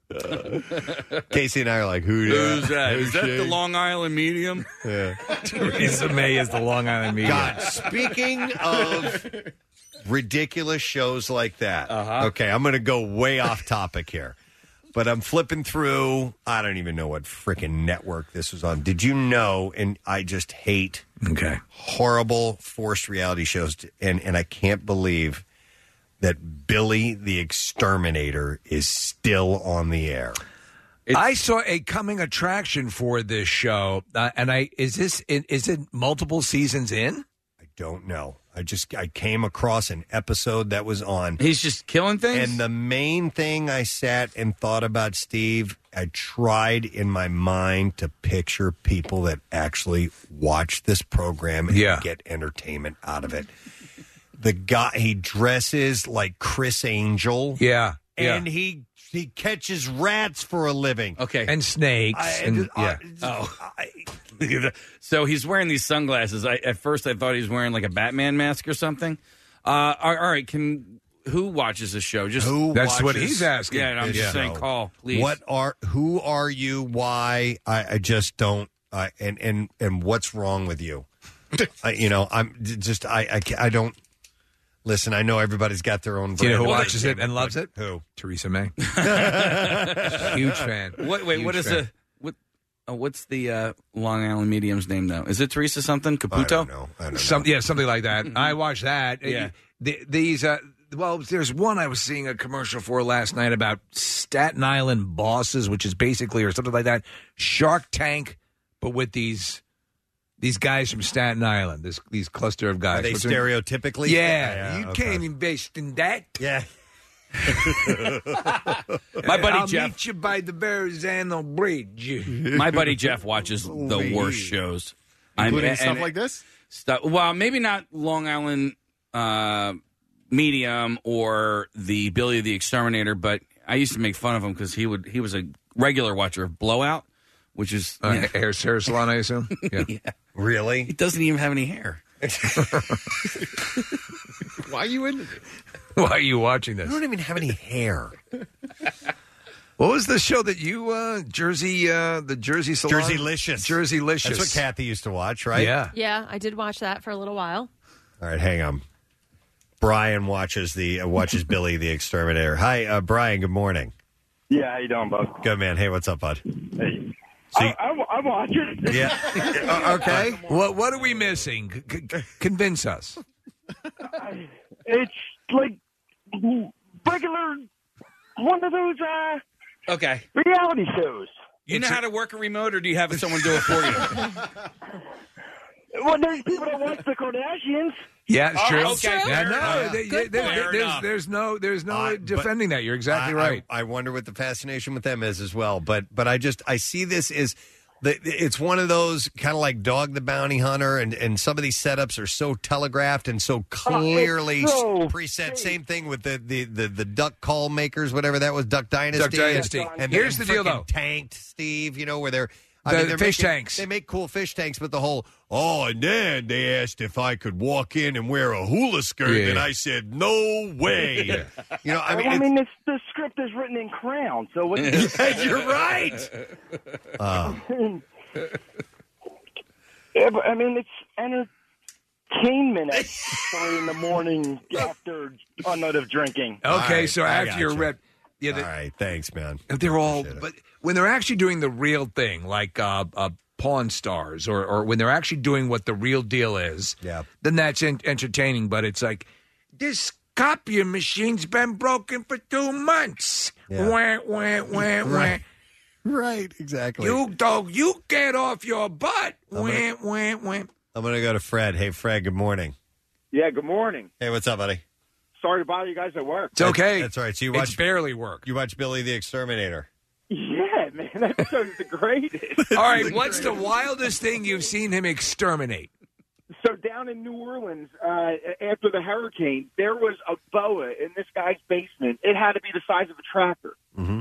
Casey and I are like, who? Who's that? Who's Is that she? the Long Island medium? Yeah. Theresa May is the Long Island medium. God, speaking of ridiculous shows like that. Uh-huh. Okay, I'm going to go way off topic here. But I'm flipping through. I don't even know what freaking network this was on. Did you know? And I just hate okay. horrible forced reality shows. And, and I can't believe that Billy the Exterminator is still on the air. I saw a coming attraction for this show, uh, and I is this is it multiple seasons in? I don't know. I just I came across an episode that was on. He's just killing things. And the main thing I sat and thought about, Steve, I tried in my mind to picture people that actually watch this program and Yeah. get entertainment out of it. The guy, he dresses like Chris Angel. Yeah, yeah. And he he catches rats for a living. Okay. And snakes. I- and, I- yeah. Oh. So he's wearing these sunglasses. I, at first, I thought he was wearing like a Batman mask or something. Uh, all all right, can who watches the show? Just Who That's what watches he's asking. Yeah, and I'm this just saying, show? call, please. What are who are you? Why? I, I just don't. I and and and what's wrong with you? I, you know, I'm j- just I, I ca- I don't listen. I know everybody's got their own. Do you know brand who of watches it entertainment, and loves but it? Who? Theresa May. Huge fan. What, wait, Huge what is fan. the what? Oh, what's the uh, Long Island medium's name now? Is it Teresa something? Caputo? know. I don't Some, yeah, something like that. I watched that. Yeah. The, these, uh, well, there's one I was seeing a commercial for last night about Staten Island bosses, which is basically, or something like that, Shark Tank, but with these these guys from Staten Island, this these cluster of guys. Are they What's- stereotypically? Yeah, Yeah, you okay. can't invest in that. Yeah. My buddy I'll Jeff. meet you by the Verrazano Bridge. My buddy Jeff watches the worst shows, Including I'm- stuff and- like this? Stuff. Well, maybe not Long Island uh, Medium or the Billy the Exterminator, but I used to make fun of him because he would he was a regular watcher of Blowout, which is Uh, yeah. hair, hair salon, I assume. Yeah. Yeah. Really? He doesn't even have any hair. Why are you into this? Why are you watching this? I don't even have any hair. What was the show that you uh Jersey uh the Jersey Salon? Jersey-licious. Jersey-licious. That's what Kathy used to watch, right? Yeah. Yeah, I did watch that for a little while. All right, hang on. Brian watches the uh, watches Billy the Exterminator. Hi, uh, Brian. Good morning. Yeah, how you doing, bud? Good man. Hey, what's up, bud? Hey. So you- I, I, I watch it. Yeah. Uh, okay. What what are we missing? C- c- convince us. It's like regular one of those uh, Okay. reality shows. You know how to work a remote, or do you have someone do it for you? Well, there's people that watch the Kardashians. Yeah, it's Oh, true. okay, Yeah, fair no, enough. they- Good they- point. they- Fair there's, enough. there's no there's no Uh, but defending that. You're exactly I- I- right. I, wonder what the fascination with them is as well. But but I just I see this as the, it's one of those kind of like Dog the Bounty Hunter, and, and some of these setups are so telegraphed and so clearly so preset. Same thing with the, the, the, the duck call makers, whatever that was, Duck Dynasty. Dynasty. And Here's and the deal, frickin' though. Tanked, Steve, you know, where they're I The mean, they're fish making- tanks. They make cool fish tanks, but the whole oh, and then they asked if I could walk in and wear a hula skirt, Yeah. and I said no way. You know, I mean, I it's- mean, this, the script is written in crayon, so what? Yeah, you're right. Uh, Yeah, but, I mean, it's entertainment at three in the morning after a night of drinking. Okay, All right, so I after your gotcha. rep, yeah, the, all right, thanks, man. they're all. But when they're actually doing the real thing, like uh, uh, Pawn Stars, or or when they're actually doing what the real deal is, yeah, then that's en- entertaining. But it's like this copy machine's been broken for two months. Yeah. Wah, wah, wah, wah. Right. Right, exactly. You dog, you get off your butt. Wah, gonna- wah, wah. I'm going to go to Fred. Hey, Fred, good morning. Yeah, good morning. Hey, what's up, buddy? Sorry to bother you guys at work. It's okay. That's all right. So you It's watch barely work. You watch Billy the Exterminator. Yeah, man, that episode's the greatest. All right, what's the wildest thing you've seen him exterminate? So down in New Orleans, uh, after the hurricane, there was a boa in this guy's basement. It had to be the size of a tractor. Mm-hmm.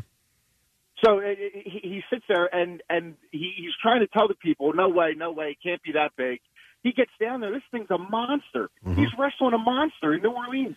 So it, it, he, he sits there and and he, he's trying to tell the people, no way, no way, it can't be that big. He gets down there. This thing's a monster. Mm-hmm. He's wrestling a monster in New Orleans.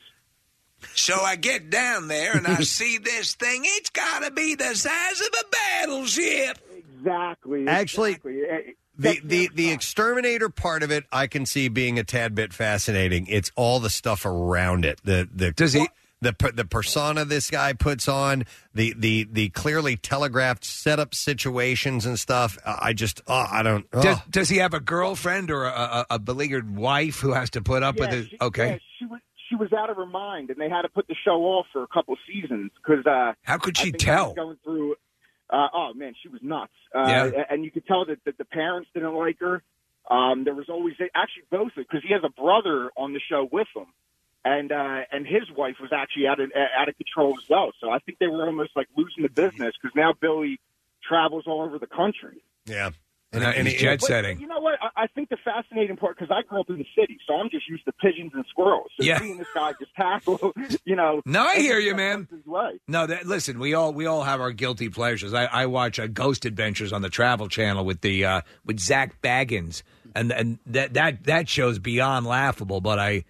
So I get down there and I see this thing. It's got to be the size of a battleship. Exactly. Actually, exactly. Uh, The the the exterminator part of it, I can see being a tad bit fascinating. It's all the stuff around it. The the Does he? The, per- the persona this guy puts on, the, the, the clearly telegraphed setup situations and stuff. uh, I just, oh, I don't. Oh. Does, does he have a girlfriend or a, a, a beleaguered wife who has to put up yeah, with it? she, Okay. yeah, she was she was out of her mind, and they had to put the show off for a couple seasons because. Uh, How could I she think they tell? was Going through. Uh, oh man, she was nuts. Uh, Yeah. and you could tell that, that the parents didn't like her. Um, there was always actually both because he has a brother on the show with him. And uh, and his wife was actually out of out of control as well. So I think they were almost like losing the business because now Billy travels all over the country. Yeah, and, and he's jet But setting. You know what? I, I think the fascinating part because I grew up in the city, so I'm just used to pigeons and squirrels. So Yeah. seeing this guy just tackle, you know. No, I hear you, man. His way. No, that listen, we all we all have our guilty pleasures. I, I watch uh, Ghost Adventures on the Travel Channel with the uh, with Zach Baggins, and and that that that show's beyond laughable. But I.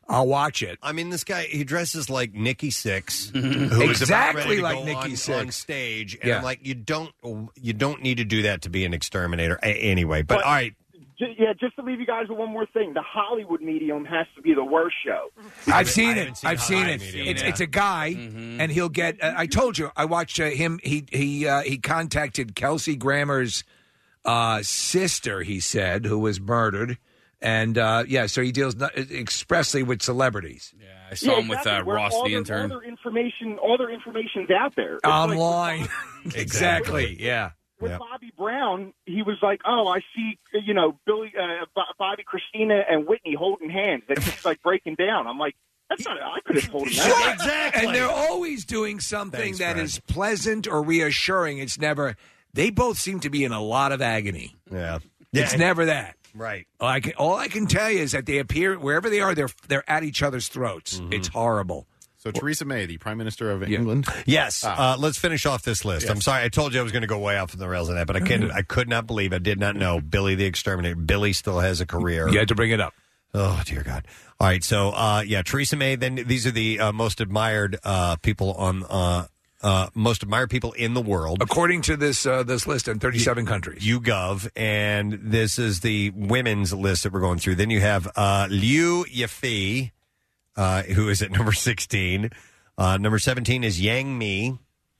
I'll watch it. I mean, this guy, he dresses like Nikki Sixx, who is Exactly about ready to like go Nikki on, Sixx. on stage, and Yeah. I'm like, you don't, you don't need to do that to be an exterminator A- anyway. But, But- all right, J- Yeah, just to leave you guys with one more thing. The Hollywood Medium has to be the worst show. I've seen it. haven't seen I've seen Hollywood it. Medium It's yet. it's a guy, and he'll get. Uh, I told you. I watched uh, him. He he uh, he contacted Kelsey Grammer's uh, sister. He said, who was murdered, and uh, yeah, so he deals not, expressly with celebrities. Yeah, I saw him with exactly. uh, Where Ross all the their, intern. All their information, all their information's out there. It's Online. like- Exactly. Yeah. With Yep. Bobby Brown, he was like, "Oh, I see, you know, Billy, uh, Bo- Bobby, Christina, and Whitney holding hands." That he's like breaking down. I'm like, "That's not. I could have told him that." exactly. And they're always doing something Thanks, that Brad. is pleasant or reassuring. It's never. They both seem to be in a lot of agony. yeah, It's yeah, never that. right. All I can, all I can tell you is that they appear wherever they are. They're they're at each other's throats. Mm-hmm. It's horrible. So Theresa May, the Prime Minister of England. Yes. Ah. Uh, let's finish off this list. Yes. I'm sorry. I told you I was going to go way off the rails on that, but I can't. I could not believe. I did not know Billy the Exterminator. Billy still has a career. You had to bring it up. Oh dear God! All right, so uh, yeah, Theresa May. Then these are the uh, most admired uh, people on uh, uh, most admired people in the world, according to this uh, this list in thirty-seven countries. YouGov, and this is the women's list that we're going through. Then you have uh, Liu Yifei, uh, who is at number sixteen. Uh, number seventeen is Yang Mi.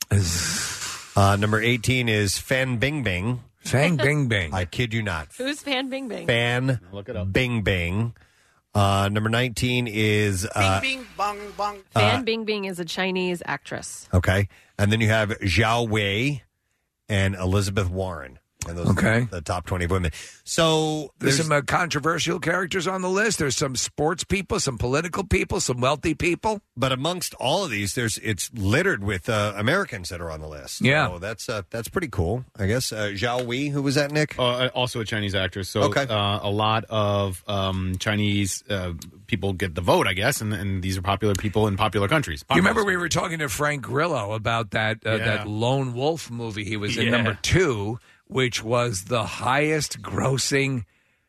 Uh, number eighteen is Fan Bingbing. Fan Bingbing. I kid you not. Who's Fan Bingbing? Fan Look it up. Bing Bing. Uh, number nineteen is uh, Bing, bong, bong. Fan Bingbing is a Chinese actress. okay, and then you have Zhao Wei and Elizabeth Warren. And those Okay. are the, the top twenty women. So There's, there's, some uh, controversial characters on the list. There's some sports people, some political people, some wealthy people. but amongst all of these, there's it's littered with uh, Americans that are on the list. Yeah. so that's uh, that's pretty cool, I guess. Uh, Zhao Wei, who was that, Nick? Uh, also a Chinese actress. So Okay. uh, a lot of um, Chinese uh, people get the vote, I guess, and, and these are popular people in popular countries. You remember we were talking to Frank Grillo about that uh, Yeah. that Lone Wolf movie he was in, Yeah. number two, which was the highest grossing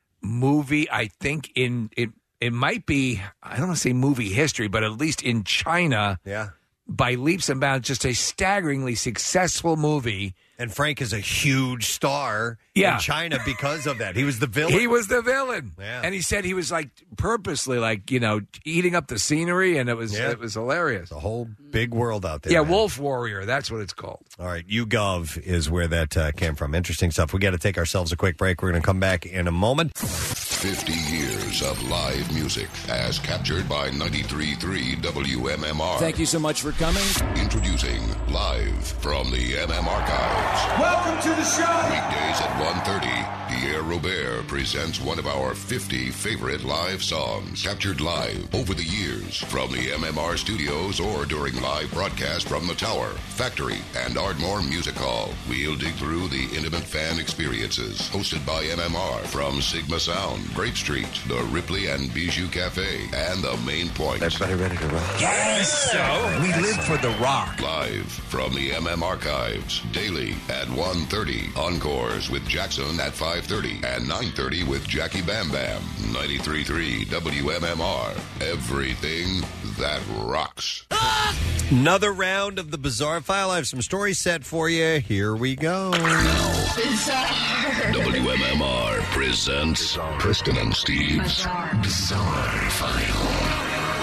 movie, I think, in it. It might be, I don't want to say movie history, but at least in China, Yeah. by leaps and bounds, just a staggeringly successful movie. And Frank is a huge star Yeah. in China because of that. He was the villain. He was the villain, Yeah. and he said he was like purposely, like you know, eating up the scenery, and it was Yeah. it was hilarious. a whole big world out there. Yeah, man. Wolf Warrior, that's what it's called. All right, YouGov is where that uh, came from. Interesting stuff. We got to take ourselves a quick break. We're going to come back in a moment. fifty years of live music as captured by ninety-three point three W M M R. Thank you so much for coming. Introducing Live from the M M Archives. Welcome to the show. Weekdays at one thirty, Pierre Robert presents one of our fifty favorite live songs captured live over the years from the M M R studios or during live broadcast from the Tower, Factory, and Ardmore Music Hall. We'll dig through the intimate fan experiences hosted by M M R from Sigma Sound, Grape Street, the Ripley and Bijou Cafe, and the Main Point. Everybody ready to rock? Yes, so we live for the rock. Live from the M M Archives, daily at one thirty. Encores with Jackson at five thirty and nine thirty with Jackie Bam Bam. ninety-three point three W M M R. Everything that rocks. Another round of the Bizarre File. I have some stories set for you. Here we go. W M M R presents Preston and Steve's Bizarre File.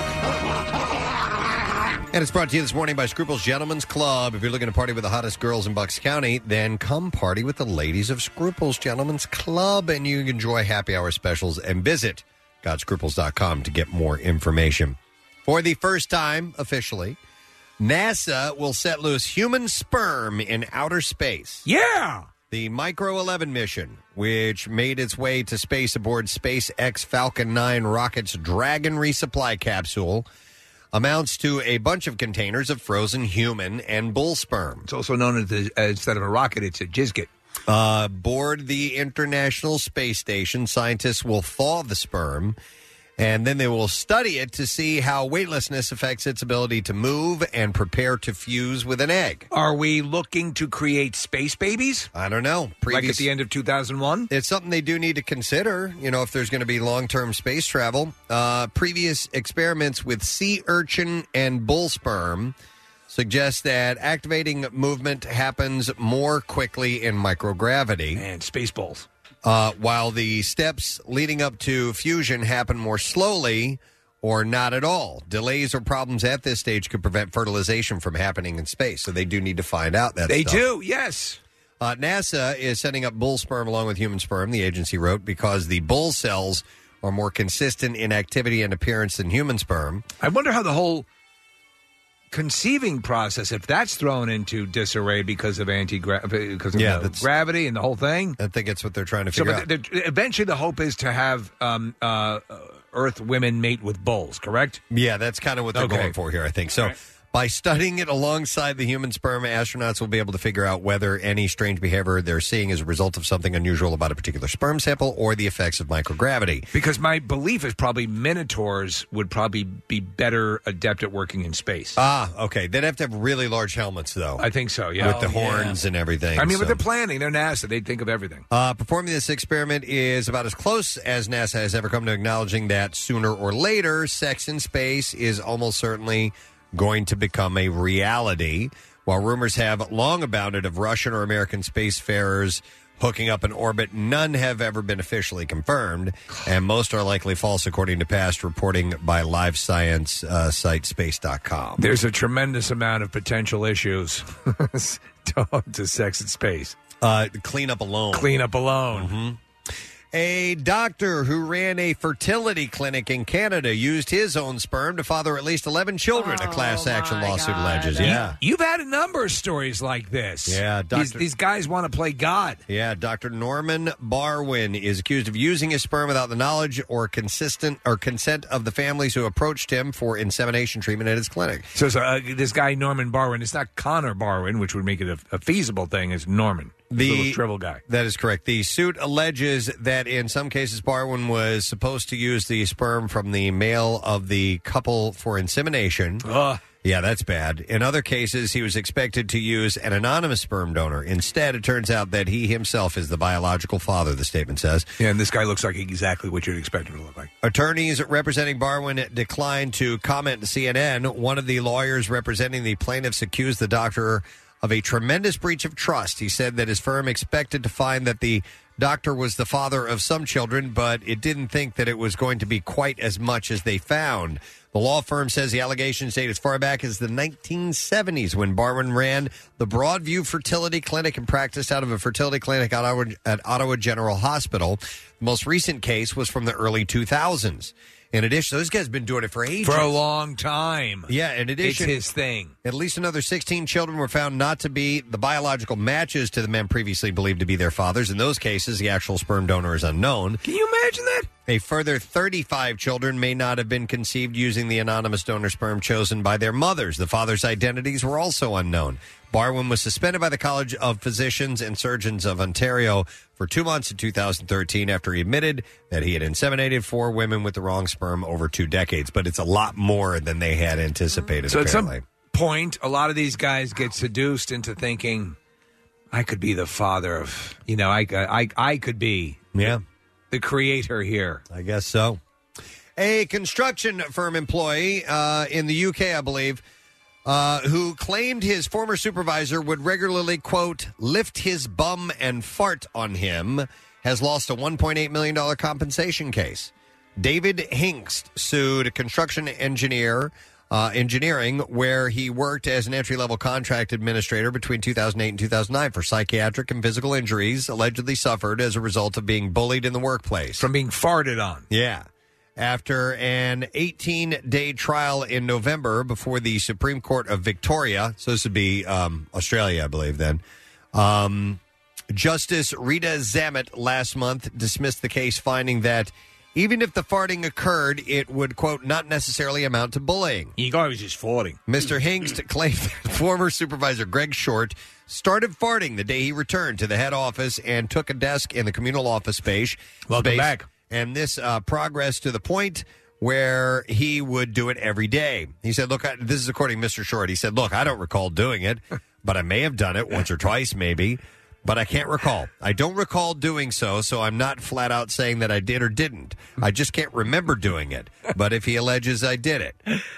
And it's brought to you this morning by Scruples Gentlemen's Club. If you're looking to party with the hottest girls in Bucks County, then come party with the ladies of Scruples Gentlemen's Club, and you can enjoy happy hour specials and visit god scruples dot com to get more information. For the first time, officially, NASA will set loose human sperm in outer space. Yeah! The Micro eleven mission, which made its way to space aboard SpaceX Falcon nine rocket's Dragon resupply capsule, amounts to a bunch of containers of frozen human and bull sperm. It's also known as, the, uh, instead of a rocket, it's a jizget. Uh, aboard the International Space Station, scientists will thaw the sperm And then they will study it to see how weightlessness affects its ability to move and prepare to fuse with an egg. Are we looking to create space babies? I don't know. Like at the end of two thousand one? It's something they do need to consider, you know, if there's going to be long-term space travel. Uh, previous experiments with sea urchin and bull sperm suggest that activating movement happens more quickly in microgravity. And space balls. Uh, while the steps leading up to fusion happen more slowly or not at all. Delays or problems at this stage could prevent fertilization from happening in space. So they do need to find out that They stuff. do, yes. Uh, NASA is setting up bull sperm along with human sperm, the agency wrote, because the bull cells are more consistent in activity and appearance than human sperm. I wonder how the whole conceiving process, if that's thrown into disarray because of anti because of Yeah, the that's- gravity and the whole thing. I think it's what they're trying to So, figure but out. the, the, eventually, the hope is to have um, uh, Earth women mate with bulls. Correct? Yeah, that's kind of what they're Okay. going for here, I think. So by studying it alongside the human sperm, astronauts will be able to figure out whether any strange behavior they're seeing is a result of something unusual about a particular sperm sample or the effects of microgravity. Because my belief is probably minotaurs would probably be better adept at working in space. Ah, okay. They'd have to have really large helmets, though. I think so, yeah. With the Oh, yeah. horns and everything. I mean, so. with the planning, they're NASA. They'd think of everything. Uh, performing this experiment is about as close as NASA has ever come to acknowledging that sooner or later, sex in space is almost certainly going to become a reality. While rumors have long abounded of Russian or American spacefarers hooking up in orbit, none have ever been officially confirmed, and most are likely false, according to past reporting by live science uh, site space dot com. There's a tremendous amount of potential issues to, to sex in space. Uh, clean up alone. Clean up alone. Mm-hmm. A doctor who ran a fertility clinic in Canada used his own sperm to father at least eleven children, a class action lawsuit alleges. Yeah. You've had a number of stories like this. Yeah, These, Doctor these guys want to play God. Yeah, Doctor Norman Barwin is accused of using his sperm without the knowledge or consistent or consent of the families who approached him for insemination treatment at his clinic. So, so uh, this guy, Norman Barwin, it's not Connor Barwin, which would make it a, a feasible thing. It's Norman, the little shrivel guy. That is correct. The suit alleges that in some cases Barwin was supposed to use the sperm from the male of the couple for insemination. Ugh. Yeah, that's bad. In other cases, he was expected to use an anonymous sperm donor. Instead, it turns out that he himself is the biological father, the statement says. Yeah, and this guy looks like exactly what you'd expect him to look like. Attorneys representing Barwin declined to comment to C N N. One of the lawyers representing the plaintiffs accused the doctor of a tremendous breach of trust. He said that his firm expected to find that the doctor was the father of some children, but it didn't think that it was going to be quite as much as they found. The law firm says the allegations date as far back as the nineteen seventies when Barwin ran the Broadview Fertility Clinic and practiced out of a fertility clinic at Ottawa, at Ottawa General Hospital. The most recent case was from the early two thousands. In addition, those guys have been doing it for ages. For a long time. Yeah, in addition, It's his thing. At least another sixteen children were found not to be the biological matches to the men previously believed to be their fathers. In those cases, the actual sperm donor is unknown. Can you imagine that? A further thirty-five children may not have been conceived using the anonymous donor sperm chosen by their mothers. The fathers' identities were also unknown. Barwin was suspended by the College of Physicians and Surgeons of Ontario for two months in two thousand thirteen after he admitted that he had inseminated four women with the wrong sperm over two decades. But it's a lot more than they had anticipated, So apparently. at some point, a lot of these guys get seduced into thinking, I could be the father of, you know, I, I, I could be yeah. the creator here. I guess so. A construction firm employee uh, in the U K, I believe, uh, who claimed his former supervisor would regularly, quote, lift his bum and fart on him, has lost a one point eight million dollars compensation case. David Hinkst sued a construction engineer uh, engineering where he worked as an entry-level contract administrator between two thousand eight and two thousand nine for psychiatric and physical injuries allegedly suffered as a result of being bullied in the workplace. From being farted on. Yeah. After an eighteen-day trial in November before the Supreme Court of Victoria, so this would be um, Australia, I believe, then, um, Justice Rita Zammit last month dismissed the case, finding that even if the farting occurred, it would, quote, not necessarily amount to bullying. You guy was just farting. Mister Hingst claimed that former supervisor Greg Short started farting the day he returned to the head office and took a desk in the communal office space. Welcome space. back. And this uh, progressed to the point where he would do it every day. He said, look, I, this is according to Mister Short. He said, look, I don't recall doing it, but I may have done it once or twice maybe, but I can't recall. I don't recall doing so, so I'm not flat out saying that I did or didn't. I just can't remember doing it. But if he alleges I did it.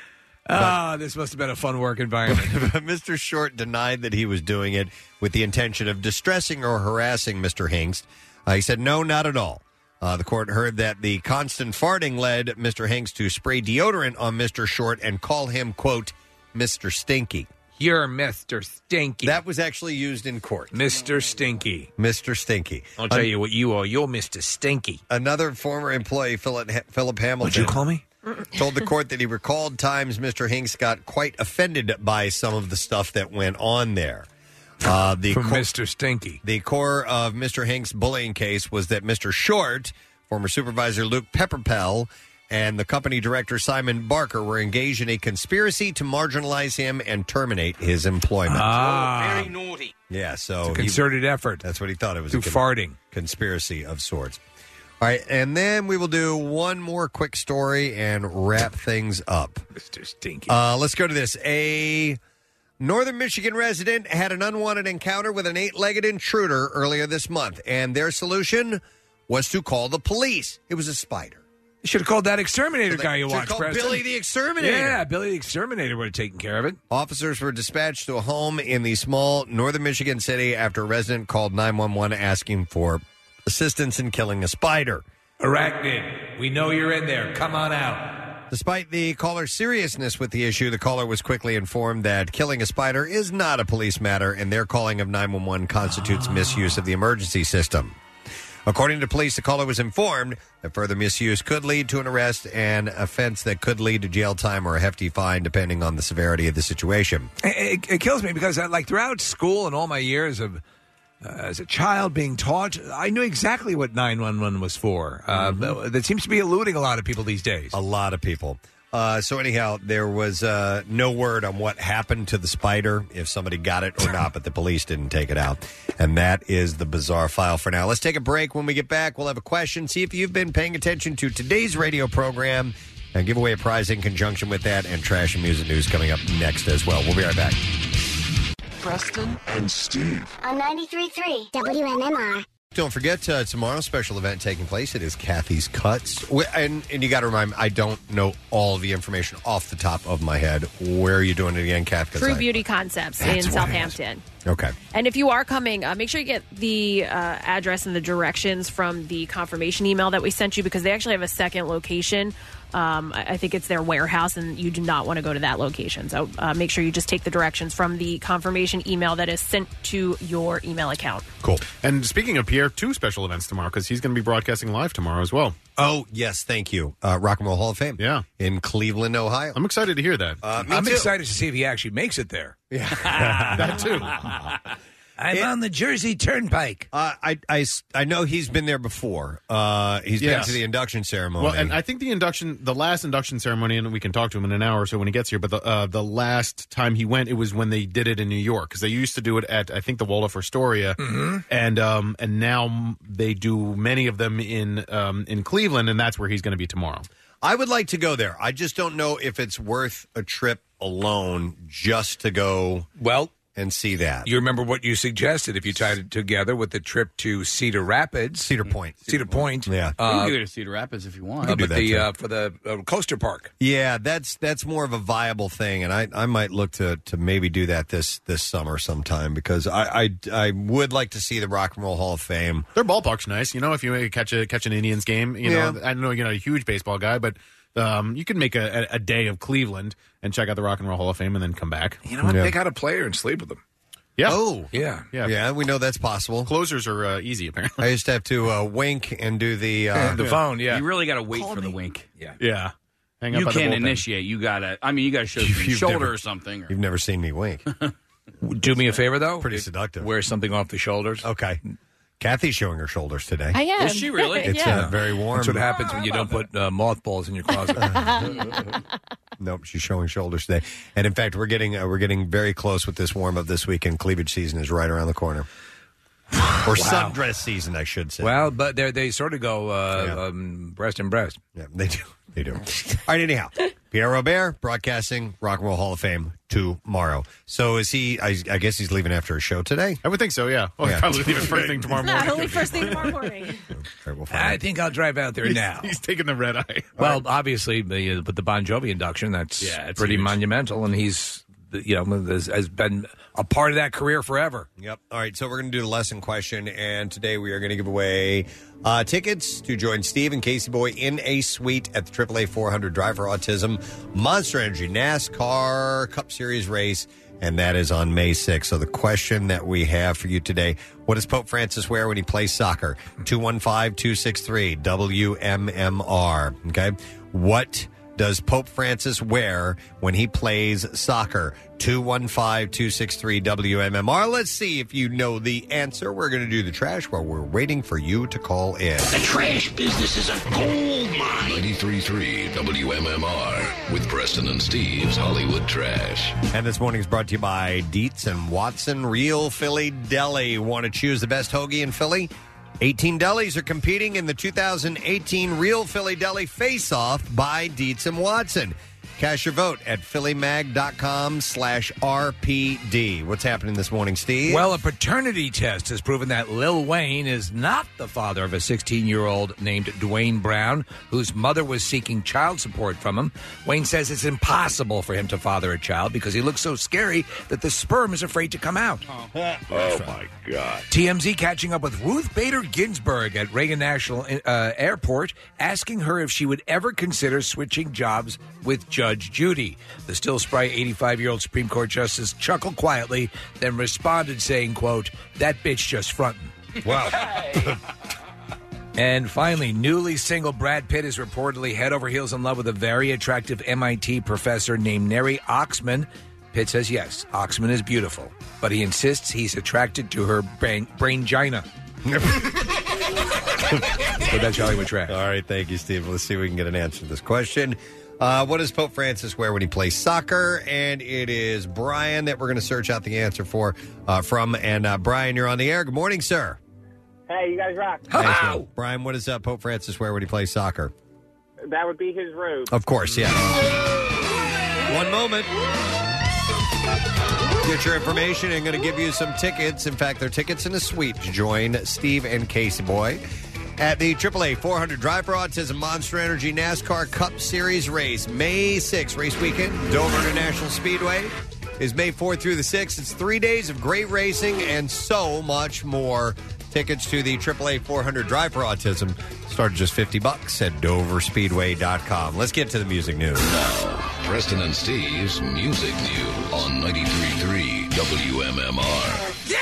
Ah, oh, this must have been a fun work environment. But Mister Short denied that he was doing it with the intention of distressing or harassing Mister Hingst. Uh, he said, no, not at all. Uh, the court heard that the constant farting led Mister Hingst to spray deodorant on Mister Short and call him, quote, Mister Stinky. You're Mister Stinky. That was actually used in court. Mister Stinky. Mister Stinky. I'll tell you what you are. You're Mister Stinky. Another former employee, Philip, Philip Hamilton. What'd you call me? Told the court that he recalled times Mister Hingst got quite offended by some of the stuff that went on there. Uh, the From cor- Mister Stinky. The core of Mister Hingst's bullying case was that Mister Short, former supervisor Luke Pepperpell, and the company director Simon Barker were engaged in a conspiracy to marginalize him and terminate his employment. Ah. very naughty. Yeah, so It's a concerted he, effort. That's what he thought it was. Through a farting. conspiracy of sorts. All right, and then we will do one more quick story and wrap things up. Mister Stinky. Uh, let's go to this. A Northern Michigan resident had an unwanted encounter with an eight-legged intruder earlier this month, and their solution was to call the police. It was a spider. You should have called that exterminator guy you Should've watched, called Preston. Billy the Exterminator. Yeah, Billy the Exterminator would have taken care of it. Officers were dispatched to a home in the small northern Michigan city after a resident called nine one one asking for assistance in killing a spider. Arachnid, we know you're in there. Come on out. Despite the caller's seriousness with the issue, the caller was quickly informed that killing a spider is not a police matter, and their calling of nine one one constitutes misuse of the emergency system. According to police, the caller was informed that further misuse could lead to an arrest, an offense that could lead to jail time or a hefty fine, depending on the severity of the situation. It, it, it kills me because, uh, like, throughout school and all my years of uh, as a child being taught, I knew exactly what nine one one was for. Uh, Mm-hmm. That seems to be eluding a lot of people these days. A lot of people. Uh, so anyhow, there was uh, no word on what happened to the spider, if somebody got it or not, but the police didn't take it out. And that is the bizarre file for now. Let's take a break. When we get back, we'll have a question. See if you've been paying attention to today's radio program and give away a prize in conjunction with that, and trash and music news coming up next as well. We'll be right back. Preston and Steve. On ninety-three point three W M M R. Don't forget, uh, tomorrow's special event taking place. It is Kathy's Cuts. We, and, and you got to remind me, I don't know all the information off the top of my head. Where are you doing it again, Kath? 'Cause True I- Beauty Concepts in That's what it is. Southampton. Okay. And if you are coming, uh, make sure you get the uh, address and the directions from the confirmation email that we sent you, because they actually have a second location. Um, I I think it's their warehouse, and you do not want to go to that location. So uh, make sure you just take the directions from the confirmation email that is sent to your email account. Cool. And speaking of Pierre, two special events tomorrow, because he's going to be broadcasting live tomorrow as well. Oh, yes, thank you. Uh, Rock and Roll Hall of Fame. Yeah. In Cleveland, Ohio. I'm excited to hear that. Uh, me I'm too. excited to see if he actually makes it there. Yeah. That too. I'm on the Jersey Turnpike. Uh, I, I, I know he's been there before. Uh, he's Yes. been to the induction ceremony. Well, and I think the induction, the last induction ceremony, and we can talk to him in an hour or so when he gets here, but the uh, the last time he went, it was when they did it in New York, because they used to do it at, I think, the Waldorf Astoria, Mm-hmm. and um, and now they do many of them in um, in Cleveland, and that's where he's going to be tomorrow. I would like to go there. I just don't know if it's worth a trip alone just to go Well, and see that. you remember what you suggested if you tied it together with the trip to Cedar Rapids. Cedar Point. Cedar Point. Yeah. You Uh, can go to Cedar Rapids if you want. uh, do but that, the too. uh, for the uh, coaster park. Yeah, that's that's more of a viable thing, and I, I might look to, to maybe do that this this summer sometime, because I, I I would like to see the Rock and Roll Hall of Fame. Their ballpark's nice, you know. If you catch a catch an Indians game, you Yeah. know, I know you're not a huge baseball guy, but um, you could make a, a, a day of Cleveland and check out the Rock and Roll Hall of Fame, and then come back. You know what? Yeah. Pick out a player and sleep with them. Yeah. Oh, Yeah. Yeah. yeah, we know that's possible. Closers are uh, easy, apparently. I used to have to uh, wink and do the uh, the phone, yeah. You really got to wait Call for the me. wink. Yeah. Yeah. Hang up You by the can't bullpen. initiate. You got to, I mean, you got to show some You've shoulder never- or something. Or, You've never seen me wink. Do me a favor, though. Pretty seductive. Wear something off the shoulders. Okay. Kathy's showing her shoulders today. I am. Is she really? It's yeah. uh, very warm. That's what happens when you don't put uh, mothballs in your closet. Nope, she's showing shoulders today. And in fact, we're getting uh, we're getting very close with this warm up this week, and cleavage season is right around the corner. Or sundress season, I should say. Well, but they they sort of go uh, Yeah. um, breast and breast. Yeah, they do. They do. All right, anyhow. Pierre Robert, broadcasting Rock and Roll Hall of Fame tomorrow. So is he, I, I guess he's leaving after a show today? I would think so, yeah. Well, Yeah. he's probably leaving first thing tomorrow morning. Not only first thing tomorrow morning. I think I'll drive out there He's- now. He's taking the red eye. Well, obviously, the, uh, with the Bon Jovi induction, that's Yeah, it's pretty huge. monumental, and he's, you know, has, has been a part of that career forever. Yep. All right, so we're going to do the lesson question, and today we are going to give away uh, tickets to join Steve and Casey Boy in a suite at the triple A four hundred Drive for Autism Monster Energy NASCAR Cup Series race, and that is on May sixth. So the question that we have for you today, what does Pope Francis wear when he plays soccer? two one five, two six three, W M M R. Okay. What does Pope Francis wear when he plays soccer? two one five, two six three, W M M R. Let's see if you know the answer. We're going to do the trash while we're waiting for you to call in. The trash business is a gold mine. ninety-three point three W M M R with Preston and Steve's Hollywood Trash. And this morning is brought to you by Dietz and Watson Real Philly Deli. Want to choose the best hoagie in Philly? eighteen delis are competing in the two thousand eighteen Real Philly Deli Face-Off by Dietz and Watson. Cast your vote at phillymag.com slash RPD. What's happening this morning, Steve? Well, a paternity test has proven that Lil Wayne is not the father of a sixteen-year-old named Dwayne Brown, whose mother was seeking child support from him. Wayne says it's impossible for him to father a child because he looks so scary that the sperm is afraid to come out. Oh, my God. T M Z catching up with Ruth Bader Ginsburg at Reagan National uh, Airport, asking her if she would ever consider switching jobs with Judge Judy. The still spry eighty-five-year-old Supreme Court Justice chuckled quietly, then responded saying, quote, "That bitch just frontin'." Wow. And finally, newly single Brad Pitt is reportedly head over heels in love with a very attractive M I T professor named Neri Oxman. Pitt says yes, Oxman is beautiful, but he insists he's attracted to her brain, brain-gina. So that's Hollywood Trash. All right, thank you, Steve. Let's see if we can get an answer to this question. Uh, what does Pope Francis wear when he plays soccer? And it is Brian that we're going to search out the answer for uh, from. And uh, Brian, you're on the air. Good morning, sir. Hey, you guys rock. Thanks, man. Brian, what does uh, Pope Francis wear when he plays soccer? That would be his robe. Of course, yeah. One moment. Get your information. I'm going to give you some tickets. In fact, they're tickets in a suite to join Steve and Casey Boy at the triple A four hundred Drive for Autism Monster Energy NASCAR Cup Series race. May sixth, race weekend, Dover International Speedway is May fourth through the sixth. It's three days of great racing and so much more. Tickets to the triple A four hundred Drive for Autism start at just fifty bucks at dover speedway dot com. Let's get to the music news. Now, Preston and Steve's Music News on ninety-three point three W M M R.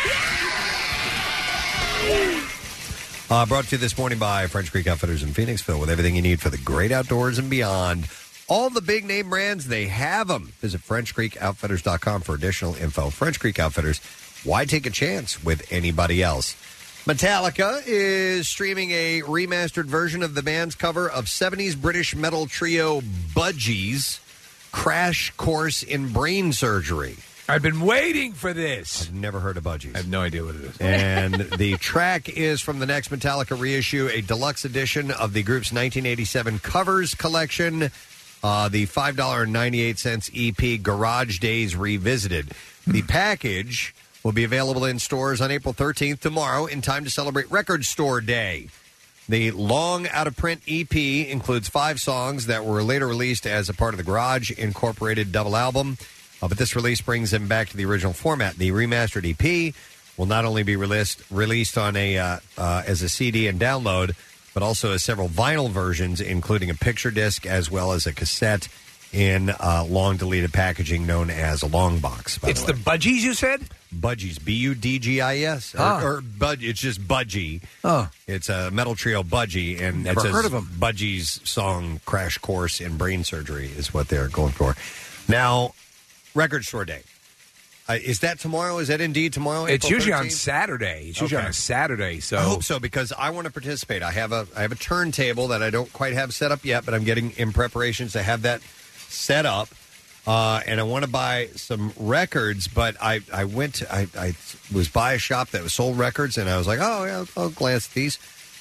Uh, brought to you this morning by French Creek Outfitters in Phoenixville with everything you need for the great outdoors and beyond. All the big name brands, they have them. Visit french creek outfitters dot com for additional info. French Creek Outfitters, why take a chance with anybody else? Metallica is streaming a remastered version of the band's cover of seventies British metal trio Budgies' Crash Course in Brain Surgery. I've been waiting for this. I've never heard of Budgies. I have no idea what it is. And the track is from the next Metallica reissue, a deluxe edition of the group's nineteen eighty-seven covers collection, uh, the five dollars and ninety-eight cents E P Garage Days Revisited. The package will be available in stores on April thirteenth, tomorrow, in time to celebrate Record Store Day. The long out-of-print E P includes five songs that were later released as a part of the Garage Incorporated double album. Uh, but this release brings them back to the original format. The remastered E P will not only be released released on a uh, uh, as a C D and download, but also as several vinyl versions, including a picture disc as well as a cassette in uh, long deleted packaging known as a long box. By It's the, the way. Budgies, you said? Budgies, B U D G I S, or, Ah. or Bud. It's just Budgie. Oh, it's a metal trio Budgie, and Never it says heard of 'em. Budgie's song "Crash Course in Brain Surgery" is what they're going for. Now, Record Store Day. Uh, is that tomorrow? Is that indeed tomorrow? It's April usually on thirteenth? Saturday. It's usually Okay. on a Saturday. So I hope so, because I want to participate. I have a I have a turntable that I don't quite have set up yet, but I'm getting in preparations to have that set up. Uh, and I want to buy some records, but I, I went to, I, I was by a shop that was sold records, and I was like, oh, yeah, I'll, I'll glance at these.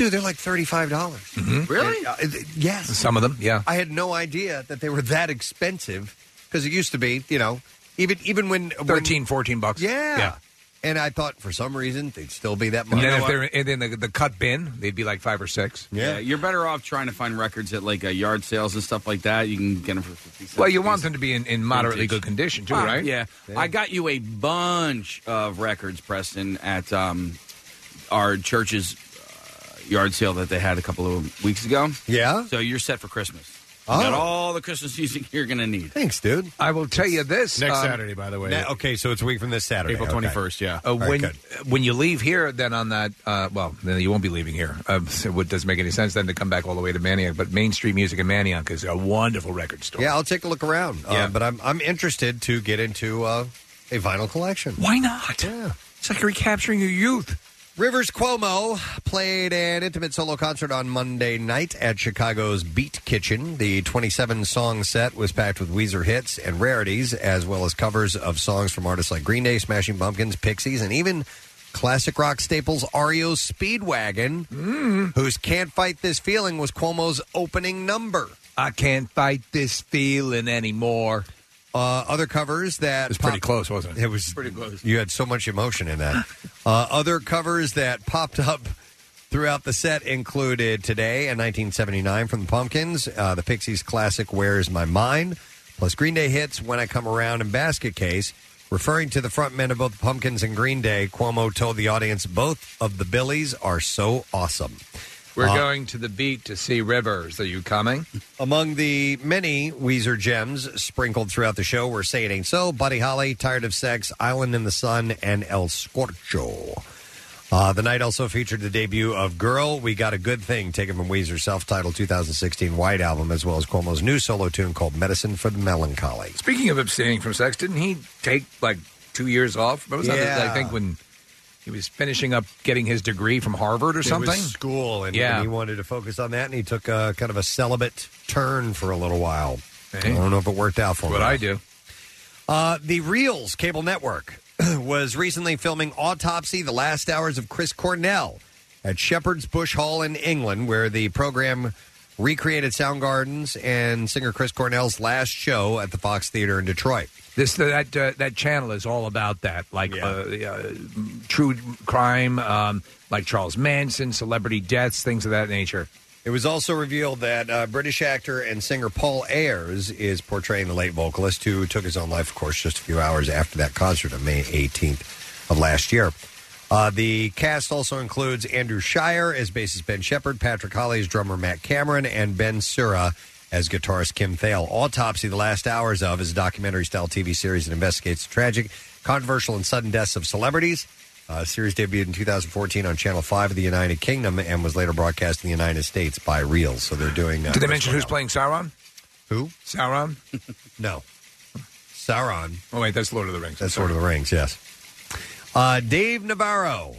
Dude, they're like thirty-five dollars. Mm-hmm. Really? Uh, yes. Some of them, yeah. I had no idea that they were that expensive because it used to be, you know, even even when thirteen, fourteen bucks. Yeah. Yeah. And I thought for some reason they'd still be that much. And then, if they're, and then the, the cut bin, they'd be like five or six. Yeah. You're better off trying to find records at like uh, yard sales and stuff like that. You can get them for fifty cents. Well, you want them to be in, in moderately good condition, too, Ah, right? Yeah. I got you a bunch of records, Preston, at um, our church's uh, yard sale that they had a couple of weeks ago. Yeah? So you're set for Christmas. You Oh. got all the Christmas music you're going to need. Thanks, dude. I will tell you this. Next um, Saturday, by the way. Na- okay, so it's a week from this Saturday. April okay. twenty-first, yeah. Uh, All right, when good. when you leave here, then on that, uh, well, then you won't be leaving here. Uh, so it doesn't make any sense then to come back all the way to Manioc. But Main Street Music in Manioc is a wonderful record store. Yeah, I'll take a look around. Yeah. Uh, but I'm I'm interested to get into uh, a vinyl collection. Why not? Yeah. It's like recapturing your youth. Rivers Cuomo played an intimate solo concert on Monday night at Chicago's Beat Kitchen. The twenty-seven song set was packed with Weezer hits and rarities, as well as covers of songs from artists like Green Day, Smashing Pumpkins, Pixies, and even classic rock staples R E O Speedwagon, Mm. whose Can't Fight This Feeling was Cuomo's opening number. I can't fight this feeling anymore. Uh, other covers that... It was pretty close, wasn't it? It was pretty close. You had so much emotion in that. uh, other covers that popped up throughout the set included Today and nineteen seventy-nine from the Pumpkins, uh, the Pixies classic Where's My Mind, plus Green Day hits When I Come Around and Basket Case. Referring to the frontmen of both the Pumpkins and Green Day, Cuomo told the audience both of the Billies are so awesome. We're Uh, going to the Beat to see Rivers. Are you coming? Among the many Weezer gems sprinkled throughout the show were Say It Ain't So, Buddy Holly, Tired of Sex, Island in the Sun, and El Scorcho. Uh, the night also featured the debut of Girl, We Got a Good Thing, taken from Weezer's self-titled two thousand sixteen White Album, as well as Cuomo's new solo tune called Medicine for the Melancholy. Speaking of abstaining from sex, didn't he take like two years off? What was that? Yeah. I think when he was finishing up getting his degree from Harvard or It something. was school, and, Yeah. and he wanted to focus on that, and he took a, kind of a celibate turn for a little while. Hey. I don't know if it worked out for him. What I do. Uh, the Reels cable network was recently filming Autopsy, The Last Hours of Chris Cornell at Shepherd's Bush Hall in England, where the program recreated Soundgarden's and singer Chris Cornell's last show at the Fox Theater in Detroit. This that uh, that channel is all about that, like uh, uh, true crime, um, like Charles Manson, celebrity deaths, things of that nature. It was also revealed that uh, British actor and singer Paul Ayers is portraying the late vocalist, who took his own life, of course, just a few hours after that concert on May eighteenth of last year. Uh, the cast also includes Andrew Shire as bassist Ben Shepherd, Patrick Holly as drummer Matt Cameron, and Ben Sura as guitarist Kim Thale. Autopsy, The Last Hours of, is a documentary-style T V series that investigates the tragic, controversial, and sudden deaths of celebrities. Uh, series debuted in two thousand fourteen on Channel five of the United Kingdom and was later broadcast in the United States by Reels. So they're doing... Uh, Did they mention who's playing Sauron? Who? Sauron? No. Sauron. Oh, wait, that's Lord of the Rings. That's Lord of the Rings, yes. Uh, Dave Navarro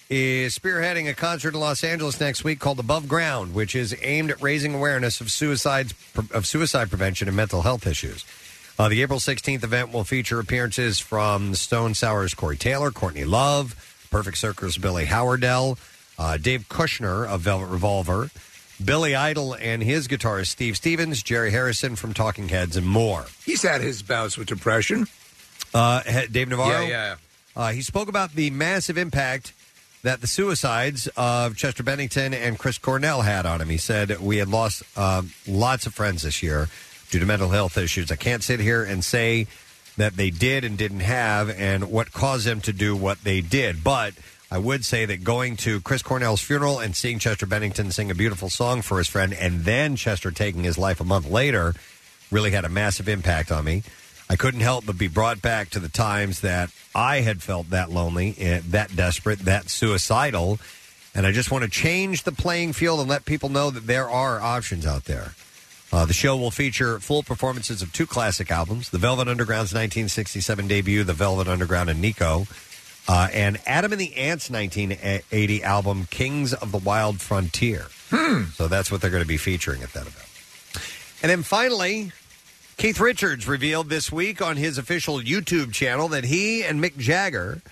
is spearheading a concert in Los Angeles next week called Above Ground, which is aimed at raising awareness of suicides, of suicide prevention and mental health issues. Uh, the April sixteenth event will feature appearances from Stone Sour's Corey Taylor, Courtney Love, Perfect Circus' Billy Howardell, uh, Dave Kushner of Velvet Revolver, Billy Idol and his guitarist Steve Stevens, Jerry Harrison from Talking Heads, and more. He's had his bouts with depression. Uh, Dave Navarro? Yeah, yeah. Uh, he spoke about the massive impact that the suicides of Chester Bennington and Chris Cornell had on him. He said, we had lost uh, lots of friends this year due to mental health issues. I can't sit here and say that they did and didn't have and what caused them to do what they did. But I would say that going to Chris Cornell's funeral and seeing Chester Bennington sing a beautiful song for his friend and then Chester taking his life a month later really had a massive impact on me. I couldn't help but be brought back to the times that I had felt that lonely, that desperate, that suicidal. And I just want to change the playing field and let people know that there are options out there. Uh, the show will feature full performances of two classic albums, the Velvet Underground's nineteen sixty-seven debut, The Velvet Underground and Nico, uh, and Adam and the Ants' nineteen eighty album, Kings of the Wild Frontier. Hmm. So that's what they're going to be featuring at that event. And then finally, Keith Richards revealed this week on his official YouTube channel that he and Mick Jagger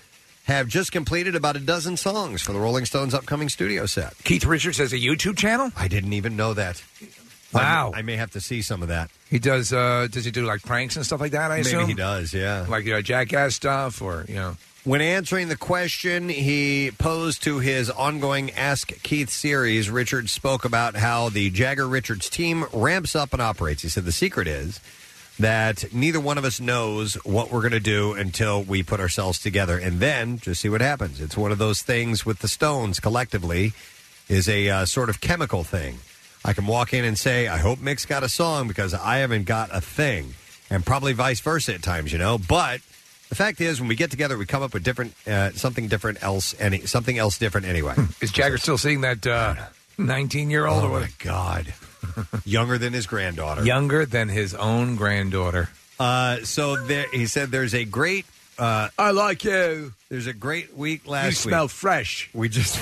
have just completed about a dozen songs for the Rolling Stones' upcoming studio set. Keith Richards has a YouTube channel? I didn't even know that. Wow. I, I may have to see some of that. He does, uh, does he do like pranks and stuff like that, I Maybe assume? he does, yeah. Like, you know, Jackass stuff or, you know. When answering the question he posed to his ongoing Ask Keith series, Richards spoke about how the Jagger Richards team ramps up and operates. He said the secret is that neither one of us knows what we're going to do until we put ourselves together, and then just see what happens. It's one of those things with the Stones collectively is a uh, sort of chemical thing. I can walk in and say, I hope Mick's got a song because I haven't got a thing, and probably vice versa at times, you know. But the fact is, when we get together, we come up with different uh, something different else, any something else different anyway. Is Jagger still seeing that uh, nineteen-year-old? Oh, or what? my God. Younger than his granddaughter. Younger than his own granddaughter. Uh, so there, he said there's a great... Uh, I like you. There's a great week last You week. smell fresh. We just...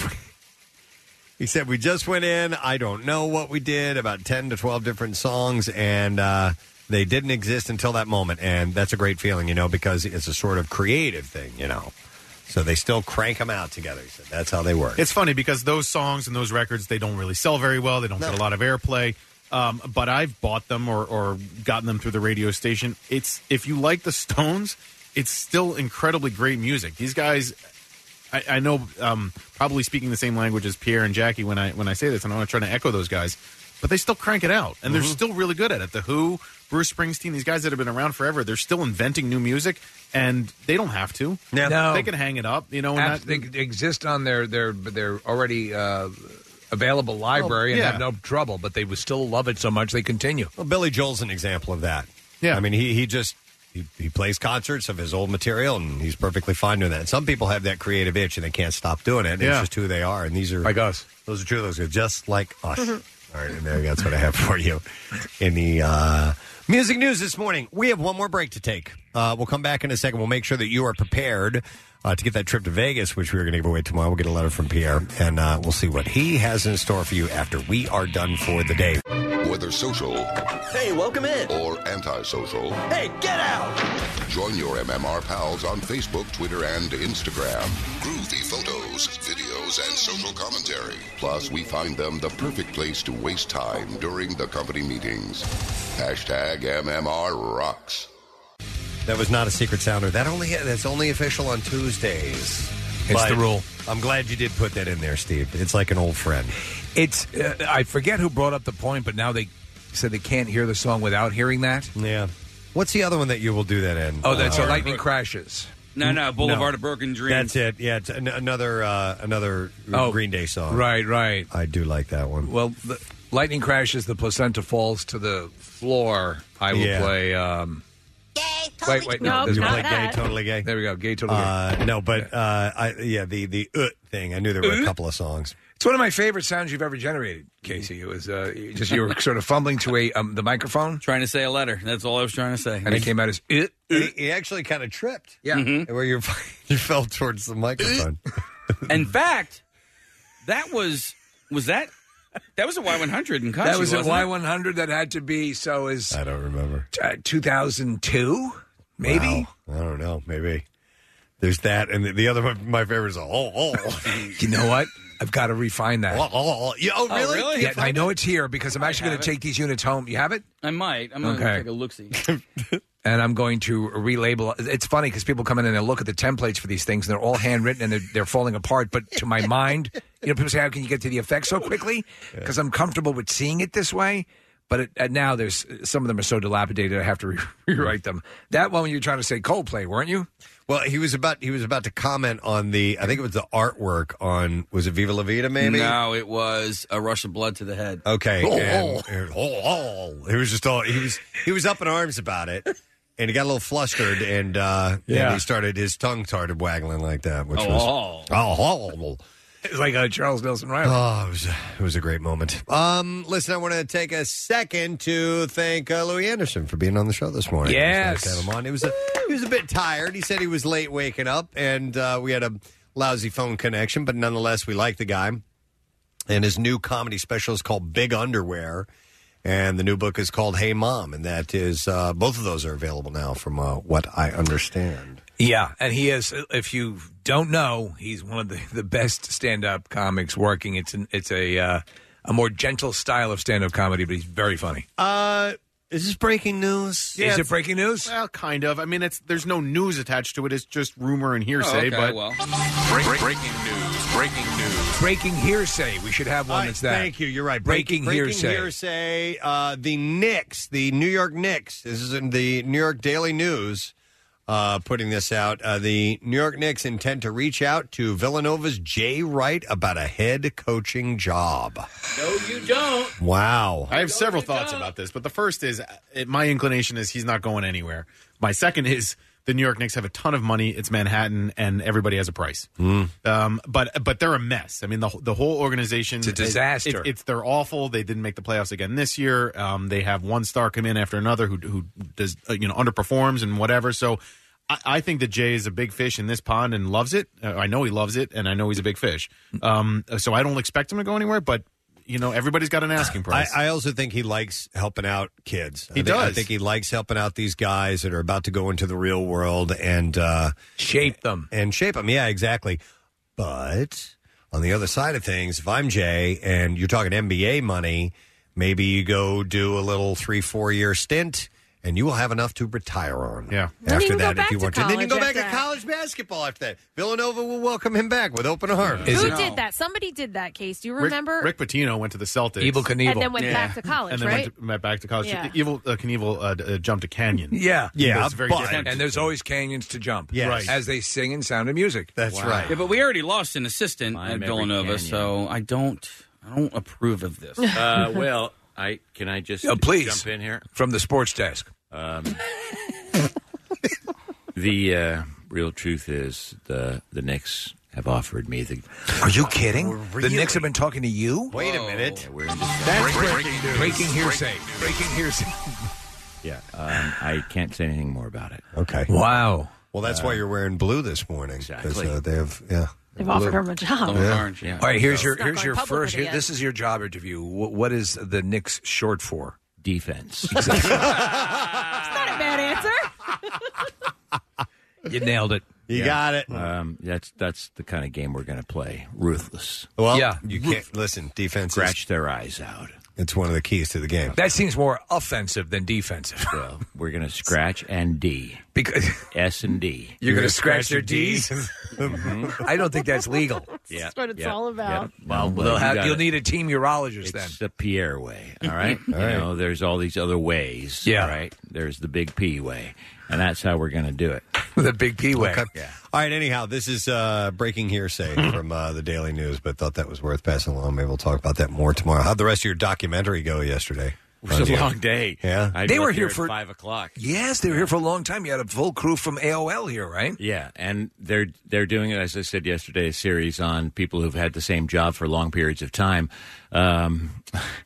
He said, we just went in. I don't know what we did, about ten to twelve different songs, and uh, they didn't exist until that moment. And that's a great feeling, you know, because it's a sort of creative thing, you know. So they still crank them out together. He said that's how they work. It's funny because those songs and those records, they don't really sell very well. They don't No. get a lot of airplay. Um, but I've bought them or, or gotten them through the radio station. It's if you like the Stones, it's still incredibly great music. These guys, I, I know, um, probably speaking the same language as Pierre and Jackie when I when I say this, and I'm not trying to echo those guys, but they still crank it out, and they're Mhm. still really good at it. The Who, Bruce Springsteen, these guys that have been around forever, they're still inventing new music, and they don't have to. Yeah. No. They can hang it up, you know. And Abs- that, they exist on their their their already uh, available library and yeah. have no trouble, but they would still love it so much they continue. Well, Billy Joel's an example of that. Yeah. I mean, he, he just he, he plays concerts of his old material, and he's perfectly fine doing that. And some people have that creative itch, and they can't stop doing it. And Yeah. It's just who they are. And these are like us. Those are two of those guys, just like us. All right, and there, that's what I have for you in the uh, music news this morning. We have one more break to take. Uh, we'll come back in a second. We'll make sure that you are prepared uh, to get that trip to Vegas, which we were going to give away tomorrow. We'll get a letter from Pierre, and uh, we'll see what he has in store for you after we are done for the day. Whether social Hey, welcome in. or antisocial, Hey, get out. join your M M R pals on Facebook, Twitter, and Instagram. Groovy photos, videos, and social commentary. Plus, we find them the perfect place to waste time during the company meetings. Hashtag M M R rocks. That was not a secret sounder. That only that's only official on Tuesdays. It's But the rule. I'm glad you did put that in there, Steve. It's like an old friend. It's uh, I forget who brought up the point, but now they said they can't hear the song without hearing that. Yeah. What's the other one that you will do that in? Oh, that's Uh, uh, Lightning Crashes. No, no, Boulevard No. of Broken Dreams. That's it. Yeah, it's an- another uh, another Oh, Green Day song. Right, right. I do like that one. Well, the Lightning Crashes, the placenta falls to the floor. I will Yeah. play. Um, wait, wait, no, Nope, there's not one. Play that. Gay, Totally Gay. There we go. Gay, totally. Gay. Uh, no, but uh, I, yeah, the the uh thing. I knew there were a couple of songs. It's one of my favorite sounds you've ever generated, Casey. It was uh, you just you were sort of fumbling to a um, the microphone, Trying to say a letter. That's all I was trying to say. and it came out as it. And he, he actually kind of tripped. Yeah. Where you you fell towards the microphone. In fact, that was was that that was a Y one hundred in country. That was a wasn't Y it? one hundred that had to be so is I don't remember. uh, two thousand two, maybe. Wow. I don't know. Maybe. There's that, and the, the other one, my favorite is oh oh. You know what? I've got to refine that. oh, oh, oh. Yeah, oh, Oh, really? really? Yeah, I know it's here because I'm actually going have to it. take these units home. You have it? I might. I'm gonna Okay. take a look-see. And I'm going to relabel. It's funny because people come in and they look at the templates for these things, and they're all handwritten and they're, they're falling apart. But to my mind, you know, people say, "How can you get to the effect so quickly?" Because I'm comfortable with seeing it this way. But it, and now there's some of them are so dilapidated, I have to re- rewrite them. That one, you were trying to say Coldplay, weren't you? Well, he was about he was about to comment on the I think it was the artwork on was it Viva La Vida maybe? No, it was a rush of blood to the head. Okay. Oh, and, oh. and- oh, oh. He was just all he was he was up in arms about it. And he got a little flustered, and uh, Yeah. and he started his tongue started waggling like that, which Oh, was oh, oh. It's like uh, Charles Nelson Riley. Oh, it was, it was a great moment. Um, listen, I want to take a second to thank uh, Louis Anderson for being on the show this morning. It was Yes. nice to have him on. It was a, he was a bit tired. He said he was late waking up, and uh, we had a lousy phone connection, but nonetheless, we like the guy. And his new comedy special is called Big Underwear, and the new book is called Hey Mom, and that is uh, both of those are available now, from uh, what I understand. Yeah, and he is. If you don't know, he's one of the, the best stand-up comics working. It's an, it's a uh, a more gentle style of stand-up comedy, but he's very funny. Uh, is this breaking news? Yeah, is it it's- breaking news? Well, kind of. I mean, it's there's no news attached to it. It's just rumor and hearsay. Oh, okay, but well. Break, break, breaking news. Breaking news. Breaking hearsay. We should have one All right, that's that. Thank you. You're right. Breaking, breaking hearsay. hearsay. Uh, the Knicks, the New York Knicks. This is in the New York Daily News. Uh, putting this out, uh, the New York Knicks intend to reach out to Villanova's Jay Wright about a head coaching job. No, you don't. Wow. I have several thoughts about this, but the first is it, my inclination is he's not going anywhere. My second is the New York Knicks have a ton of money. It's Manhattan, and everybody has a price. Mm. Um, but but they're a mess. I mean, the the whole organization It's a disaster. It, it, it's they're awful. They didn't make the playoffs again this year. Um, they have one star come in after another who who does uh, you know underperforms and whatever. So. I, I think that Jay is a big fish in this pond and loves it. Uh, I know he loves it, and I know he's a big fish. Um, so I don't expect him to go anywhere, but you know, everybody's got an asking price. I, I also think he likes helping out kids. He I think, I does. think he likes helping out these guys that are about to go into the real world and uh, shape them. And shape them. Yeah, exactly. But on the other side of things, if I'm Jay and you're talking N B A money, maybe you go do a little three, four year stint. And you will have enough to retire on. Yeah. Then you After can go that, if back you to want to. Then you can go college back to after that. college basketball after that. Villanova will welcome him back with open arms. Who did that? Somebody did that, Case. Do you Rick, remember? Rick Pitino went to the Celtics. Evil Knievel. And then went back to college, and then right? went, to, went back to college. Yeah. Evil uh, Knievel uh, d- uh, jumped to Canyon. Yeah, But it's very but- different. and there's always canyons to jump. Yes. Right. as they sing in Sound of Music. That's Yeah, but we already lost an assistant Climb at every Villanova, canyon. so I don't, I don't approve of this. Uh, well, I can I just Oh, please. jump in here From the sports desk. Um, the uh, real truth is the the Knicks have offered me the. Are you kidding? The Knicks have been talking to you? Wait a minute. Yeah, we're in That's Break- breaking, breaking news. breaking hearsay. Breaking hearsay. Yeah, um, I can't say anything more about it. Okay. Wow. Well, that's why you're wearing blue this morning. 'cause, Exactly. Uh, they have, yeah. They've offered him a job. Yeah. Yeah. All right, here's So- your It's not here's going your public first. with it Here, yet. this is your job interview. What, what is the Knicks short for? Defense. That's not a bad answer. You nailed it. You Yeah. got it. Um, that's that's the kind of game we're going to play. Ruthless. Well, Yeah. you can't listen. Defense Scratch is their eyes out. it's one of the keys to the game. That seems more offensive than defensive. So we're going to scratch and D. Because S and D. you're going to scratch their D's. I don't think that's legal. Yeah, That's what it's yeah, all about. yeah. Well, They'll you have, gotta- you'll need a team urologist then. It's the Pierre way, all right? All right. You know, there's all these other ways, Yeah. all right? There's the big P way, and that's how we're going to do it. The big P way. Okay. Yeah. All right. Anyhow, this is uh, breaking hearsay from uh, the Daily News, but thought that was worth passing along. Maybe we'll talk about that more tomorrow. How'd the rest of your documentary go yesterday? It was a long day. Yeah. I They got were here here at for- five o'clock. Yes, they were here for a long time. You had a full crew from A O L here, right? Yeah, and they're they're doing it, as I said yesterday, a series on people who've had the same job for long periods of time. Um,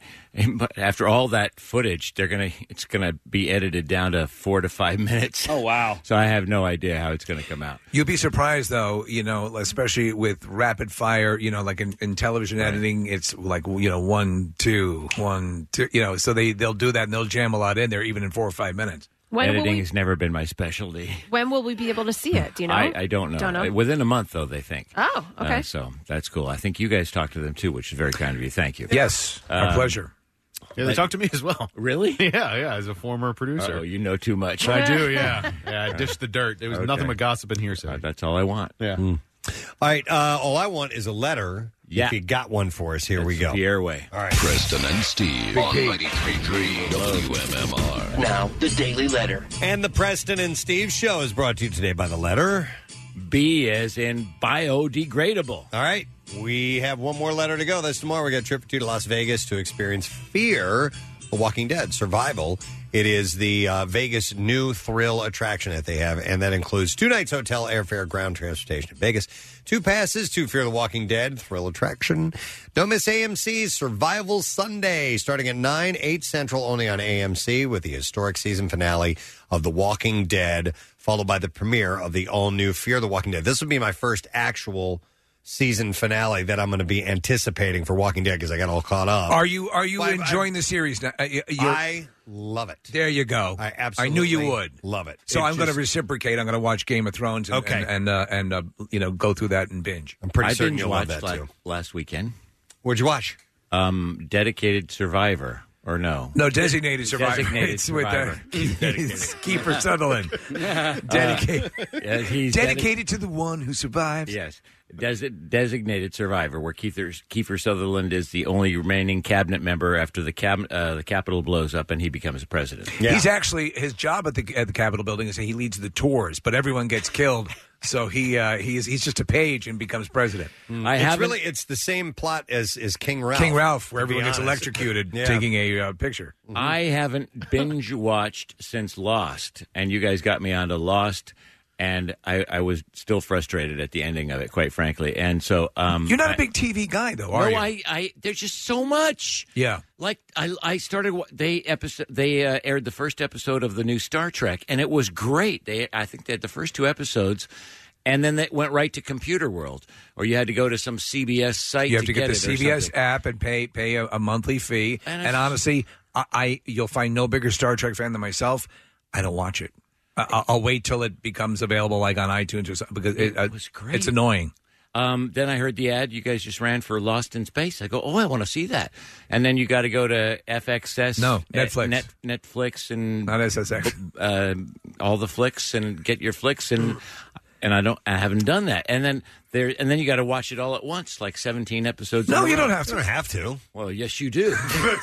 but after all that footage, they're gonna it's gonna be edited down to four to five minutes. Oh wow! So I have no idea how it's gonna come out. You'll be surprised, though, you know, especially with rapid fire, you know, like in, in television editing, it's like, you know, one, two, one, two, you know, so they, they'll do that and they'll jam a lot in there, even in four or five minutes. When will Editing we- has never been my specialty. When will we be able to see it? Do you know? I, I don't know. Don't know. Within a month, though, they think. Oh, okay. Uh, so that's cool. I think you guys talked to them too, which is very kind of you. Thank you. Yes, our Um, pleasure. Yeah, they talked to me as well. Really? Yeah, yeah. As a former producer, Oh, you know too much. I do. Yeah, yeah. I dished the dirt. There was Okay. nothing but gossip and hearsay. Uh, that's all I want. Yeah. All right. Uh, all I want is a letter. Yeah. If you got one for us, here we That's go. the airway. All right. Preston and Steve on ninety-three point three W M M R. Now, the Daily Letter. And the Preston and Steve show is brought to you today by the letter B as in biodegradable. All right. We have one more letter to go. That's tomorrow. We got a trip to Las Vegas to experience Fear The Walking Dead Survival. It is the uh, Vegas new thrill attraction that they have, and that includes two nights hotel, airfare, ground transportation in Vegas, two passes to Fear the Walking Dead thrill attraction. Don't miss A M C's Survival Sunday, starting at nine, eight Central, only on A M C, with the historic season finale of The Walking Dead, followed by the premiere of the all-new Fear the Walking Dead. This will be my first actual season finale that I'm going to be anticipating for Walking Dead because I got all caught up. Are you are you Well, I- enjoying the series now? Uh, you- you're- I love it. There you go. I absolutely I knew you would love it. So It I'm going to just- reciprocate. I'm going to watch Game of Thrones. And, Okay. and and, uh, and uh, you know go through that and binge. I'm pretty I certain binge you'll love watched that la- too. last weekend. What'd you watch? Um, Dedicated Survivor, or no? No, Designated Survivor. Designated It's with, uh, Survivor. it's Kiefer Sutherland. Dedicated. Yeah, he's Dedicated to the one who survives. Yes. Desi- designated survivor, where Kiefer, Kiefer Sutherland is the only remaining cabinet member after the cab, uh, the Capitol blows up and he becomes president. He's actually his job at the at the Capitol building is that he leads the tours, but everyone gets killed. So he uh, he's he's just a page and becomes president. I it's haven't- really it's the same plot as, as King Ralph. King Ralph, where to be everyone gets honest. electrocuted Yeah. taking a uh, picture. I haven't binge watched since Lost, and you guys got me onto Lost, and I, I was still frustrated at the ending of it, quite frankly. And so, um, You're not I- a big T V guy, though, are no, you? I, I, there's just so much. Yeah. Like I, I started. wa- They episode. They uh, aired the first episode of the new Star Trek, and it was great. They, I think they had the first two episodes, and then they went right to Computer World, or you had to go to some C B S site. You have to get, the it or C B S something. app and pay pay a, a monthly fee. And And, it's- honestly, I, I you'll find no bigger Star Trek fan than myself. I don't watch it. I, I'll, I'll wait till it becomes available, like on iTunes or something, because it, It was great. It's annoying. Um, then I heard the ad you guys just ran for Lost in Space. I go, oh, I want to see that. And then you got to go to F X S. No, uh, Netflix. Net, Netflix and Not S S X. uh, all the flicks and get your flicks and and I don't I haven't done that. And then there and then you got to watch it all at once, like seventeen episodes. No, in a you row. don't have to. You don't have to. Well, yes, you do.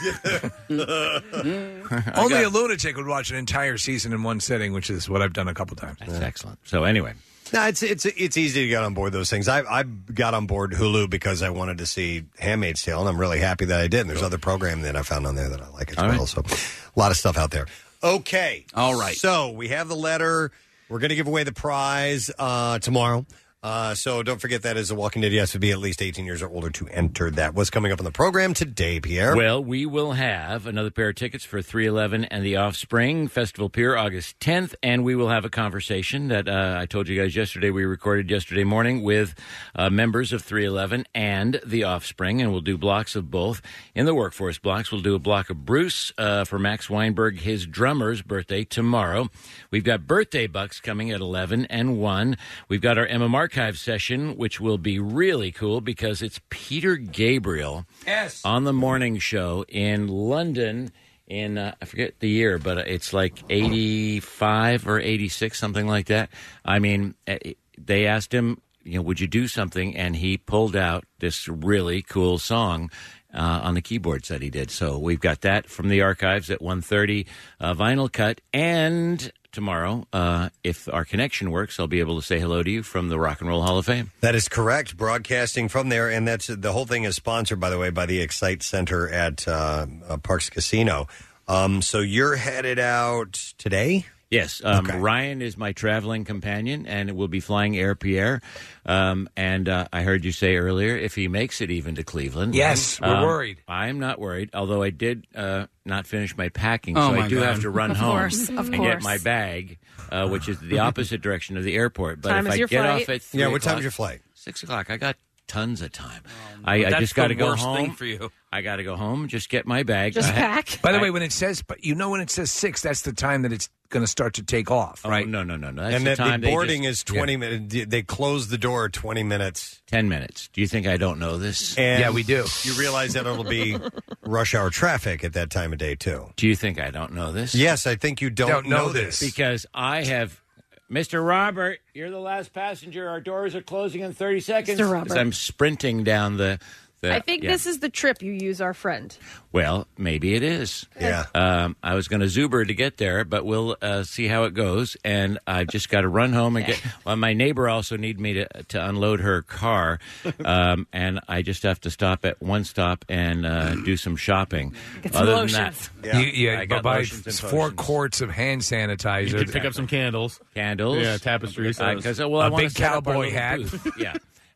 Only a lunatic would watch an entire season in one sitting, which is what I've done a couple times. That's excellent. So anyway, No, it's it's it's easy to get on board those things. I I got on board Hulu because I wanted to see Handmaid's Tale, and I'm really happy that I did. And there's other programming that I found on there that I like as All well. right. So a lot of stuff out there. Okay, All right. So we have the letter. We're going to give away the prize uh, tomorrow. Uh, so don't forget that is a Walking Dead. You have to be at least eighteen years or older to enter that. What's coming up on the program today, Pierre? well, we will have another pair of tickets for three eleven and the Offspring Festival Pier August tenth, and we will have a conversation that uh, I told you guys yesterday. We recorded yesterday morning with uh, members of three eleven and the Offspring, and we'll do blocks of both. In the workforce blocks, we'll do a block of Bruce uh, for Max Weinberg, his drummer's birthday tomorrow. We've got birthday bucks coming at eleven and one. We've got our M M Archive session, which will be really cool because it's Peter Gabriel Yes. on the morning show in London in, uh, I forget the year, but it's like eighty-five or eighty-six, something like that. I mean, eh, they asked him, you know, would you do something? And he pulled out this really cool song uh, on the keyboards that he did. So we've got that from the archives at one thirty, uh, vinyl cut, and tomorrow, uh, if our connection works, I'll be able to say hello to you from the Rock and Roll Hall of Fame. That is correct. Broadcasting from there, and that's the whole thing is sponsored, by the way, by the Excite Center at uh, uh, Parks Casino. Um, so you're headed out today? Yes, um, Okay. Ryan is my traveling companion, and we'll be flying Air Pierre. Um, and uh, I heard you say earlier, if he makes it even to Cleveland. Yes, we're um, worried. I'm not worried, although I did uh, not finish my packing, Oh, so I my do God. have to run Of home course, of and get course. my bag, uh, which is the opposite direction of the airport. But Time if is I your get flight? off at three Yeah, what time's o'clock- your flight? Six o'clock. I got tons of time. I, I That's just got to the go worst home. thing for you. I got to go home, just get my bag. Just I ha- pack. By the I- way, when it says, but you know when it says six, that's the time that it's going to start to take off, Oh, right? no, no, no, no. That's and the that time the they boarding just- is twenty minutes. They close the door twenty minutes. ten minutes. Do you think I don't know this? And Yeah, we do. You realize that it'll be rush hour traffic at that time of day, too. Do you think I don't know this? Yes, I think you don't, Don't know this. this. Because I have. Mister Robert, you're the last passenger. Our doors are closing in thirty seconds. Mister Robert. As I'm sprinting down the. the I think yeah. this is the trip you use our friend. Well, maybe it is. Yeah. Um, I was going to Zuber to get there, but we'll uh, see how it goes. And I've just got to run home and get. Well, my neighbor also need me to to unload her car, um, and I just have to stop at one stop and uh, do some shopping. Get some Other lotions. than that, Yeah. You, I yeah, got buy lotions and four potions. quarts of hand sanitizer. You could pick up some candles. candles, Yeah, tapestries. because well, I A wanna big set up our cowboy little hat. booth. Yeah.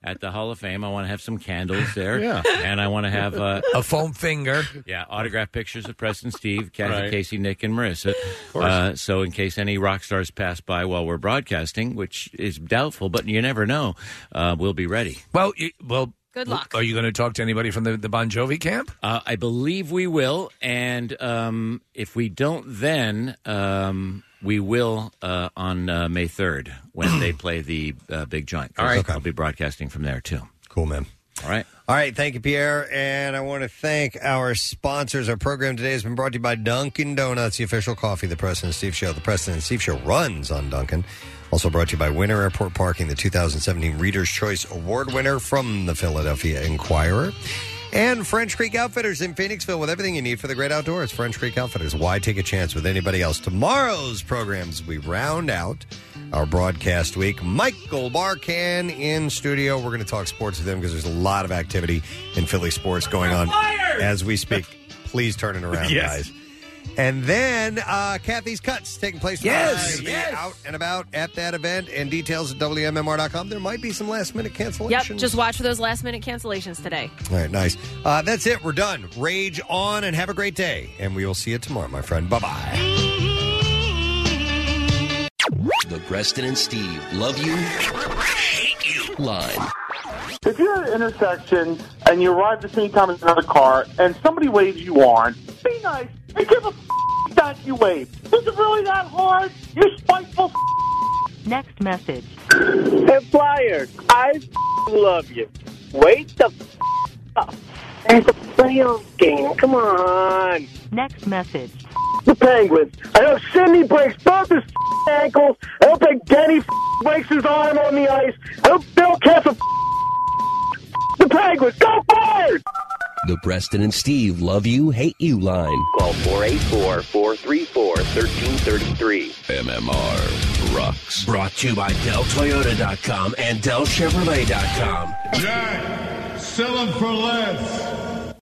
at the Hall of Fame. I want to have some candles there. Yeah. And I want to have uh, a foam finger. Yeah, autographed pictures of Preston, Steve, Kathy, Right. Casey, Nick, and Marissa. course. Uh, so in case any rock stars pass by while we're broadcasting, which is doubtful, but you never know, uh, we'll be ready. Well, you, well. Good luck. Are you going to talk to anybody from the, the Bon Jovi camp? Uh, I believe we will, and um, if we don't, then um, we will uh, on uh, May third when they play the uh, Big Joint. All right. I'll be broadcasting from there too. Cool, man. All right. All right, thank you, Pierre. And I want to thank our sponsors. Our program today has been brought to you by Dunkin' Donuts, the official coffee of the Preston and Steve Show. The Preston and Steve Show runs on Dunkin'. Also brought to you by Winter Airport Parking, the two thousand seventeen Reader's Choice Award winner from the Philadelphia Inquirer. And French Creek Outfitters in Phoenixville with everything you need for the great outdoors. French Creek Outfitters. Why take a chance with anybody else? Tomorrow's programs, we round out our broadcast week. Michael Barkan in studio. We're going to talk sports with him because there's a lot of activity in Philly sports going on as we speak. Please turn it around, Yes. guys. And then uh, Kathy's Cuts taking place Yes, tomorrow. yes. Be out and about at that event. And details at W M M R dot com. There might be some last-minute cancellations. Yep, just watch for those last-minute cancellations today. All right, nice. Uh, that's it. We're done. Rage on and have a great day. And we will see you tomorrow, my friend. Bye-bye. The Preston and Steve love you, hate you line. If you're at an intersection and you arrive at the same time as another car and somebody waves you on, be nice and give a f- that you wave. Is it really that hard? You spiteful f- Next message. Hey, Flyers, I f- love you. Wait the f- up. It's a playoff game. Come on. Next message. The Penguins. I hope Sidney breaks both his f- ankles. I hope that Denny f- breaks his arm on the ice. I hope Bill Kessel f- the Penguins. Go forward! The Preston and Steve love you, hate you line. Call four eight four, four three four, one three three three. M M R rocks. Brought to you by Del Toyota dot com and Del Chevrolet dot com. Jack, sell them for less.